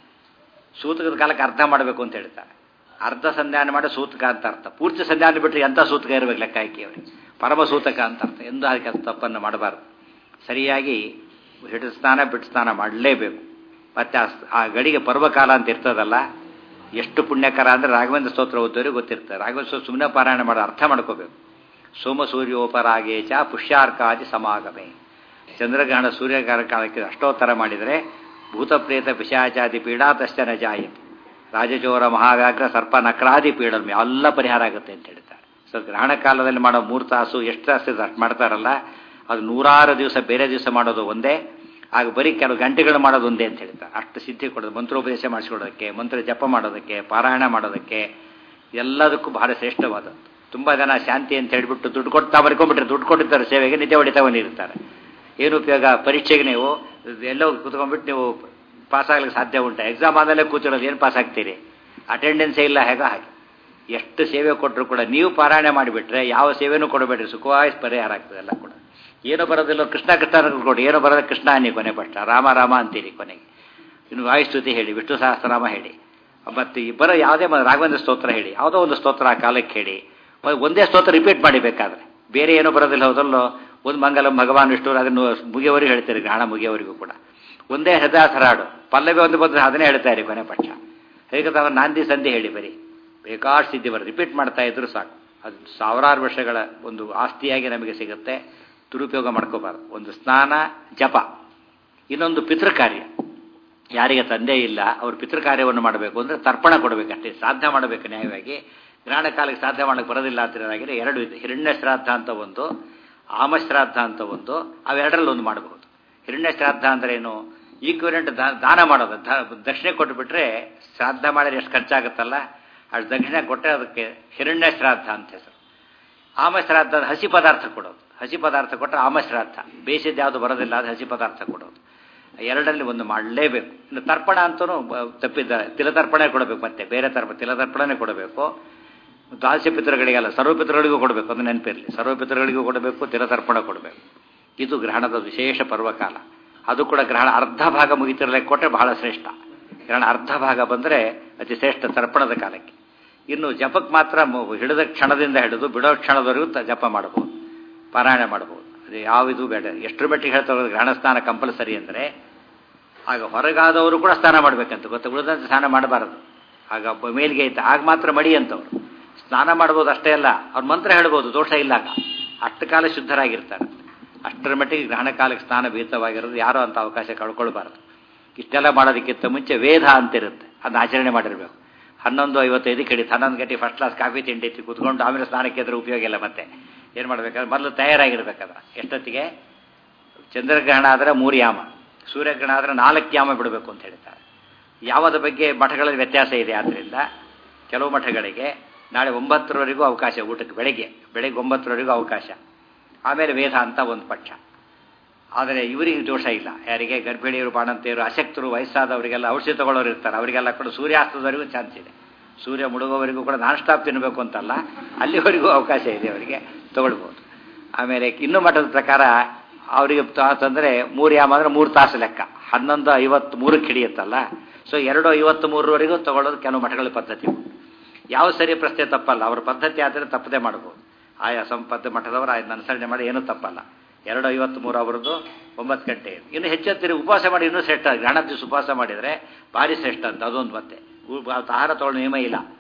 ಸೂತಕದ ಕಾಲಕ್ಕೆ ಅರ್ಥ ಮಾಡಬೇಕು ಅಂತ ಹೇಳ್ತಾರೆ. ಅರ್ಧ ಸಂಧಾನ ಮಾಡಿ ಸೂತಕ ಅಂತ ಅರ್ಥ. ಪೂರ್ತಿ ಸಂಧಾನ ಬಿಟ್ಟರೆ ಎಂಥ ಸೂತಕ ಇರಬೇಕು ಲೆಕ್ಕ ಹಾಕಿ ಅವರಿಗೆ. ಪರಮ ಸೂತಕ ಅಂತ ಅರ್ಥ. ಎಂದು ಅದಕ್ಕೆ ಅದು ತಪ್ಪನ್ನು ಮಾಡಬಾರ್ದು. ಸರಿಯಾಗಿ ಹಿಡಿದು ಸ್ನಾನ ಬಿಟ್ಟು ಸ್ನಾನ ಮಾಡಲೇಬೇಕು. ಮತ್ತು ಆ ಗಡಿಗೆ ಪರ್ವಕಾಲ ಅಂತ ಇರ್ತದಲ್ಲ, ಎಷ್ಟು ಪುಣ್ಯಕರ ಅಂದರೆ ರಾಘವೇಂದ್ರ ಸ್ತೋತ್ರ ಓದೋರಿಗೆ ಗೊತ್ತಿರ್ತಾರೆ. ರಾಘವೇಂದ್ರ ಸ್ತೋತ್ರ ಸುಮ್ಮನೆ ಪಾರಾಯಣ ಮಾಡೋ ಅರ್ಥ ಮಾಡ್ಕೋಬೇಕು. ಸೋಮ ಸೂರ್ಯೋಪರಾಗೇಚ ಪುಷ್ಯಾರ್ಕಾದಿ ಸಮಾಗಮೆ. ಚಂದ್ರಗ್ರಹಣ ಸೂರ್ಯಗ್ರಹಣ ಕಾಲಕ್ಕೆ ಅಷ್ಟೋತ್ತರ ಮಾಡಿದರೆ ಭೂತಪ್ರೇತ ಪಿಶಾಚಾದಿ ಪೀಡಾತಶ್ಚನ ಜಾಯತೆ ರಾಜಚೋರ ಮಹಾವ್ಯಾಘ್ರ ಸರ್ಪ ನಕ್ರಾದಿ ಪೀಡಲ್ಮೆ ಎಲ್ಲ ಪರಿಹಾರ ಆಗುತ್ತೆ ಅಂತ ಹೇಳ್ತಾರೆ. ಸೊ ಗ್ರಹಣ ಕಾಲದಲ್ಲಿ ಮಾಡೋ ಮೂರು ತಾಸು ಎಷ್ಟು ತಾಸು ಅಷ್ಟು ಮಾಡ್ತಾರಲ್ಲ, ಅದು ನೂರಾರು ದಿವಸ ಬೇರೆ ದಿವಸ ಮಾಡೋದು ಒಂದೇ, ಆಗ ಬರೀ ಕೆಲವು ಗಂಟೆಗಳು ಮಾಡೋದು ಒಂದೇ ಅಂತ ಹೇಳ್ತಾರೆ. ಅಷ್ಟು ಸಿದ್ಧಿ ಕೊಡೋದು, ಮಂತ್ರೋಪದೇಶ ಮಾಡಿಸ್ಕೊಡೋದಕ್ಕೆ, ಮಂತ್ರ ಜಪ ಮಾಡೋದಕ್ಕೆ, ಪಾರಾಯಣ ಮಾಡೋದಕ್ಕೆ, ಎಲ್ಲದಕ್ಕೂ ಬಹಳ ಶ್ರೇಷ್ಠವಾದದ್ದು. ತುಂಬ ಜನ ಶಾಂತಿ ಅಂತ ಹೇಳಿಬಿಟ್ಟು ದುಡ್ಡು ಕೊಡ್ತಾ ಬರ್ಕೊಂಡ್ಬಿಟ್ರೆ ದುಡ್ಡು ಕೊಟ್ಟಿರ್ತಾರೆ ಸೇವೆಗೆ, ನಿತ್ಯ ಹೊಡಿತಾ ಬಂದಿರ್ತಾರೆ. ಏನು ಉಪಯೋಗ? ಪರೀಕ್ಷೆಗೆ ನೀವು ಎಲ್ಲೋ ಕೂತ್ಕೊಂಡ್ಬಿಟ್ಟು ನೀವು ಪಾಸ್ ಆಗ್ಲಿಕ್ಕೆ ಸಾಧ್ಯ ಉಂಟಾ? ಎಕ್ಸಾಮ್ ಆದಲ್ಲೇ ಕೂತಿರೋದು, ಏನು ಪಾಸ್ ಆಗ್ತೀರಿ? ಅಟೆಂಡೆನ್ಸೇ ಇಲ್ಲ. ಹೇಗ ಹಾಗೆ ಎಷ್ಟು ಸೇವೆ ಕೊಟ್ಟರು ಕೂಡ ನೀವು ಪಾರಾಯಣ ಮಾಡಿಬಿಟ್ರೆ ಯಾವ ಸೇವೆನೂ ಕೊಡಬೇಡ್ರಿ, ಸುಖವಾಗಿ ಪರಿಹಾರ ಆಗ್ತದೆ ಎಲ್ಲ ಕೂಡ. ಏನೋ ಬರೋದಿಲ್ಲ, ಕೃಷ್ಣ ಕೃಷ್ಣ ಕೊಡಿ, ಏನೋ ಬರೋದ ಕೃಷ್ಣ ಅನ್ನಿ ಕೊನೆ ಪಟ್ಟ, ರಾಮ ರಾಮ ಅಂತೀರಿ ಕೊನೆಗೆ. ಇನ್ನು ವಾಯುಸ್ತುತಿ ಹೇಳಿ, ವಿಷ್ಣು ಸಹಸ್ರನಾಮ ಹೇಳಿ, ಮತ್ತು ಬರೋ ಯಾವುದೇ ರಾಘವೇಂದ್ರ ಸ್ತೋತ್ರ ಹೇಳಿ, ಯಾವುದೋ ಒಂದು ಸ್ತೋತ್ರ ಆ ಕಾಲಕ್ಕೆ ಹೇಳಿ. ಒಂದೇ ಸ್ತೋತ್ರ ರಿಪೀಟ್ ಮಾಡಿಬೇಕಾದ್ರೆ ಬೇರೆ ಏನೋ ಬರೋದಿಲ್ಲ. ಹೋದಲ್ಲೋ ಒಂದು ಮಂಗಲಂ ಭಗವಾನ್ ವಿಷ್ಣು ಅದನ್ನು ಮುಗಿಯವರೆಗೂ ಹೇಳ್ತೀರಿ, ಗ್ರಹಣ ಮುಗಿಯವರೆಗೂ ಕೂಡ ಒಂದೇ ಹೃದಯಸರಾಡು ಪಲ್ಲವಿ ಒಂದು ಬಂದರೆ ಅದನ್ನೇ ಹೇಳ್ತಾ ಇರಿ ಕೊನೆ ಪಕ್ಷ. ಹೇಗೆ ನಾಂದಿ ಸಂಧಿ ಹೇಳಿ, ಬರೀ ಬೇಕಾಷ್ಟು ಸಿದ್ಧಿ ಬರ ರಿಪೀಟ್ ಮಾಡ್ತಾ ಇದ್ರು ಸಾಕು. ಅದು ಸಾವಿರಾರು ವರ್ಷಗಳ ಒಂದು ಆಸ್ತಿಯಾಗಿ ನಮಗೆ ಸಿಗುತ್ತೆ. ದುರುಪಯೋಗ ಮಾಡ್ಕೋಬಾರ್ದು. ಒಂದು ಸ್ನಾನ, ಜಪ, ಇನ್ನೊಂದು ಪಿತೃಕಾರ್ಯ. ಯಾರಿಗೆ ತಂದೆ ಇಲ್ಲ ಅವರು ಪಿತೃಕಾರ್ಯವನ್ನು ಮಾಡಬೇಕು ಅಂದರೆ ತರ್ಪಣ ಕೊಡಬೇಕಷ್ಟೇ, ಶ್ರಾದ್ದ ಮಾಡಬೇಕು ನ್ಯಾಯವಾಗಿ. ಗ್ರಹಣ ಕಾಲಕ್ಕೆ ಶ್ರಾದ್ದ ಮಾಡೋಕ್ಕೆ ಬರೋದಿಲ್ಲ ಅಂತಿರೋದಾಗಿದೆ ಎರಡು ಇದೆ. ಹಿರಣ್ಯ ಶ್ರಾದ್ದ ಅಂತ ಒಂದು, ಆಮಶ್ರಾದ್ದ ಅಂತ ಒಂದು, ಅವೆರಡರಲ್ಲಿ ಒಂದು ಮಾಡಬಹುದು. ಹಿರಣ್ಯ ಶ್ರಾದ್ದ ಅಂದ್ರೆ ಏನು? ಈಕ್ವಿಲೆಂಟ್ ದಾನ ಮಾಡೋದು. ದಕ್ಷಿಣೆ ಕೊಟ್ಟುಬಿಟ್ರೆ ಶ್ರಾದ್ದ ಮಾಡಿದ್ರೆ ಎಷ್ಟು ಖರ್ಚಾಗುತ್ತಲ್ಲ, ಅಷ್ಟು ದಕ್ಷಿಣೆ ಕೊಟ್ಟರೆ ಅದಕ್ಕೆ ಹಿರಣ್ಯ ಶ್ರಾದ್ದ ಅಂತ ಹೆಸರು. ಆಮಶ್ರಾದ್ದ ಹಸಿ ಪದಾರ್ಥ ಕೊಡೋದು. ಹಸಿ ಪದಾರ್ಥ ಕೊಟ್ಟರೆ ಆಮಶ್ರಾದ್ದ. ಬೇಯಿಸಿದ್ದು ಯಾವುದು ಬರೋದಿಲ್ಲ, ಅದು ಹಸಿ ಪದಾರ್ಥ ಕೊಡೋದು. ಎರಡರಲ್ಲಿ ಒಂದು ಮಾಡಲೇಬೇಕು. ಇನ್ನು ತರ್ಪಣ ಅಂತಲೂ ತಪ್ಪಿದ್ದಾರೆ. ತಿಲತರ್ಪಣೆ ಕೊಡಬೇಕು, ಮತ್ತೆ ಬೇರೆ ತರ್ಪ ತಿಲತರ್ಪಣೆ ಕೊಡಬೇಕು. ದ್ವಾದಶ ಪಿತೃಗಳಿಗೆಲ್ಲ ಸರ್ವಪಿತೃಗಳಿಗೂ ಕೊಡಬೇಕು, ಅದು ನೆನಪಿರಲಿ. ಸರ್ವಪಿತೃಗಳಿಗೂ ಕೊಡಬೇಕು, ತಿಲತರ್ಪಣ ಕೊಡಬೇಕು. ಇದು ಗ್ರಹಣದ ವಿಶೇಷ ಪರ್ವಕಾಲ. ಅದು ಕೂಡ ಗ್ರಹಣ ಅರ್ಧ ಭಾಗ ಮುಗಿತಿರಲಿಕ್ಕೆ ಕೊಟ್ಟರೆ ಬಹಳ ಶ್ರೇಷ್ಠ. ಗ್ರಹಣ ಅರ್ಧ ಭಾಗ ಬಂದರೆ ಅತಿ ಶ್ರೇಷ್ಠ ತರ್ಪಣದ ಕಾಲಕ್ಕೆ. ಇನ್ನು ಜಪಕ್ಕೆ ಮಾತ್ರ ಹಿಡಿದ ಕ್ಷಣದಿಂದ ಹಿಡಿದು ಬಿಡೋ ಕ್ಷಣದವರೆಗೂ ಜಪ ಮಾಡಬಹುದು, ಪಾರಾಯಣ ಮಾಡಬಹುದು. ಅದು ಯಾವುದು ಬೇಡ. ಎಷ್ಟರ ಮಟ್ಟಿಗೆ ಹೇಳ್ತಾ ಗ್ರಹಣ ಸ್ನಾನ ಕಂಪಲ್ಸರಿ ಅಂದರೆ ಆಗ ಹೊರಗಾದವರು ಕೂಡ ಸ್ನಾನ ಮಾಡಬೇಕಂತ ಗೊತ್ತಾ. ಉಳಿದಂತೆ ಸ್ನಾನ ಮಾಡಬಾರದು. ಆಗ ಮೇಲಿಗೆ ಐತೆ ಆಗ ಮಾತ್ರ ಮಡಿ ಅಂತವ್ರು ಸ್ನಾನ ಮಾಡ್ಬೋದು. ಅಷ್ಟೇ ಅಲ್ಲ, ಅವ್ರ ಮಂತ್ರ ಹೇಳ್ಬೋದು, ದೋಷ ಇಲ್ಲಾಗ. ಅಷ್ಟು ಕಾಲ ಶುದ್ಧರಾಗಿರ್ತಾರೆ. ಅಷ್ಟರ ಮಟ್ಟಿಗೆ ಗ್ರಹಣ ಕಾಲಕ್ಕೆ ಸ್ನಾನ ಭೀತವಾಗಿರೋದು. ಯಾರೋ ಅಂತ ಅವಕಾಶ ಕಳ್ಕೊಳ್ಬಾರ್ದು. ಇಷ್ಟೆಲ್ಲ ಮಾಡೋದಕ್ಕಿಂತ ಮುಂಚೆ ವೇದ ಅಂತಿರುತ್ತೆ, ಅದನ್ನ ಆಚರಣೆ ಮಾಡಿರಬೇಕು. ಹನ್ನೊಂದು ಐವತ್ತೈದಕ್ಕೆ ಹಿಡಿತು, ಹನ್ನೊಂದು ಗಂಟೆ ಫಸ್ಟ್ ಕ್ಲಾಸ್ ಕಾಫಿ ತಿಂಡಿ ಕೂತ್ಕೊಂಡು ಆಮೇಲೆ ಸ್ನಾನಕ್ಕೆ ಎದುರು ಉಪಯೋಗ ಇಲ್ಲ. ಮತ್ತೆ ಏನು ಮಾಡಬೇಕಾದ್ರೆ ಮೊದಲು ತಯಾರಾಗಿರ್ಬೇಕಾದ್ರೆ ಎಷ್ಟೊತ್ತಿಗೆ ಚಂದ್ರಗ್ರಹಣ ಆದರೆ ಮೂರು ಯಾಮ, ಸೂರ್ಯಗ್ರಹಣ ಆದರೆ ನಾಲ್ಕು ಯಾಮ ಬಿಡಬೇಕು ಅಂತ ಹೇಳ್ತಾರೆ. ಯಾವದ ಬಗ್ಗೆ ಮಠಗಳಲ್ಲಿ ವ್ಯತ್ಯಾಸ ಇದೆ. ಆದ್ದರಿಂದ ಕೆಲವು ಮಠಗಳಿಗೆ ನಾಳೆ ಒಂಬತ್ತರವರೆಗೂ ಅವಕಾಶ ಊಟಕ್ಕೆ, ಬೆಳಗ್ಗೆ ಬೆಳಗ್ಗೆ ಒಂಬತ್ತರವರೆಗೂ ಅವಕಾಶ. ಆಮೇಲೆ ವೇದ ಅಂತ ಒಂದು ಪಕ್ಷ. ಆದರೆ ಇವರಿಗೆ ದೋಷ ಇಲ್ಲ. ಯಾರಿಗೆ ಗರ್ಭಿಣಿಯರು, ಬಾಣಂತಿಯರು, ಅಶಕ್ತರು, ವಯಸ್ಸಾದವರಿಗೆಲ್ಲ ಔಷಧಿ ತಗೊಳ್ಳೋರು ಇರ್ತಾರೆ, ಅವರಿಗೆಲ್ಲ ಕೂಡ ಸೂರ್ಯಾಸ್ತದವರೆಗೂ ಚಾನ್ಸ್ ಇದೆ. ಸೂರ್ಯ ಮುಳುಗೋವರೆಗೂ ಕೂಡ ನಾನ್ ಸ್ಟಾಪ್ ತಿನ್ನಬೇಕು ಅಂತಲ್ಲ, ಅಲ್ಲಿವರೆಗೂ ಅವಕಾಶ ಇದೆ, ಅವರಿಗೆ ತಗೊಳ್ಬೋದು. ಆಮೇಲೆ ಇನ್ನೂ ಮಠದ ಪ್ರಕಾರ ಅವರಿಗೆ ತಂದರೆ ಮೂರು ಯಾಮ ಅಂದರೆ ಮೂರು ತಾಸು ಲೆಕ್ಕ, ಹನ್ನೊಂದು ಐವತ್ತು ಮೂರಕ್ಕೆ ಹಿಡಿಯುತ್ತಲ್ಲ. ಸೊ ಎರಡು ಐವತ್ತು ಮೂರವರೆಗೂ ತಗೊಳ್ಳೋದು ಕೆಲವು ಮಠಗಳ ಪದ್ಧತಿ. ಯಾವ ಸರಿ ಪ್ರಶ್ನೆ ತಪ್ಪಲ್ಲ, ಅವ್ರ ಪದ್ಧತಿ ಆದರೆ ತಪ್ಪದೇ ಮಾಡ್ಬೋದು. ಆಯಾ ಸಂಪತ್ತು ಮಠದವರು ಅದನ್ನ ಅನುಸರಣೆ ಮಾಡಿ ಏನೂ ತಪ್ಪಲ್ಲ. ಎರಡು ಐವತ್ತು ಮೂರು ಅವರದ್ದು ಒಂಬತ್ತು ಗಂಟೆ. ಇನ್ನು ಹೆಚ್ಚೆತ್ತಿರಿ ಉಪವಾಸ ಮಾಡಿ ಇನ್ನೂ ಶ್ರೇಷ್ಠ. ಗ್ರಹಣ ದಿವಸ ಉಪವಾಸ ಮಾಡಿದರೆ ಭಾರಿ ಶ್ರೇಷ್ಠ ಅಂತ ಅದೊಂದು. ಮತ್ತೆ ಆಹಾರ ತಗೊಳ್ಳೋ ನಿಯಮ ಇಲ್ಲ.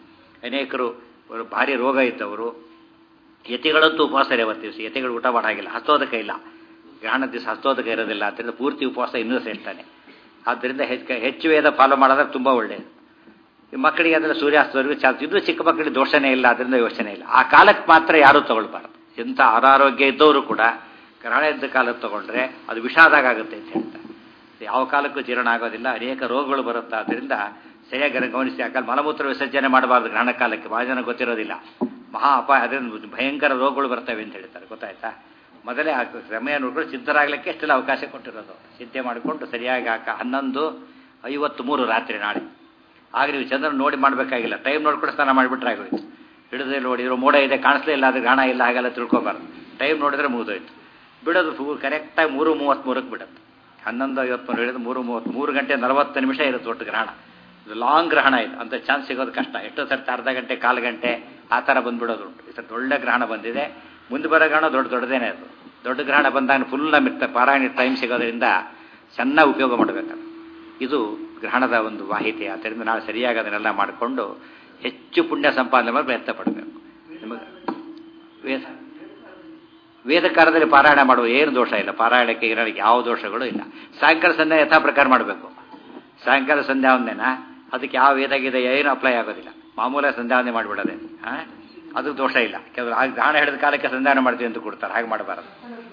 ಅನೇಕರು ಭಾರಿ ರೋಗ ಇದ್ದವರು, ಯತಿಗಳಂತೂ ಉಪವಾಸ ಅವತ್ತು ದಿವಸ. ಯತಿಗಳು ಊಟ ಮಾಡಾಗಿಲ್ಲ, ಹಸ್ತೋದಕ ಇಲ್ಲ, ಗ್ರಹಣ ದಿವಸ ಹಸ್ತೋದಕ ಇರೋದಿಲ್ಲ. ಆದ್ದರಿಂದ ಪೂರ್ತಿ ಉಪವಾಸ ಇನ್ನೂ ಸೇರ್ತಾನೆ. ಆದ್ದರಿಂದ ಹೆಚ್ಚು ಹೆಚ್ಚು ವೇದ ಫಾಲೋ ಮಾಡೋದ್ರೆ ತುಂಬ ಒಳ್ಳೆಯದು. ಮಕ್ಕಳಿಗೆ ಅದೆಲ್ಲ ಸೂರ್ಯಾಸ್ತವರೆಗೂ ಚಾಲ್ತು. ಇದು ಚಿಕ್ಕ ಮಕ್ಕಳಿಗೆ ದೋಷನೇ ಇಲ್ಲ, ಅದರಿಂದ ಯೋಚನೆ ಇಲ್ಲ. ಆ ಕಾಲಕ್ಕೆ ಮಾತ್ರ ಯಾರೂ ತಗೊಳ್ಬಾರ್ದು. ಎಂಥ ಅನಾರೋಗ್ಯ ಇದ್ದವರು ಕೂಡ ಗ್ರಹಣ ಇದ್ದ ಕಾಲಕ್ಕೆ ತಗೊಂಡ್ರೆ ಅದು ವಿಷಾದಾಗ ಆಗುತ್ತೆ ಅಂತ ಹೇಳ್ತಾರೆ. ಯಾವ ಕಾಲಕ್ಕೂ ಜೀರ್ಣ ಆಗೋದಿಲ್ಲ, ಅನೇಕ ರೋಗಗಳು ಬರುತ್ತೆ. ಆದ್ದರಿಂದ ಸರಿಯಾಗಿ ಗಮನಿಸಿ. ಯಾಕಂದ್ರೆ ಮಲಮೂತ್ರ ವಿಸರ್ಜನೆ ಮಾಡಬಾರ್ದು ಗ್ರಹಣ ಕಾಲಕ್ಕೆ. ಭಾಳ ಜನ ಗೊತ್ತಿರೋದಿಲ್ಲ. ಮಹಾ ಅಪಾಯ, ಅದರಿಂದ ಭಯಂಕರ ರೋಗಗಳು ಬರ್ತವೆ ಅಂತ ಹೇಳ್ತಾರೆ. ಗೊತ್ತಾಯ್ತಾ? ಮೊದಲೇ ಆ ಸಮಯ ನೋಡ್ಕೊಂಡು ಸಿದ್ಧರಾಗಲಿಕ್ಕೆ ಎಷ್ಟೆಲ್ಲ ಅವಕಾಶ ಕೊಟ್ಟಿರೋದು. ಸಿದ್ಧೆ ಮಾಡಿಕೊಂಡು ಸರಿಯಾಗಿ ಹಾಕ ಹನ್ನೊಂದು ಐವತ್ತು ಮೂರು ರಾತ್ರಿ ನಾಳೆ. ಆಗ ನೀವು ಚಂದ್ರನ ನೋಡಿ ಮಾಡಬೇಕಾಗಿಲ್ಲ, ಟೈಮ್ ನೋಡ್ಕೊಂಡು ಸ್ನಾನ ಮಾಡಿಬಿಟ್ರೆ ಆಗೋಯ್ತು. ಹಿಡಿದ್ರೆ ನೋಡಿದ್ರು ಮೋಡ ಇದೆ ಕಾಣಿಸ್ಲೇ ಇಲ್ಲ, ಅದು ಗ್ರಹಣ ಇಲ್ಲ, ಹಾಗೆಲ್ಲ ತಿಳ್ಕೊಬಾರ್ದು. ಟೈಮ್ ನೋಡಿದ್ರೆ ಮುಗಿದೋಯ್ತು. ಬಿಡೋದು ಕರೆಕ್ಟಾಗಿ ಮೂರು ಮೂವತ್ತ್ಮೂರಕ್ಕೆ ಬಿಡುತ್ತೆ. ಹನ್ನೊಂದು ಐವತ್ಮೂರು ಹಿಡಿದು ಮೂರು ಮೂವತ್ತು ಮೂರು ಗಂಟೆ ನಲವತ್ತು ನಿಮಿಷ ಇರುತ್ತೆ ಒಟ್ಟು ಗ್ರಹಣ. ಇದು ಲಾಂಗ್ ಗ್ರಹಣ ಇದು, ಅಂತ ಚಾನ್ಸ್ ಸಿಗೋದು ಕಷ್ಟ. ಎಷ್ಟೋ ಸರ್ತಿ ಅರ್ಧ ಗಂಟೆ ಕಾಲು ಗಂಟೆ ಆ ಥರ ಬಂದುಬಿಡೋದು ಉಂಟು. ಈ ಸರ್ತಿ ಒಳ್ಳೆ ಗ್ರಹಣ ಬಂದಿದೆ. ಮುಂದೆ ಬರೋ ಗ್ರಹಣ ದೊಡ್ಡ ದೊಡ್ಡದೇನೆ ಅದು. ದೊಡ್ಡ ಗ್ರಹಣ ಬಂದಾಗ ಫುಲ್ ನಮಗೆ ಪಾರಾಯಣ ಟೈಮ್ ಸಿಗೋದ್ರಿಂದ ಚೆನ್ನಾಗಿ ಉಪಯೋಗ ಮಾಡಬೇಕದು. ಇದು ಗ್ರಹಣದ ಒಂದು ಮಾಹಿತಿ. ಆದ್ದರಿಂದ ನಾವು ಸರಿಯಾಗಿ ಅದನ್ನೆಲ್ಲ ಮಾಡಿಕೊಂಡು ಹೆಚ್ಚು ಪುಣ್ಯ ಸಂಪಾದನೆ ಮಾಡಿ ಪ್ರಯತ್ನ ಪಡಬೇಕು. ನಿಮಗೆ ವೇದ ವೇದಕಾಲದಲ್ಲಿ ಪಾರಾಯಣ ಮಾಡುವ ಏನು ದೋಷ ಇಲ್ಲ. ಪಾರಾಯಣಕ್ಕೆ ಇರೋಕ್ಕೆ ಯಾವ ದೋಷಗಳು ಇಲ್ಲ. ಸಾಯಂಕಾಲ ಸಂಧ್ಯಾ ಯಥಾ ಪ್ರಕಾರ ಮಾಡಬೇಕು. ಸಾಯಂಕಾಲ ಸಂಧ್ಯಾವಂದನೆನ ಅದಕ್ಕೆ ಯಾವ ವೇದ ಗೀದ ಏನು ಅಪ್ಲೈ ಆಗೋದಿಲ್ಲ. ಮಾಮೂಲ ಸಂಧ್ಯಾವಂದನೆ ಮಾಡಿಬಿಡೋದೆ, ಹಾಂ, ಅದು ದೋಷ ಇಲ್ಲ. ಕೆಲವರು ಆಗ ಗಾಣ ಹಿಡಿದ ಕಾಲಕ್ಕೆ ಸಂಧಾನ ಮಾಡ್ತೀವಿ ಅಂತ ಕೊಡ್ತಾರೆ, ಹಾಗೆ ಮಾಡಬಾರದು.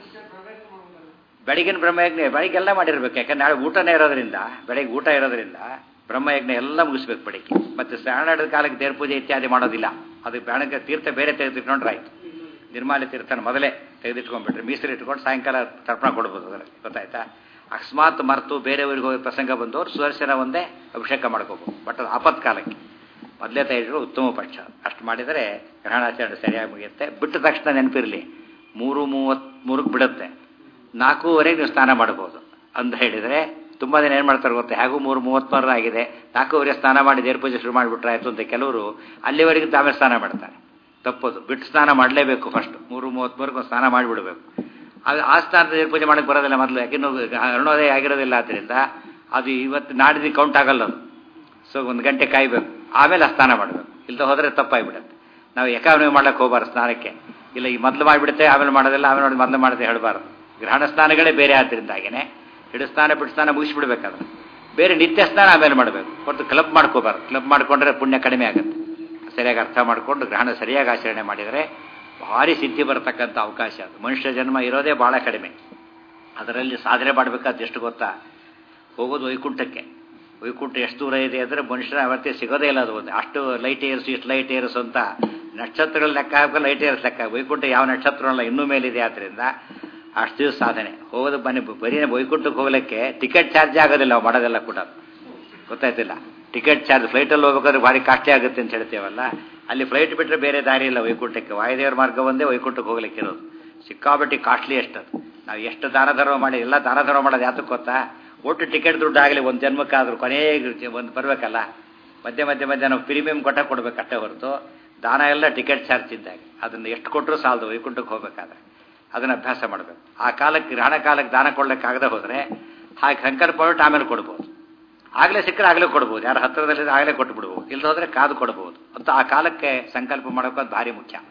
ಬೆಳಗಿನ ಬ್ರಹ್ಮಯಜ್ಞ ಬೆಳಗ್ಗೆಲ್ಲ ಮಾಡಿರ್ಬೇಕು. ಯಾಕಂದ್ರೆ ನಾಳೆ ಊಟನೇ ಇರೋದ್ರಿಂದ, ಬೆಳಗ್ಗೆ ಊಟ ಇರೋದ್ರಿಂದ ಬ್ರಹ್ಮಯಜ್ಞ ಎಲ್ಲ ಮುಗಿಸ್ಬೇಕು ಬೆಳಗ್ಗೆ. ಮತ್ತು ಸ್ನಾನ ಹಿಡಿದ ಕಾಲಕ್ಕೆ ದೇವ್ರ ಪೂಜೆ ಇತ್ಯಾದಿ ಮಾಡೋದಿಲ್ಲ. ಅದು ಬೇಣಕ್ಕೆ ತೀರ್ಥ ಬೇರೆ ತೆಗೆದಿಟ್ಕೊಂಡ್ರೆ ಆಯ್ತು. ನಿರ್ಮಾಲ್ಯ ತೀರ್ಥನ ಮೊದಲೇ ತೆಗೆದಿಟ್ಕೊಂಡ್ಬಿಟ್ರೆ ಮೀಸಲು ಇಟ್ಕೊಂಡು ಸಾಯಂಕಾಲ ತರ್ಪಣ ಕೊಡ್ಬೋದು. ಅದರಲ್ಲಿ ಗೊತ್ತಾಯ್ತಾ? ಅಕಸ್ಮಾತ್ ಮರೆತು ಬೇರೆಯವ್ರಿಗೆ ಹೋಗಿ ಪ್ರಸಂಗ ಬಂದವರು ಸುದರ್ಶನ ಒಂದೇ ಅಭಿಷೇಕ ಮಾಡ್ಕೋಬೋದು. ಬಟ್ ಅದು ಆಪತ್ಕಾಲಕ್ಕೆ ಮೊದಲೇ ತೆಗೆದಿರೋ ಉತ್ತಮ ಪಕ್ಷ. ಅಷ್ಟು ಮಾಡಿದರೆ ಗ್ರಹಣಾಚರಣೆ ಸರಿಯಾಗಿ ಮುಗಿಯುತ್ತೆ. ಬಿಟ್ಟ ತಕ್ಷಣ ನೆನಪಿರಲಿ, ಮೂರು ಮೂವತ್ತ್ಮೂರಕ್ಕೆ ಬಿಡುತ್ತೆ, ನಾಲ್ಕೂವರೆಗೆ ನೀವು ಸ್ನಾನ ಮಾಡ್ಬೋದು ಅಂತ ಹೇಳಿದರೆ ತುಂಬ ದಿನ ಏನು ಮಾಡ್ತಾರೆ ಗೊತ್ತಾ? ಹೇಗೂ ಮೂರು ಮೂವತ್ತ್ಮೂರು ಆಗಿದೆ, ನಾಲ್ಕೂವರೆ ಸ್ನಾನ ಮಾಡಿ ದೇವ್ರ ಪೂಜೆ ಶುರು ಮಾಡಿಬಿಟ್ರೆ ಆಯಿತು ಅಂತ ಕೆಲವರು ಅಲ್ಲಿವರೆಗೆ ತಾವೇ ಸ್ನಾನ ಮಾಡ್ತಾರೆ. ತಪ್ಪೋದು. ಬಿಟ್ಟು ಸ್ನಾನ ಮಾಡಲೇಬೇಕು. ಫಸ್ಟ್ ಮೂರು ಮೂವತ್ತ್ಮೂರಕ್ಕೆ ಸ್ನಾನ ಮಾಡಿಬಿಡಬೇಕು. ಅದು ಆ ಸ್ನಾನದ ದೇವ್ರ ಪೂಜೆ ಮಾಡೋಕ್ಕೆ ಬರೋದಿಲ್ಲ ಮೊದಲು. ಯಾಕೆಂದು ಅರುಣೋದಯ ಆಗಿರೋದಿಲ್ಲ. ಆದ್ದರಿಂದ ಅದು ಇವತ್ತು ನಾಡಿದ್ದು ಕೌಂಟ್ ಆಗಲ್ಲ ಅದು. ಸೊ ಒಂದು ಗಂಟೆ ಕಾಯಬೇಕು, ಆಮೇಲೆ ಆ ಸ್ನಾನ ಮಾಡಬೇಕು. ಇಲ್ಲದೆ ಹೋದರೆ ತಪ್ಪಾಗಿಬಿಡುತ್ತೆ. ನಾವು ಏಕಾವನೆ ಮಾಡ್ಲಿಕ್ಕೆ ಹೋಗಬಾರ್ದು ಸ್ನಾನಕ್ಕೆ. ಇಲ್ಲ ಈ ಮೊದಲು ಮಾಡಿಬಿಡುತ್ತೆ ಆಮೇಲೆ ಮಾಡೋದಿಲ್ಲ, ಆಮೇಲೆ ನೋಡಿ ಮೊದಲು ಮಾಡೋದು ಹೇಳಬಾರ್ದು. ಗ್ರಹಣ ಸ್ನಾನಗಳೇ ಬೇರೆ ಆದ್ದರಿಂದ ಹಾಗೇನೆ ಹಿಡು ಸ್ನಾನ ಬಿಟ್ಟು ಸ್ನಾನ ಮುಗಿಸ್ಬಿಡ್ಬೇಕಾದ್ರೆ ಬೇರೆ ನಿತ್ಯ ಸ್ನಾನ ಆಮೇಲೆ ಮಾಡಬೇಕು. ಹೊರತು ಕ್ಲಬ್ ಮಾಡ್ಕೋಬಾರ್ದು. ಕ್ಲಬ್ ಮಾಡಿಕೊಂಡ್ರೆ ಪುಣ್ಯ ಕಡಿಮೆ ಆಗುತ್ತೆ. ಸರಿಯಾಗಿ ಅರ್ಥ ಮಾಡಿಕೊಂಡು ಗ್ರಹಣ ಸರಿಯಾಗಿ ಆಚರಣೆ ಮಾಡಿದರೆ ಭಾರಿ ಸಿದ್ಧಿ ಬರತಕ್ಕಂಥ ಅವಕಾಶ. ಅದು ಮನುಷ್ಯ ಜನ್ಮ ಇರೋದೇ ಭಾಳ ಕಡಿಮೆ. ಅದರಲ್ಲಿ ಸಾಧನೆ ಮಾಡಬೇಕಾದ ಎಷ್ಟು ಗೊತ್ತಾ? ಹೋಗೋದು ವೈಕುಂಠಕ್ಕೆ. ವೈಕುಂಠ ಎಷ್ಟು ದೂರ ಇದೆ ಅಂದರೆ ಮನುಷ್ಯನ ಅವತ್ತೇ ಸಿಗೋದೇ ಇಲ್ಲ. ಅದು ಒಂದು ಅಷ್ಟು ಲೈಟ್ ಏರ್ಸು ಇಷ್ಟು ಲೈಟ್ ಏರ್ಸು ಅಂತ ನಕ್ಷತ್ರಗಳ ಲೆಕ್ಕ ಹಾಕಿ ಲೈಟ್ ಏರ್ಸ್ ಲೆಕ್ಕ. ವೈಕುಂಠ ಯಾವ ನಕ್ಷತ್ರಲ್ಲ ಇನ್ನೂ ಮೇಲಿದೆ. ಆದ್ದರಿಂದ ಅಷ್ಟು ದಿವಸ ಸಾಧನೆ. ಹೋಗೋದು ಬನ್ನಿ ಬರೀ ವೈಕುಂಠಕ್ಕೆ ಹೋಗ್ಲಿಕ್ಕೆ ಟಿಕೆಟ್ ಚಾರ್ಜ್ ಆಗೋದಿಲ್ಲ. ನಾವು ಮಾಡೋದೆಲ್ಲ ಕೂಡ ಗೊತ್ತಾಯ್ತಿಲ್ಲ. ಟಿಕೆಟ್ ಚಾರ್ಜ್ ಫ್ಲೈಟಲ್ಲಿ ಹೋಗ್ಬೇಕಾದ್ರೆ ಭಾರಿ ಕಾಸ್ಟ್ಲಿ ಆಗುತ್ತೆ ಅಂತ ಹೇಳ್ತೇವಲ್ಲ, ಅಲ್ಲಿ ಫ್ಲೈಟ್ ಬಿಟ್ಟರೆ ಬೇರೆ ದಾರಿ ಇಲ್ಲ ವೈಕುಂಠಕ್ಕೆ. ವಾಯುದೇವರ ಮಾರ್ಗ ಒಂದೇ ವೈಕುಂಠಕ್ಕೆ ಹೋಗ್ಲಿಕ್ಕೆ ಇರೋದು. ಸಿಕ್ಕಾಪಟ್ಟಿ ಕಾಸ್ಟ್ಲಿ ಎಷ್ಟದು. ನಾವು ಎಷ್ಟು ದಾನ ಧರ್ಮ ಮಾಡಿ ಎಲ್ಲ ದಾನ ಧರ್ಮ ಮಾಡೋದು ಯಾತಕ್ಕೆ ಗೊತ್ತಾ? ಒಟ್ಟು ಟಿಕೆಟ್ ದುಡ್ಡು ಆಗಲಿ ಒಂದು ಜನ್ಮಕ್ಕಾದರೂ ಕೊನೆಗೆ ಒಂದು ಬರಬೇಕಲ್ಲ. ಮಧ್ಯೆ ಮಧ್ಯೆ ಮಧ್ಯೆ ನಾವು ಪ್ರೀಮಿಯಂ ಕೊಟ್ಟ ಕೊಡ್ಬೇಕು ಅಷ್ಟೇ ಹೊರತು ದಾನ ಎಲ್ಲ ಟಿಕೆಟ್ ಚಾರ್ಜ್ ಇದ್ದಾಗ ಅದನ್ನು ಎಷ್ಟು ಕೊಟ್ಟರು ಸಾಲದು ವೈಕುಂಠಕ್ಕೆ ಹೋಗ್ಬೇಕಾದ್ರೆ. ಅದನ್ನು ಅಭ್ಯಾಸ ಮಾಡಬೇಕು. ಆ ಕಾಲಕ್ಕೆ ಗ್ರಹಣ ಕಾಲಕ್ಕೆ ದಾನ ಕೊಡ್ಲಿಕ್ಕಾಗದೆ ಹೋದರೆ ಹಾಗೆ ಸಂಕಲ್ಪ ಮಾಡಿಬಿಟ್ಟು ಆಮೇಲೆ ಕೊಡ್ಬೋದು. ಆಗಲೇ ಸಿಕ್ಕರೆ ಆಗಲೇ ಕೊಡ್ಬೋದು. ಯಾರು ಹತ್ತಿರದಲ್ಲಿದ್ದರೆ ಆಗಲೇ ಕೊಟ್ಟು ಬಿಡ್ಬೋದು. ಇಲ್ಲದ ಹೋದರೆ ಕಾದು ಕೊಡ್ಬೋದು ಅಂತ ಆ ಕಾಲಕ್ಕೆ ಸಂಕಲ್ಪ ಮಾಡೋಕೆ ಅದು ಭಾರಿ ಮುಖ್ಯ.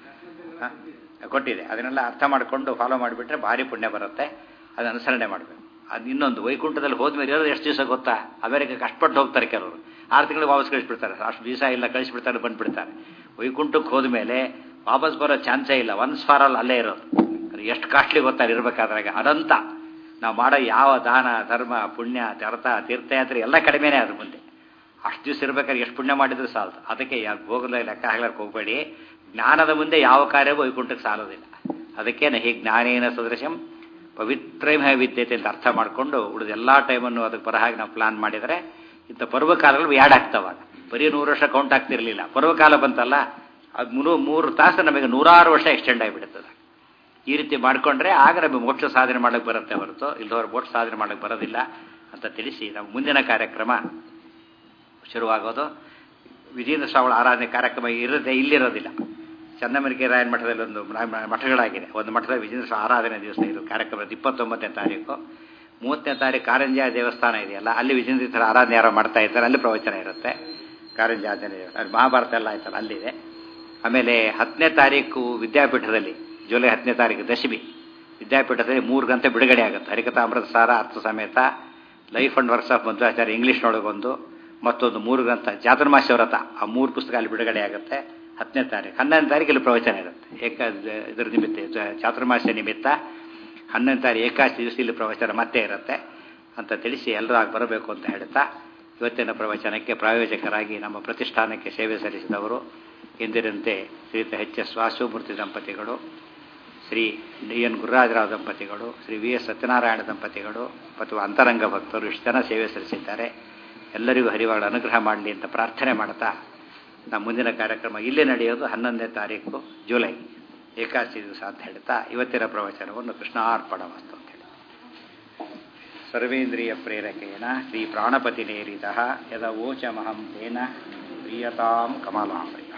ಕೊಟ್ಟಿದೆ ಅದನ್ನೆಲ್ಲ ಅರ್ಥ ಮಾಡಿಕೊಂಡು ಫಾಲೋ ಮಾಡಿಬಿಟ್ರೆ ಭಾರಿ ಪುಣ್ಯ ಬರುತ್ತೆ. ಅದು ಅನುಸರಣೆ ಮಾಡಬೇಕು. ಅದು ಇನ್ನೊಂದು ವೈಕುಂಠದಲ್ಲಿ ಹೋದ್ಮೇಲೆ ಇರೋದು ಎಷ್ಟು ದಿವಸ ಗೊತ್ತಾ? ಅಮೆರಿಕಕ್ಕೆ ಕಷ್ಟಪಟ್ಟು ಹೋಗ್ತಾರೆ ಕೆಲವರು. ಆರು ತಿಂಗಳಿಗೆ ವಾಪಸ್ ಕಳಿಸ್ಬಿಡ್ತಾರೆ. ಅಷ್ಟು ದಿವಸ ಇಲ್ಲ ಕಳಿಸ್ಬಿಡ್ತಾರೆ, ಬಂದುಬಿಡ್ತಾರೆ. ವೈಕುಂಠಕ್ಕೆ ಹೋದ್ಮೇಲೆ ವಾಪಸ್ ಬರೋ ಚಾನ್ಸೇ ಇಲ್ಲ. ಒನ್ಸ್ ಫಾರ್ ಆಲ್ ಅಲ್ಲೇ ಇರೋದು. ಅದು ಎಷ್ಟು ಕಾಸ್ಟ್ಲಿ ಗೊತ್ತಾರೆ ಇರಬೇಕಾದ್ರಾಗ. ಅದಂತ ನಾವು ಮಾಡೋ ಯಾವ ದಾನ ಧರ್ಮ ಪುಣ್ಯ ವ್ರತ ತೀರ್ಥಯಾತ್ರೆ ಎಲ್ಲ ಕಡಿಮೆನೇ ಅದ್ರ ಮುಂದೆ. ಅಷ್ಟು ದಿವಸ ಇರಬೇಕಾದ್ರೆ ಎಷ್ಟು ಪುಣ್ಯ ಮಾಡಿದ್ರು ಸಾಲದು. ಅದಕ್ಕೆ ಯಾರು ಹೋಗಲ್ಲ ಲೆಕ್ಕ ಹಾಕ್ಲಕ್ಕೆ ಹೋಗಬೇಡಿ. ಜ್ಞಾನದ ಮುಂದೆ ಯಾವ ಕಾರ್ಯವೂ ವೈಕುಂಠಕ್ಕೆ ಸಾಲೋದಿಲ್ಲ. ಅದಕ್ಕೆ ನಹಿ ಜ್ಞಾನೇನ ಸದೃಶಂ ಪವಿತ್ರೈಮ ವಿದ್ಯತೆ ಅಂತ ಅರ್ಥ ಮಾಡಿಕೊಂಡು ಉಳಿದ ಎಲ್ಲ ಟೈಮನ್ನು ಅದಕ್ಕೆ ಬರಹಾಗೆ ನಾವು ಪ್ಲಾನ್ ಮಾಡಿದರೆ ಇಂಥ ಪರ್ವಕಾಲಗಳು ಯಾಡ್ ಆಗ್ತಾವಾಗ. ಬರೀ ನೂರು ವರ್ಷ ಕೌಂಟ್ ಆಗ್ತಿರಲಿಲ್ಲ. ಪರ್ವಕಾಲ ಬಂತಲ್ಲ, ಅದು ಮೂರು ಮೂರು ತಾಸು ನಮಗೆ ನೂರಾರು ವರ್ಷ ಎಕ್ಸ್ಟೆಂಡ್ ಆಗಿಬಿಡುತ್ತದೆ. ಈ ರೀತಿ ಮಾಡಿಕೊಂಡ್ರೆ ಆಗ ನಮಗೆ ಮೋಕ್ಷ ಸಾಧನೆ ಮಾಡೋಕ್ಕೆ ಬರುತ್ತೆ ಹೊರತು ಇಲ್ಲದವ್ರು ಮೋಕ್ಷ ಸಾಧನೆ ಮಾಡೋಕ್ಕೆ ಬರೋದಿಲ್ಲ ಅಂತ ತಿಳಿಸಿ ನಾವು ಮುಂದಿನ ಕಾರ್ಯಕ್ರಮ ಶುರುವಾಗೋದು. ವಿಜೇಂದ್ರ ಶ್ರಾವಣ ಆರಾಧನೆ ಕಾರ್ಯಕ್ರಮ ಇರದೆ ಇಲ್ಲಿರೋದಿಲ್ಲ. ಚನ್ನಮರಿಕೆ ರಾಯನ ಮಠದಲ್ಲಿ ಒಂದು ಮಠಗಳಾಗಿದೆ. ಒಂದು ಮಠದಲ್ಲಿ ವಿಜೇಂದ್ರ ಶ್ರಾವಣ ಆರಾಧನೆ ದಿವಸ ಇದು ಕಾರ್ಯಕ್ರಮದ ಇಪ್ಪತ್ತೊಂಬತ್ತನೇ ತಾರೀಕು. ಮೂವತ್ತನೇ ತಾರೀಕು ಕಾರಂಜಿಯ ದೇವಸ್ಥಾನ ಇದೆಯಲ್ಲ, ಅಲ್ಲಿ ವಿಜೇಂದ್ರ ಆರಾಧನೆ ಯಾರೋ ಮಾಡ್ತಾ ಇದ್ದಾರೆ. ಅಲ್ಲಿ ಪ್ರವಚನ ಇರುತ್ತೆ. ಕಾರಂಜಿ ಆಂಜನೇಯ ದೇವಸ್ಥಾನ, ಮಹಾಭಾರತ ಎಲ್ಲ ಆಯ್ತಲ್ಲ ಅಲ್ಲಿದೆ. ಆಮೇಲೆ ಹತ್ತನೇ ತಾರೀಕು ವಿದ್ಯಾಪೀಠದಲ್ಲಿ ಜುಲೈ ಹತ್ತನೇ ತಾರೀಕು ದಶಮಿ ವಿದ್ಯಾಪೀಠದಲ್ಲಿ ಮೂರು ಗಂಟೆ ಬಿಡುಗಡೆ ಆಗುತ್ತೆ. ಹರಿಕಥಾಮೃತ ಸಾರ ಅರ್ಥ ಸಮೇತ, life and works of Madhvacharya ಇಂಗ್ಲೀಷ್ನೊಳಗೊಂದು, ಮತ್ತೊಂದು ಮೂರು ಗ್ರಂಥ ಚಾತುರ್ಮಾಸ್ಯ ವ್ರತ, ಆ ಮೂರು ಪುಸ್ತಕ ಅಲ್ಲಿ ಬಿಡುಗಡೆ ಆಗುತ್ತೆ ಹತ್ತನೇ ತಾರೀಕು. ಹನ್ನೊಂದನೇ ತಾರೀಕು ಇಲ್ಲಿ ಪ್ರವಚನ ಇರುತ್ತೆ. ಏಕ ಇದರ ನಿಮಿತ್ತ ಚಾತುರ್ಮಾಸ್ಯ ನಿಮಿತ್ತ ಹನ್ನೊಂದನೇ ತಾರೀಕು ಏಕಾದಶಿ ದಿವಸ ಇಲ್ಲಿ ಪ್ರವಚನ ಮತ್ತೆ ಇರುತ್ತೆ ಅಂತ ತಿಳಿಸಿ ಎಲ್ಲರೂ ಆಗಿ ಬರಬೇಕು ಅಂತ ಹೇಳ್ತಾ ಇವತ್ತಿನ ಪ್ರವಚನಕ್ಕೆ ಪ್ರಾಯೋಜಕರಾಗಿ ನಮ್ಮ ಪ್ರತಿಷ್ಠಾನಕ್ಕೆ ಸೇವೆ ಸಲ್ಲಿಸಿದವರು ಎಂದಿರಂತೆ ಶ್ರೀಯುತ ಎಚ್ ಎಸ್ ವಾಸುಮೂರ್ತಿ ದಂಪತಿಗಳು, ಶ್ರೀ ಡಿ ಎನ್ ಗುರುರಾಜರಾವ್ ದಂಪತಿಗಳು, ಶ್ರೀ ವಿ ಎಸ್ ಸತ್ಯನಾರಾಯಣ ದಂಪತಿಗಳು ಮತ್ತು ಅಂತರಂಗ ಭಕ್ತರು ಇಷ್ಟು ಜನ ಸೇವೆ ಸಲ್ಲಿಸಿದ್ದಾರೆ. ಎಲ್ಲರಿಗೂ ಹರಿವಾಳ ಅನುಗ್ರಹ ಮಾಡಲಿ ಅಂತ ಪ್ರಾರ್ಥನೆ ಮಾಡ್ತಾ ನಮ್ಮ ಮುಂದಿನ ಕಾರ್ಯಕ್ರಮ ಇಲ್ಲೇ ನಡೆಯೋದು ಹನ್ನೊಂದನೇ ತಾರೀಕು ಜುಲೈ ಏಕಾದಶಿ ದಿವಸ ಅಂತ ಹೇಳ್ತಾ ಇವತ್ತಿನ ಪ್ರವಚನವನ್ನು ಕೃಷ್ಣಾರ್ಪಣಮಸ್ತು ಅಂತ ಹೇಳಿ ಸರ್ವೇಂದ್ರಿಯ ಪ್ರೇರಕೇಣ ಶ್ರೀ ಪ್ರಾಣಪತಿ ನೇರಿತ ಯದ ವೋಚಮಹಂ ತೇನ ಪ್ರಿಯತಾಂ ಕಮಲಾಮೃತ.